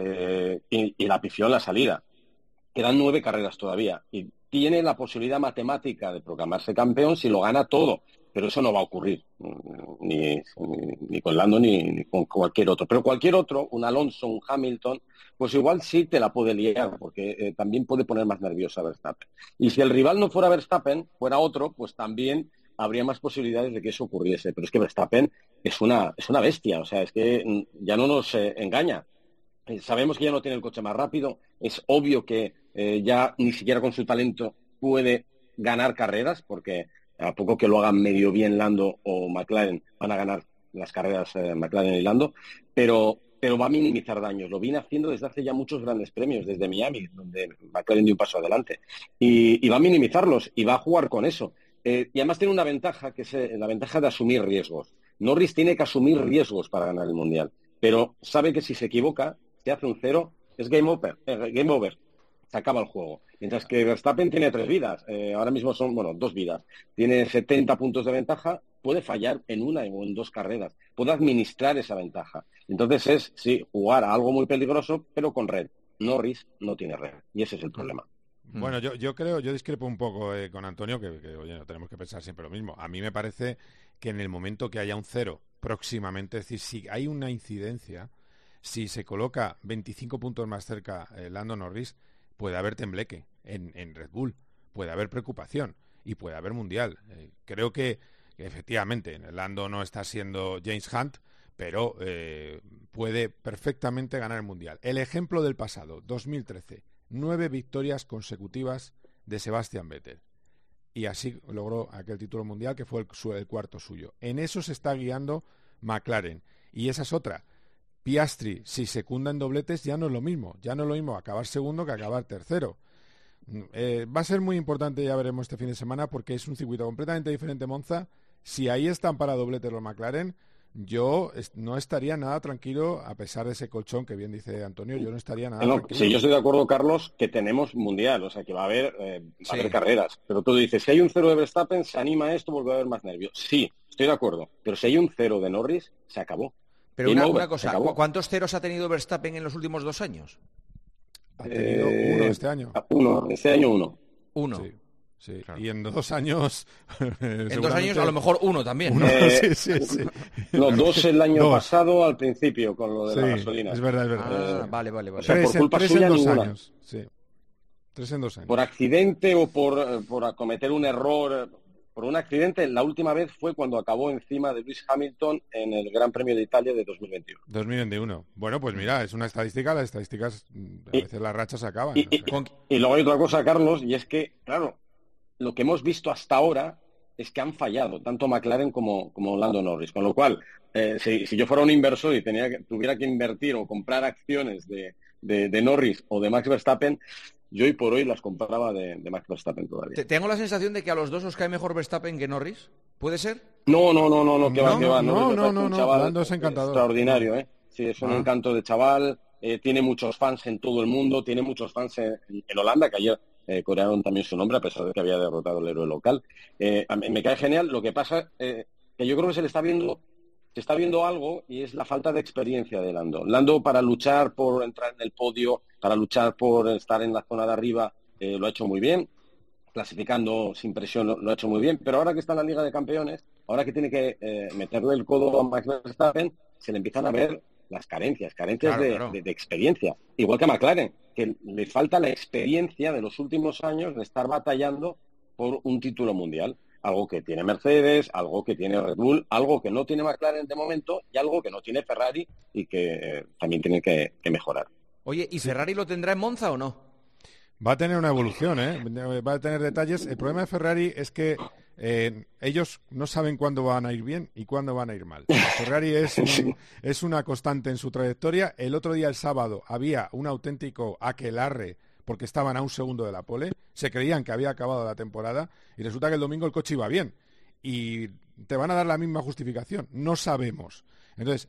Y la pifió en la salida. Quedan 9 carreras todavía. Y tiene la posibilidad matemática de proclamarse campeón si lo gana todo. Pero eso no va a ocurrir, ni con Lando ni con cualquier otro. Pero cualquier otro, un Alonso, un Hamilton, pues igual sí te la puede liar, porque también puede poner más nervioso a Verstappen. Y si el rival no fuera Verstappen, fuera otro, pues también habría más posibilidades de que eso ocurriese. Pero es que Verstappen es una bestia, o sea, es que ya no nos engaña. Sabemos que ya no tiene el coche más rápido, es obvio que ya ni siquiera con su talento puede ganar carreras, porque a poco que lo hagan medio bien Lando o McLaren, van a ganar las carreras McLaren y Lando, pero va a minimizar daños. Lo viene haciendo desde hace ya muchos grandes premios, desde Miami, donde McLaren dio un paso adelante. Y va a minimizarlos y va a jugar con eso. Y además tiene una ventaja, que es la ventaja de asumir riesgos. Norris tiene que asumir riesgos para ganar el Mundial, pero sabe que si se equivoca, si hace un 0, es game over. Se acaba el juego. Mientras que Verstappen tiene 3 vidas. Ahora mismo son, 2 vidas. Tiene 70 puntos de ventaja. Puede fallar en 1 o en 2 carreras. Puede administrar esa ventaja. Entonces es, jugar a algo muy peligroso, pero con red. Norris no tiene red. Y ese es el problema. Bueno, yo discrepo un poco con Antonio, que oye, no tenemos que pensar siempre lo mismo. A mí me parece que en el momento que haya un 0 próximamente, es decir, si hay una incidencia, si se coloca 25 puntos más cerca Lando Norris, puede haber tembleque en Red Bull, puede haber preocupación y puede haber mundial. Creo que efectivamente Lando no está siendo James Hunt, pero puede perfectamente ganar el mundial. El ejemplo del pasado, 2013, 9 victorias consecutivas de Sebastian Vettel. Y así logró aquel título mundial que fue el cuarto suyo. En eso se está guiando McLaren. Y esa es otra. Piastri, si secunda en dobletes, ya no es lo mismo. Ya no es lo mismo acabar segundo que acabar tercero. Va a ser muy importante, ya veremos este fin de semana, porque es un circuito completamente diferente Monza. Si ahí están para dobletes los McLaren, yo no estaría nada tranquilo, a pesar de ese colchón que bien dice Antonio, yo no estaría nada tranquilo. Sí, yo estoy de acuerdo, Carlos, que tenemos mundial, o sea, que va a haber carreras. Pero tú dices, si hay un 0 de Verstappen, se anima a esto, vuelve a haber más nervios. Sí, estoy de acuerdo. Pero si hay un 0 de Norris, se acabó. Pero una cosa, ¿cuántos ceros ha tenido Verstappen en los últimos 2 años? Ha tenido uno este año. Este año uno. Sí. Sí, claro. Y en 2 años... en 2 años a lo mejor uno también. Sí. No, 2 el año pasado al principio con lo de la gasolina. Es verdad. Vale. O sea, por culpa suya ninguna. Años. Sí. 3 en 2 años. Por accidente o por acometer un error... Por un accidente, la última vez fue cuando acabó encima de Lewis Hamilton en el Gran Premio de Italia de 2021. 2021. Bueno, pues mira, es una estadística, las estadísticas, a veces las rachas se acaban. Y luego hay otra cosa, Carlos, y es que, claro, lo que hemos visto hasta ahora es que han fallado, tanto McLaren como Lando Norris. Con lo cual, si yo fuera un inversor y tuviera que invertir o comprar acciones de Norris o de Max Verstappen, yo hoy por hoy las compraba de Max Verstappen todavía. Tengo la sensación de que a los dos os cae mejor Verstappen que Norris. ¿Puede ser? No, que va. No, Lando es encantador. Extraordinario, ¿eh? Sí, es un encanto de chaval, tiene muchos fans en todo el mundo, tiene muchos fans en Holanda, que ayer corearon también su nombre, a pesar de que había derrotado al héroe local. Me cae genial. Lo que pasa que yo creo que se está viendo algo, y es la falta de experiencia de Lando. Lando, para luchar por entrar en el podio, para luchar por estar en la zona de arriba, lo ha hecho muy bien, clasificando sin presión lo ha hecho muy bien, pero ahora que está en la Liga de Campeones, ahora que tiene que meterle el codo a Max Verstappen, se le empiezan a ver las carencias claro. De experiencia, igual que a McLaren, que le falta la experiencia de los últimos años de estar batallando por un título mundial. Algo que tiene Mercedes, algo que tiene Red Bull, algo que no tiene McLaren de momento y algo que no tiene Ferrari y que también tiene que mejorar. Oye, ¿y Ferrari lo tendrá en Monza o no? Va a tener una evolución, va a tener detalles. El problema de Ferrari es que ellos no saben cuándo van a ir bien y cuándo van a ir mal. Ferrari es una constante en su trayectoria. El otro día, el sábado, había un auténtico aquelarre porque estaban a un segundo de la pole, se creían que había acabado la temporada y resulta que el domingo el coche iba bien y te van a dar la misma justificación, no sabemos. Entonces,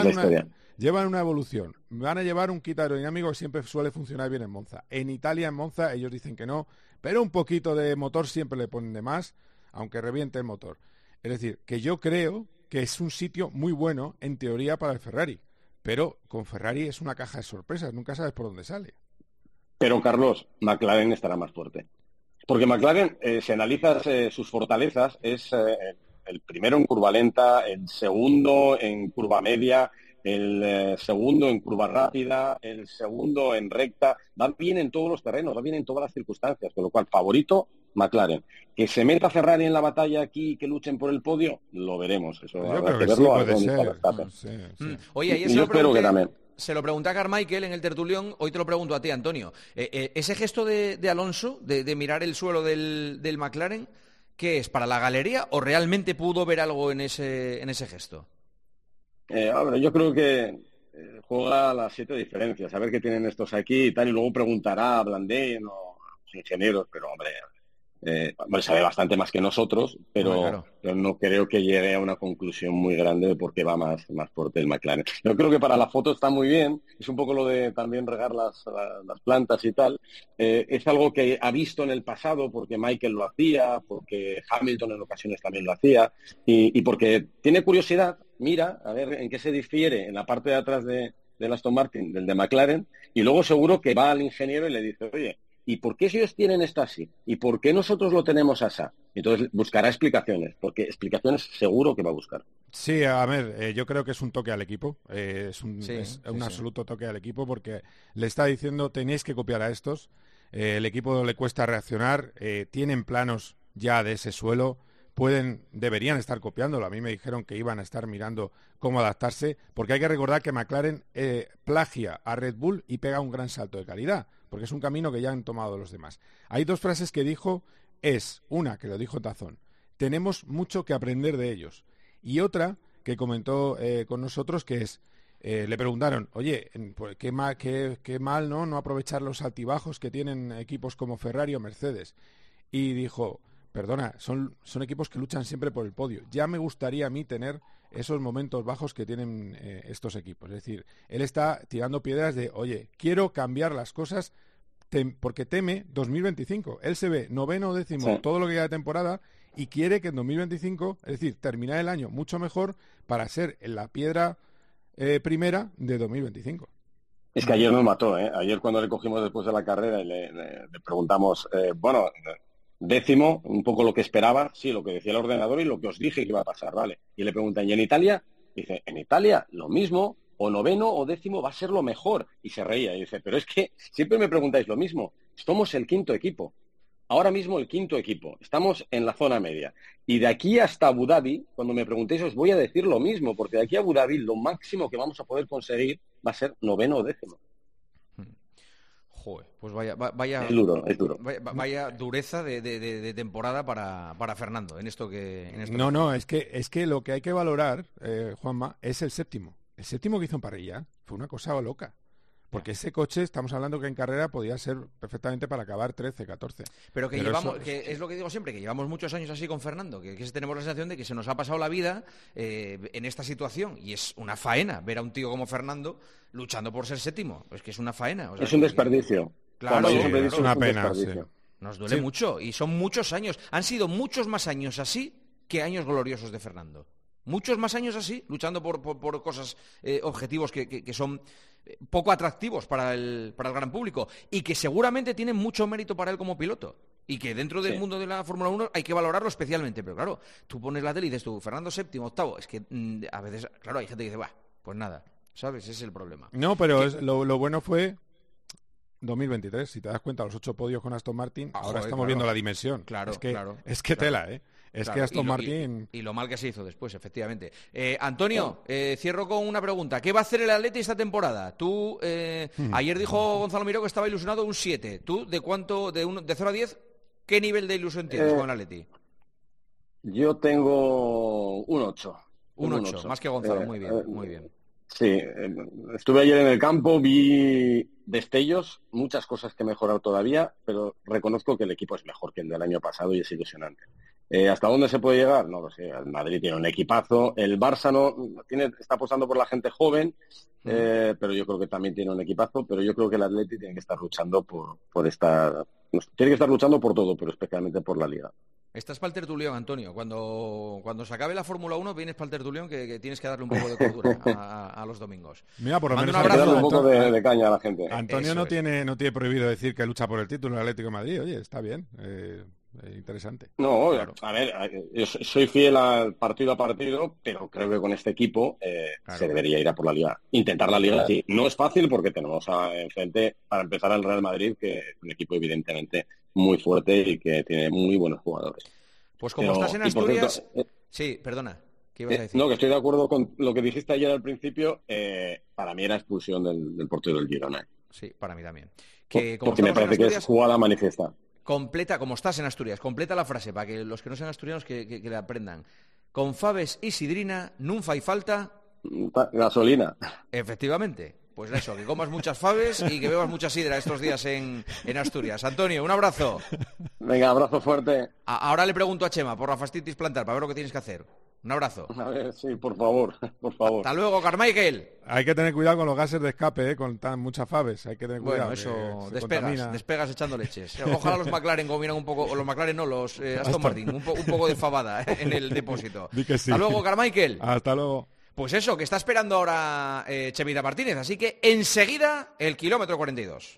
llevan una evolución, van a llevar un kit aerodinámico que siempre suele funcionar bien en Monza. En Italia, en Monza, ellos dicen que no, pero un poquito de motor siempre le ponen de más, aunque reviente el motor. Es decir, que yo creo que es un sitio muy bueno, en teoría, para el Ferrari, pero con Ferrari es una caja de sorpresas, nunca sabes por dónde sale. Pero, Carlos, McLaren estará más fuerte. Porque McLaren, si analizas sus fortalezas, es el primero en curva lenta, el segundo en curva media, el segundo en curva rápida, el segundo en recta. Va bien en todos los terrenos, va bien en todas las circunstancias. Con lo cual, favorito, McLaren. Que se meta Ferrari en la batalla aquí y que luchen por el podio, lo veremos. Eso habrá que verlo. Oye, ayer yo creo que también. Se lo pregunté a Carmichael en el tertulión, hoy te lo pregunto a ti, Antonio. ¿Ese gesto de Alonso, de mirar el suelo del McLaren, qué es, para la galería o realmente pudo ver algo en ese gesto? Yo creo que juega a las 7 diferencias, a ver qué tienen estos aquí y tal, y luego preguntará a Blandén o a los ingenieros, pero hombre, sabe bastante más que nosotros, pero no creo que llegue a una conclusión muy grande de por qué va más fuerte el McLaren. Yo creo que para la foto está muy bien, es un poco lo de también regar las plantas y tal. Es algo que ha visto en el pasado porque Michael lo hacía, porque Hamilton en ocasiones también lo hacía, y porque tiene curiosidad, mira, a ver en qué se difiere en la parte de atrás del Aston Martin, del de McLaren, y luego seguro que va al ingeniero y le dice, oye, ¿y por qué si ellos tienen esto así? ¿Y por qué nosotros lo tenemos así? Entonces buscará explicaciones, porque explicaciones seguro que va a buscar. Sí, a ver, yo creo que es un toque al equipo, es un absoluto toque al equipo, porque le está diciendo, tenéis que copiar a estos, el equipo le cuesta reaccionar, tienen planos ya de ese suelo, deberían estar copiándolo. A mí me dijeron que iban a estar mirando cómo adaptarse, porque hay que recordar que McLaren plagia a Red Bull y pega un gran salto de calidad, porque es un camino que ya han tomado los demás. Hay 2 frases que dijo, una que lo dijo Tazón, tenemos mucho que aprender de ellos, y otra que comentó con nosotros, que es, le preguntaron, oye, qué mal no aprovechar los altibajos que tienen equipos como Ferrari o Mercedes, y dijo, perdona, son equipos que luchan siempre por el podio. Ya me gustaría a mí tener esos momentos bajos que tienen estos equipos. Es decir, él está tirando piedras de, oye, quiero cambiar las cosas porque teme 2025. Él se ve 9º o 10º todo lo que queda de temporada y quiere que en 2025, es decir, terminar el año mucho mejor para ser en la piedra primera de 2025. Es que ayer nos mató, ¿eh? Ayer cuando le cogimos después de la carrera y le preguntamos, décimo, un poco lo que esperaba, sí, lo que decía el ordenador y lo que os dije que iba a pasar, ¿vale? Y le preguntan, ¿y en Italia? Dice, en Italia lo mismo, o noveno o décimo va a ser lo mejor. Y se reía y dice, pero es que siempre me preguntáis lo mismo, somos el quinto equipo. Ahora mismo el quinto equipo, estamos en la zona media. Y de aquí hasta Abu Dhabi, cuando me preguntéis, os voy a decir lo mismo, porque de aquí a Abu Dhabi lo máximo que vamos a poder conseguir va a ser noveno o décimo. Joder, pues vaya es duro. Vaya dureza de temporada para Fernando en esto que... Es que lo que hay que valorar, Juanma, es el séptimo. El séptimo que hizo en parrilla fue una cosa loca. Porque ese coche, estamos hablando que en carrera podía ser perfectamente para acabar 13, 14. Pero llevamos, es lo que digo siempre, que llevamos muchos años así con Fernando, que tenemos la sensación de que se nos ha pasado la vida en esta situación. Y es una faena ver a un tío como Fernando luchando por ser séptimo. Es que es una faena. O sea, es un desperdicio. Claro, es una pena. Sí. Nos duele mucho. Y son muchos años. Han sido muchos más años así que años gloriosos de Fernando. Muchos más años así, luchando por cosas, objetivos que son poco atractivos para el gran público y que seguramente tienen mucho mérito para él como piloto y que dentro del mundo de la Fórmula 1 hay que valorarlo especialmente. Pero claro, tú pones la tele y dices tú, Fernando séptimo, octavo, es que a veces, claro, hay gente que dice, pues nada, ¿sabes? Ese es el problema. No, pero lo bueno fue 2023, si te das cuenta, los 8 podios con Aston Martin, ahora estamos viendo la dimensión. Es que tela, ¿eh? Es que Aston Martin... Y lo mal que se hizo después, efectivamente. Antonio, cierro con una pregunta. ¿Qué va a hacer el Atleti esta temporada? Tú, ayer dijo Gonzalo Miró que estaba ilusionado un 7. ¿Tú de cuánto, de 0 a 10, qué nivel de ilusión tienes con el Atleti? Yo tengo un 8. Un 8, más que Gonzalo, muy bien. Sí, estuve ayer en el campo, vi destellos, muchas cosas que mejorar todavía, pero reconozco que el equipo es mejor que el del año pasado y es ilusionante. ¿Hasta dónde se puede llegar? No lo sé. El Madrid tiene un equipazo. El Barça está apostando por la gente joven, pero yo creo que también tiene un equipazo. Pero yo creo que el Atleti tiene que estar luchando tiene que estar luchando por todo, pero especialmente por la Liga. Estás para el tertulión, Antonio. Cuando se acabe la Fórmula 1 vienes para el tertulión que tienes que darle un poco de cordura a los domingos. Mira, por lo menos un abrazo, un poco de caña a la gente. Antonio no tiene prohibido decir que lucha por el título en el Atlético de Madrid. Oye, está bien. Interesante. No, claro. A ver, yo soy fiel al partido a partido, pero creo que con este equipo se debería ir a por la Liga. Intentar la Liga, sí. No es fácil porque tenemos enfrente, para empezar, al Real Madrid, que es un equipo evidentemente muy fuerte y que tiene muy buenos jugadores. Pues como estás en Asturias... Sí, perdona. ¿Qué ibas a decir? No, que estoy de acuerdo con lo que dijiste ayer al principio. Para mí era expulsión del portero del Girona. Sí, para mí también. Porque me parece que es jugada manifiesta. Completa, como estás en Asturias, completa la frase para que los que no sean asturianos que la aprendan. Con faves y sidrina, nun fai falta... Gasolina. Efectivamente. Pues eso, que comas muchas faves y que bebas mucha sidra estos días en Asturias. Antonio, un abrazo. Venga, abrazo fuerte. Ahora le pregunto a Chema por la fascitis plantar, para ver lo que tienes que hacer. Un abrazo. A ver, sí, por favor. Hasta luego, Carmichael. Hay que tener cuidado con los gases de escape, con muchas faves. Hay que tener cuidado. Bueno, eso, despegas echando leches. Ojalá los McLaren comieran un poco, o los McLaren no, los Aston Martin, un poco de fabada en el depósito. Sí. Hasta luego, Carmichael. Hasta luego. Pues eso, que está esperando ahora Chemita Martínez. Así que enseguida el kilómetro 42.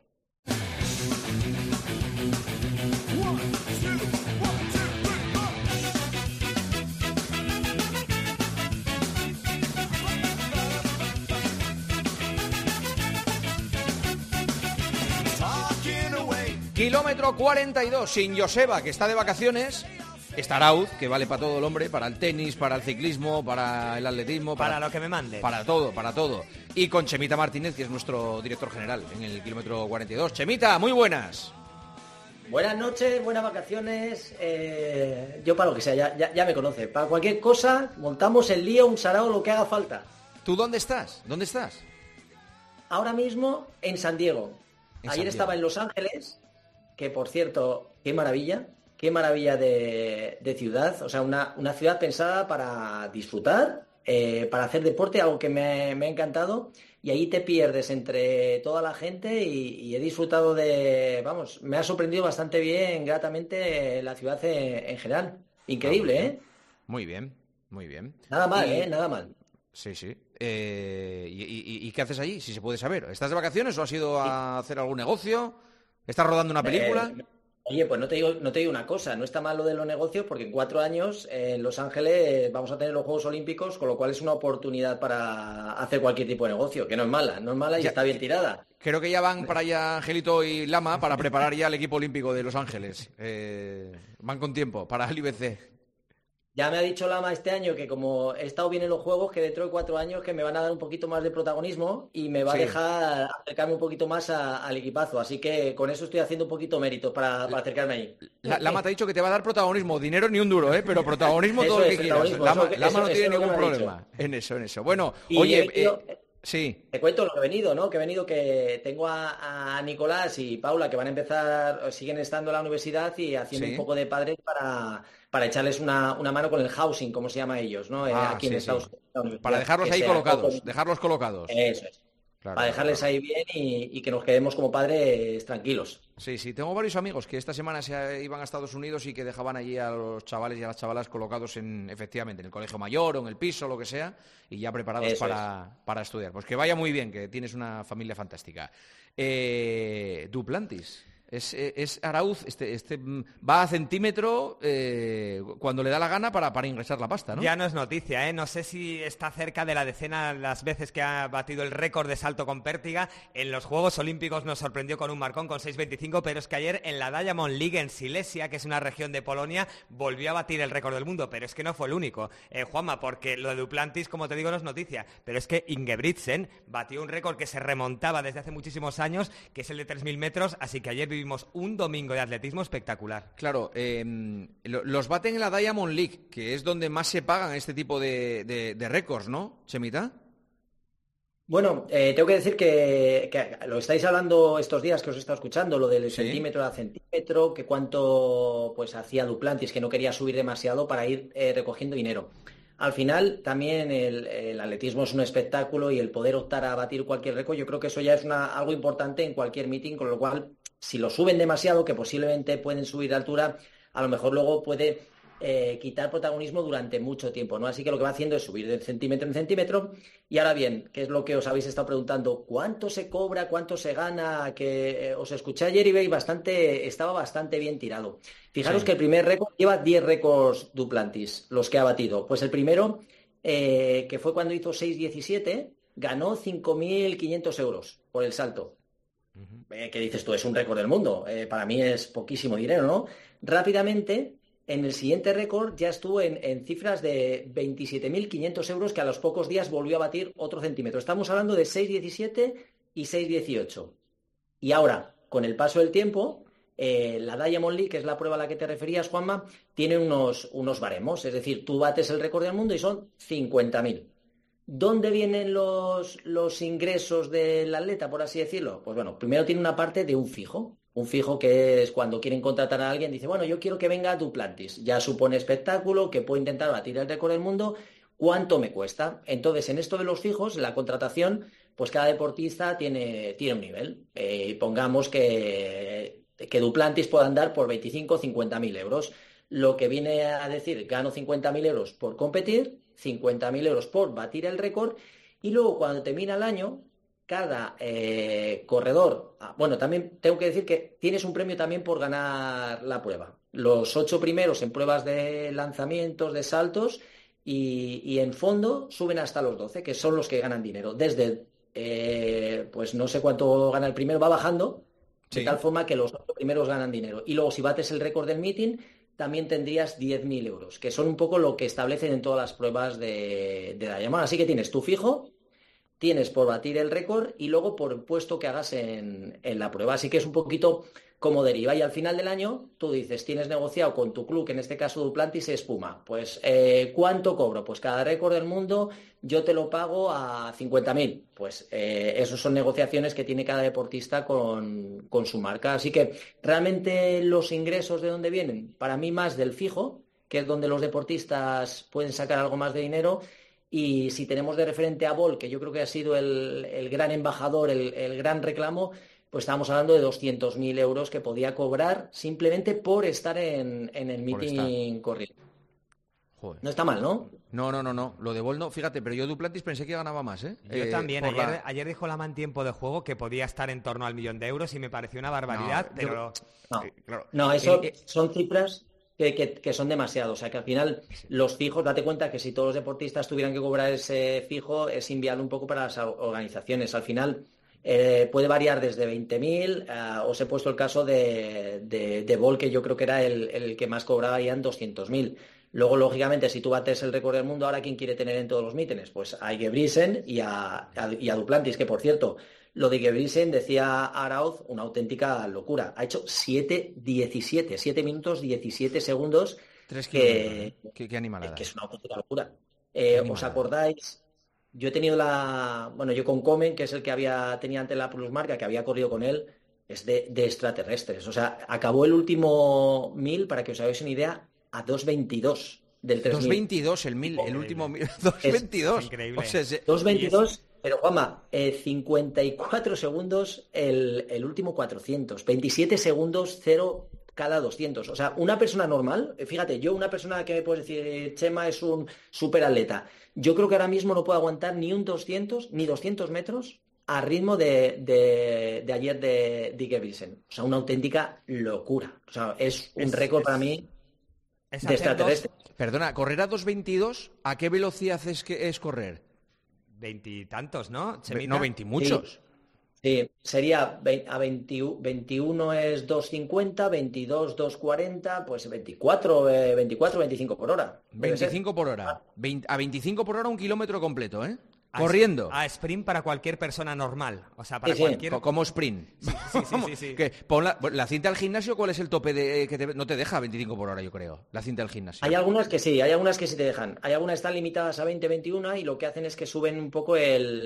Kilómetro 42, sin Joseba, que está de vacaciones. Está Arauz, que vale para todo el hombre, para el tenis, para el ciclismo, para el atletismo. Para lo que me mande. Para todo. Y con Chemita Martínez, que es nuestro director general en el kilómetro 42. Chemita, muy buenas. Buenas noches, buenas vacaciones. Yo para lo que sea, ya me conoce. Para cualquier cosa, montamos el lío, un sarao, lo que haga falta. ¿Tú dónde estás? Ahora mismo en San Diego. Ayer estaba en Los Ángeles, que por cierto, qué maravilla de ciudad. O sea, una ciudad pensada para disfrutar, para hacer deporte, algo que me ha encantado. Y ahí te pierdes entre toda la gente y he disfrutado me ha sorprendido bastante bien, gratamente, la ciudad en general. Increíble, ¿eh? Muy bien. Nada mal, Nada mal. Sí. ¿Y qué haces allí, si se puede saber? ¿Estás de vacaciones o has ido a hacer algún negocio? ¿Estás rodando una película? Oye, pues no te digo una cosa, no está mal lo de los negocios porque en 4 años en Los Ángeles vamos a tener los Juegos Olímpicos, con lo cual es una oportunidad para hacer cualquier tipo de negocio, que no es mala y está bien tirada. Creo que ya van para allá Angelito y Lama para preparar ya el equipo olímpico de Los Ángeles. Van con tiempo para el IBC. Ya me ha dicho Lama este año que como he estado bien en los Juegos, que dentro de 4 años que me van a dar un poquito más de protagonismo y me va a dejar acercarme un poquito más al equipazo. Así que con eso estoy haciendo un poquito mérito para acercarme ahí. Lama te ha dicho que te va a dar protagonismo, dinero ni un duro, pero protagonismo todo lo que quieras. Lama no tiene ningún problema en eso. Bueno, oye... Sí. Te cuento lo que he venido, ¿no? Que tengo a Nicolás y Paula que van a empezar, siguen estando en la universidad y haciendo un poco de padres para echarles una mano con el housing, como se llama ellos, ¿no? Aquí en Estados Unidos. Para dejarlos ahí colocados. Eso es. Claro, para dejarles ahí bien y que nos quedemos como padres tranquilos. Sí, tengo varios amigos que esta semana se iban a Estados Unidos y que dejaban allí a los chavales y a las chavalas colocados efectivamente en el colegio mayor o en el piso, lo que sea, y ya preparados para estudiar. Pues que vaya muy bien, que tienes una familia fantástica. Duplantis. Es Arauz, va a centímetro cuando le da la gana para ingresar la pasta, ¿no? Ya no es noticia, ¿eh? No sé si está cerca de la decena las veces que ha batido el récord de salto con pértiga. En los Juegos Olímpicos nos sorprendió con un marcón con 6.25, pero es que ayer en la Diamond League en Silesia, que es una región de Polonia, volvió a batir el récord del mundo, pero es que no fue el único, Juanma, porque lo de Duplantis, como te digo, no es noticia, pero es que Ingebrigtsen batió un récord que se remontaba desde hace muchísimos años, que es el de 3.000 metros, así que ayer vivimos un domingo de atletismo espectacular. Claro, los baten en la Diamond League, que es donde más se pagan este tipo de récords, ¿no, Chemita? Bueno, tengo que decir que lo estáis hablando estos días que os he estado escuchando, lo del centímetro a centímetro, que cuánto pues hacía Duplantis, que no quería subir demasiado para ir recogiendo dinero. Al final, también el atletismo es un espectáculo y el poder optar a batir cualquier récord, yo creo que eso ya es algo importante en cualquier meeting, con lo cual, si lo suben demasiado, que posiblemente pueden subir de altura, a lo mejor luego puede quitar protagonismo durante mucho tiempo, ¿no? Así que lo que va haciendo es subir de centímetro en centímetro. Y ahora bien, ¿qué es lo que os habéis estado preguntando? ¿Cuánto se cobra? ¿Cuánto se gana? Que os escuché ayer y veis estaba bastante bien tirado. Fijaros que el primer récord lleva 10 récords Duplantis, los que ha batido. Pues el primero, que fue cuando hizo 6.17, ganó 5.500 euros por el salto. ¿Qué dices tú? Es un récord del mundo. Para mí es poquísimo dinero, ¿no? Rápidamente, en el siguiente récord ya estuvo en cifras de 27.500 euros, que a los pocos días volvió a batir otro centímetro. Estamos hablando de 6.17 y 6.18. Y ahora, con el paso del tiempo, la Diamond League, que es la prueba a la que te referías, Juanma, tiene unos baremos. Es decir, tú bates el récord del mundo y son 50.000. ¿Dónde vienen los ingresos del atleta, por así decirlo? Pues bueno, primero tiene una parte de un fijo. Un fijo que es cuando quieren contratar a alguien, dice, bueno, yo quiero que venga Duplantis. Ya supone espectáculo, que puede intentar batir el récord del mundo. ¿Cuánto me cuesta? Entonces, en esto de los fijos, la contratación, pues cada deportista tiene un nivel. Pongamos que Duplantis pueda andar por 25 o 50.000 euros. Lo que viene a decir, gano 50.000 euros por competir, 50.000 euros por batir el récord, y luego cuando termina el año, cada corredor, bueno, también tengo que decir que tienes un premio también por ganar la prueba. Los 8 primeros en pruebas de lanzamientos, de saltos, y en fondo suben hasta los 12, que son los que ganan dinero. Desde, pues no sé cuánto gana el primero, va bajando, de tal forma que los 8 primeros ganan dinero. Y luego, si bates el récord del meeting, también tendrías 10.000 euros, que son un poco lo que establecen en todas las pruebas de Diamond. Así que tienes tu fijo, tienes por batir el récord y luego por el puesto que hagas en la prueba. Así que es un poquito como deriva. Y al final del año tú dices, tienes negociado con tu club, que en este caso Duplantis es Puma. Pues, ¿cuánto cobro? Pues cada récord del mundo yo te lo pago a 50.000. Pues esos son negociaciones que tiene cada deportista con su marca. Así que realmente los ingresos, ¿de dónde vienen? Para mí más del fijo, que es donde los deportistas pueden sacar algo más de dinero. Y si tenemos de referente a Bolt, que yo creo que ha sido el gran embajador, el gran reclamo, pues estábamos hablando de 200.000 euros que podía cobrar simplemente por estar en el meeting corriendo. Joder. No está mal, ¿no? No. Lo de Bolt no. Fíjate, pero yo Duplantis pensé que ganaba más, ¿eh? Yo también. Ayer dijo Lamán en tiempo de juego que podía estar en torno al 1.000.000 de euros y me pareció una barbaridad, pero... Eso son cifras que son demasiado. O sea, que al final los fijos, date cuenta que si todos los deportistas tuvieran que cobrar ese fijo, es inviable un poco para las organizaciones. Al final... puede variar desde 20.000, os he puesto el caso de Bolt, que yo creo que era el que más cobraba ya en 200.000. Luego, lógicamente, si tú bates el récord del mundo, ahora ¿quién quiere tener en todos los mítines? Pues a Ingebrigtsen y a Duplantis, que por cierto, lo de Ingebrigtsen, decía Arauz, una auténtica locura. Ha hecho 7 minutos 17 segundos. 3 kilómetros. Qué animalada. Que es una auténtica locura. ¿Os acordáis? Yo he tenido yo con Komen, que es el que tenía ante la plusmarca, que había corrido con él, es de extraterrestres. O sea, acabó el último 1000, para que os hagáis una idea, a 2.22 del 3.000. 2.22 el 1000, el último 1000. 2.22. Es increíble. O sea, 2.22, pero Juanma, 54 segundos el último 400. 27 segundos 0 cada 200. O sea, una persona normal, fíjate, una persona que me puedes decir, Chema es un superatleta, yo creo que ahora mismo no puedo aguantar ni un 200, ni 200 metros a ritmo de ayer de Ingebrigtsen. O sea, una auténtica locura. O sea, es un récord para mí de extraterrestre. Perdona, correr a 2.22, ¿a qué velocidad es correr? 20 y tantos, ¿no? No, 20 y muchos. Sí, sería a 21 es 2.50, 22 2.40, pues 24, 25 por hora. 25 por hora. A 25 por hora un kilómetro completo, ¿eh? Corriendo. A sprint para cualquier persona normal. O sea, para cualquier... Como sprint. Sí. Pon la cinta del gimnasio, ¿cuál es el tope que no te deja 25 por hora, yo creo? La cinta del gimnasio. Hay algunas que sí te dejan. Hay algunas que están limitadas a 20, 21 y lo que hacen es que suben un poco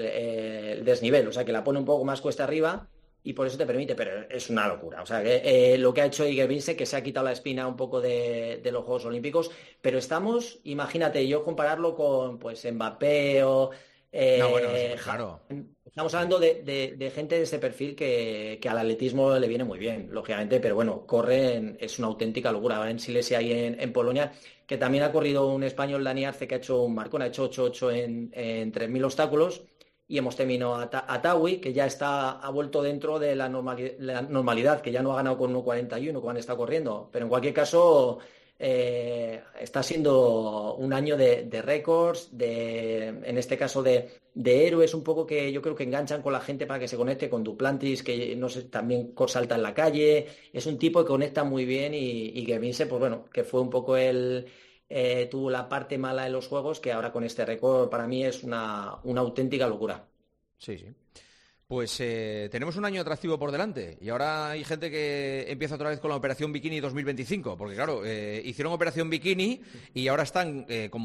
el desnivel. O sea, que la pone un poco más cuesta arriba y por eso te permite, pero es una locura. O sea, que lo que ha hecho Ingebrigtsen, que se ha quitado la espina un poco de los Juegos Olímpicos, pero imagínate, yo compararlo con pues Mbappé o... claro. Estamos hablando de gente de ese perfil que al atletismo le viene muy bien, lógicamente, pero bueno, corren, es una auténtica locura. Ahora en Silesia y en Polonia, que también ha corrido un español, Dani Arce, que ha hecho un marcón, ha hecho 8.8 en 3.000 obstáculos, y hemos terminado a Tawi, que ya ha vuelto dentro de la normalidad, que ya no ha ganado con 1.41 como han estado corriendo, pero en cualquier caso... está siendo un año de récords, en este caso de héroes, un poco que yo creo que enganchan con la gente para que se conecte, con Duplantis, que no sé, también salta en la calle, es un tipo que conecta muy bien y que Vince, pues bueno, que fue un poco tuvo la parte mala de los juegos, que ahora con este récord para mí es una auténtica locura. Sí. Pues tenemos un año atractivo por delante y ahora hay gente que empieza otra vez con la Operación Bikini 2025, porque claro, hicieron Operación Bikini y ahora están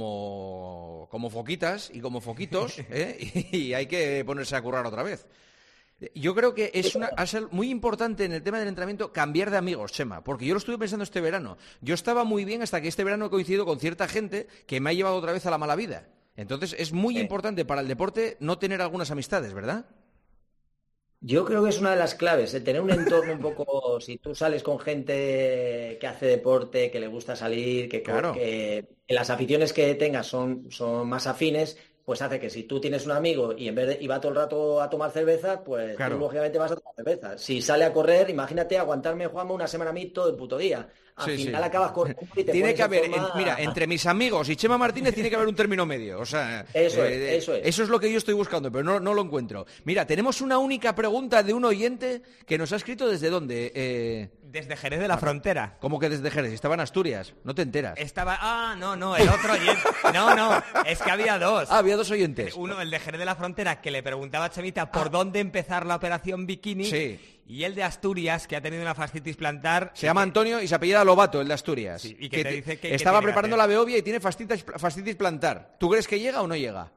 como foquitas y como foquitos y hay que ponerse a currar otra vez. Yo creo que va a ser muy importante en el tema del entrenamiento cambiar de amigos, Chema, porque yo lo estuve pensando este verano. Yo estaba muy bien hasta que este verano he coincidido con cierta gente que me ha llevado otra vez a la mala vida. Entonces es muy importante para el deporte no tener algunas amistades, ¿verdad? Yo creo que es una de las claves, tener un entorno un poco, si tú sales con gente que hace deporte, que le gusta salir, que las aficiones que tengas son más afines, pues hace que si tú tienes un amigo y en vez de va todo el rato a tomar cerveza, pues tú lógicamente vas a tomar cerveza. Si sale a correr, imagínate aguantarme, Juanma, una semana a mí todo el puto día. Al final acabas corriendo y te tiene que haber, forma... mira, entre mis amigos y Chema Martínez tiene que haber un término medio. O sea, eso es. Eso es lo que yo estoy buscando, pero no lo encuentro. Mira, tenemos una única pregunta de un oyente que nos ha escrito ¿desde dónde? Desde Jerez de la Frontera. ¿Cómo que desde Jerez? Estaba en Asturias, no te enteras. No, el otro oyente. No, es que había dos. Había dos oyentes. Uno, el de Jerez de la Frontera, que le preguntaba a Chemita por dónde empezar la Operación Bikini. Sí. Y el de Asturias, que ha tenido una fascitis plantar... Se llama Antonio y se apellida Lobato, el de Asturias. Sí, y que te dice que estaba preparando la Beovia y tiene fascitis plantar. ¿Tú crees que llega o no llega?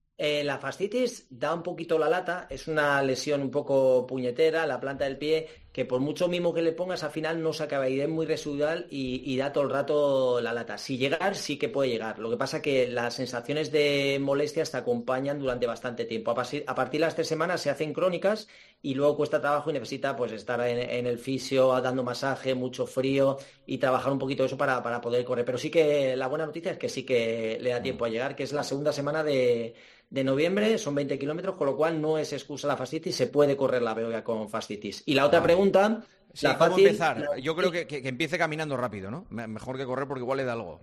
La fascitis da un poquito la lata, es una lesión un poco puñetera, la planta del pie, que por mucho mismo que le pongas, al final no se acaba, y es muy residual y da todo el rato la lata. Si llegar, sí que puede llegar. Lo que pasa que las sensaciones de molestias te acompañan durante bastante tiempo. A partir de las 3 semanas se hacen crónicas y luego cuesta trabajo y necesita pues estar en el fisio, dando masaje, mucho frío y trabajar un poquito eso para poder correr. Pero sí que la buena noticia es que sí que le da tiempo a llegar, que es la segunda semana de noviembre, son 20 kilómetros, con lo cual no es excusa la fascitis, se puede correr la Beoga con fascitis. Y la otra pregunta... Sí, ¿cómo empezar? Yo creo que empiece caminando rápido, ¿no? Mejor que correr porque igual le da algo.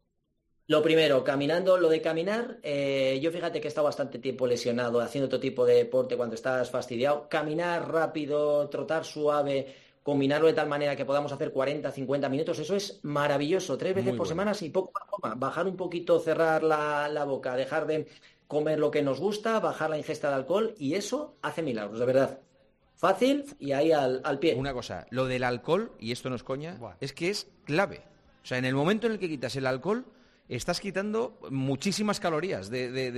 Lo primero, caminando, lo de caminar, yo fíjate que he estado bastante tiempo lesionado, haciendo otro tipo de deporte cuando estás fastidiado. Caminar rápido, trotar suave, combinarlo de tal manera que podamos hacer 40, 50 minutos, eso es maravilloso. 3 veces por semana, sin poco más coma. Bajar un poquito, cerrar la boca, dejar de comer lo que nos gusta, bajar la ingesta de alcohol, y eso hace milagros, de verdad. Fácil y ahí al pie. Una cosa, lo del alcohol, y esto no es coña, es que es clave. O sea, en el momento en el que quitas el alcohol, estás quitando muchísimas calorías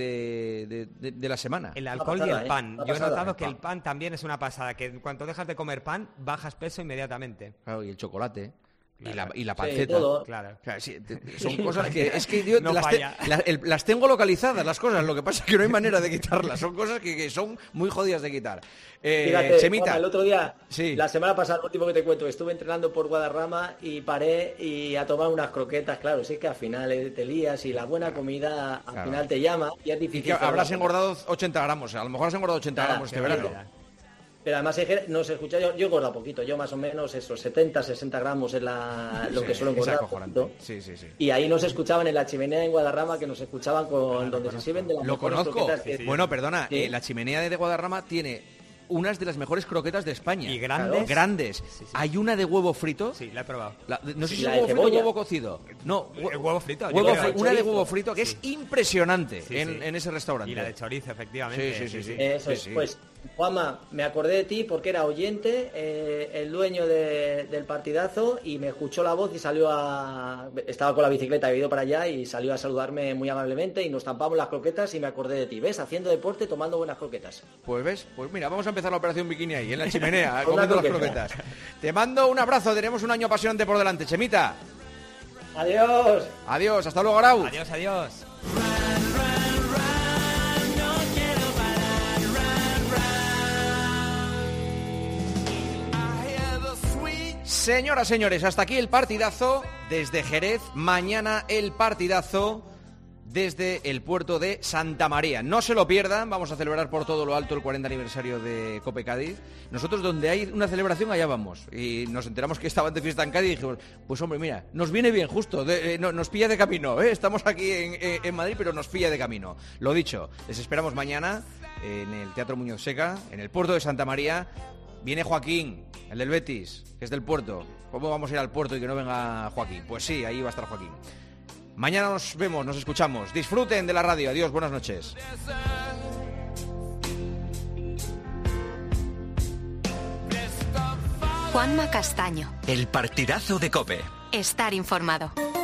de la semana. El alcohol y el pan. Yo he notado que el pan también es una pasada, que en cuanto dejas de comer pan, bajas peso inmediatamente. Claro, y el chocolate. Claro. Y la panceta. Sí, todo. Claro. Sí, son cosas que... Es que yo no las tengo localizadas, las cosas. Lo que pasa es que no hay manera de quitarlas. Son cosas que son muy jodidas de quitar. Fíjate, Chemita. Juanma, el otro día, sí. La semana pasada, el último que te cuento, estuve entrenando por Guadarrama y paré y a tomar unas croquetas. Claro, sí que al final te lías y la buena comida al final te llama y es difícil. Y que habrás engordado 80 gramos. A lo mejor has engordado 80 gramos este verano. Pero además no se escucha, yo he engordado poquito, yo más o menos esos 70, 60 gramos es lo que suelo engordar. Sí. Y ahí nos escuchaban en la chimenea en Guadarrama, que nos escuchaban con donde se sirven de las mejores croquetas. Bueno, perdona, la chimenea de Guadarrama tiene unas de las mejores croquetas de España. ¿Y grandes? Grandes. Sí. ¿Hay una de huevo frito? Sí, la he probado. No sé si es huevo frito o huevo cocido. No, huevo frito. Una de huevo frito que es impresionante en ese restaurante. Y la de chorizo, efectivamente. Sí. Eso es. Pues, Juanma, me acordé de ti porque era oyente, el dueño del partidazo, y me escuchó la voz y estaba con la bicicleta, he ido para allá y salió a saludarme muy amablemente y nos tampamos las croquetas y me acordé de ti. ¿Ves? Haciendo deporte, tomando buenas croquetas. Pues ves, pues mira, vamos a empezar la operación bikini ahí, en la chimenea, comiendo las croquetas. Te mando un abrazo, tenemos un año apasionante por delante, Chemita. Adiós. Adiós, hasta luego, Arau. Adiós. Señoras, señores, hasta aquí el partidazo desde Jerez. Mañana el partidazo desde el puerto de Santa María. No se lo pierdan, vamos a celebrar por todo lo alto el 40 aniversario de Cope Cádiz. Nosotros, donde hay una celebración, allá vamos. Y nos enteramos que estaban de fiesta en Cádiz y dijimos, pues hombre, mira, nos viene bien justo, nos pilla de camino, ¿eh? Estamos aquí en Madrid, pero nos pilla de camino. Lo dicho, les esperamos mañana en el Teatro Muñoz Seca, en el puerto de Santa María. Viene Joaquín, el del Betis, que es del puerto. ¿Cómo vamos a ir al puerto y que no venga Joaquín? Pues sí, ahí va a estar Joaquín. Mañana nos vemos, nos escuchamos. Disfruten de la radio. Adiós, buenas noches. Juanma Castaño. El partidazo de COPE. Estar informado.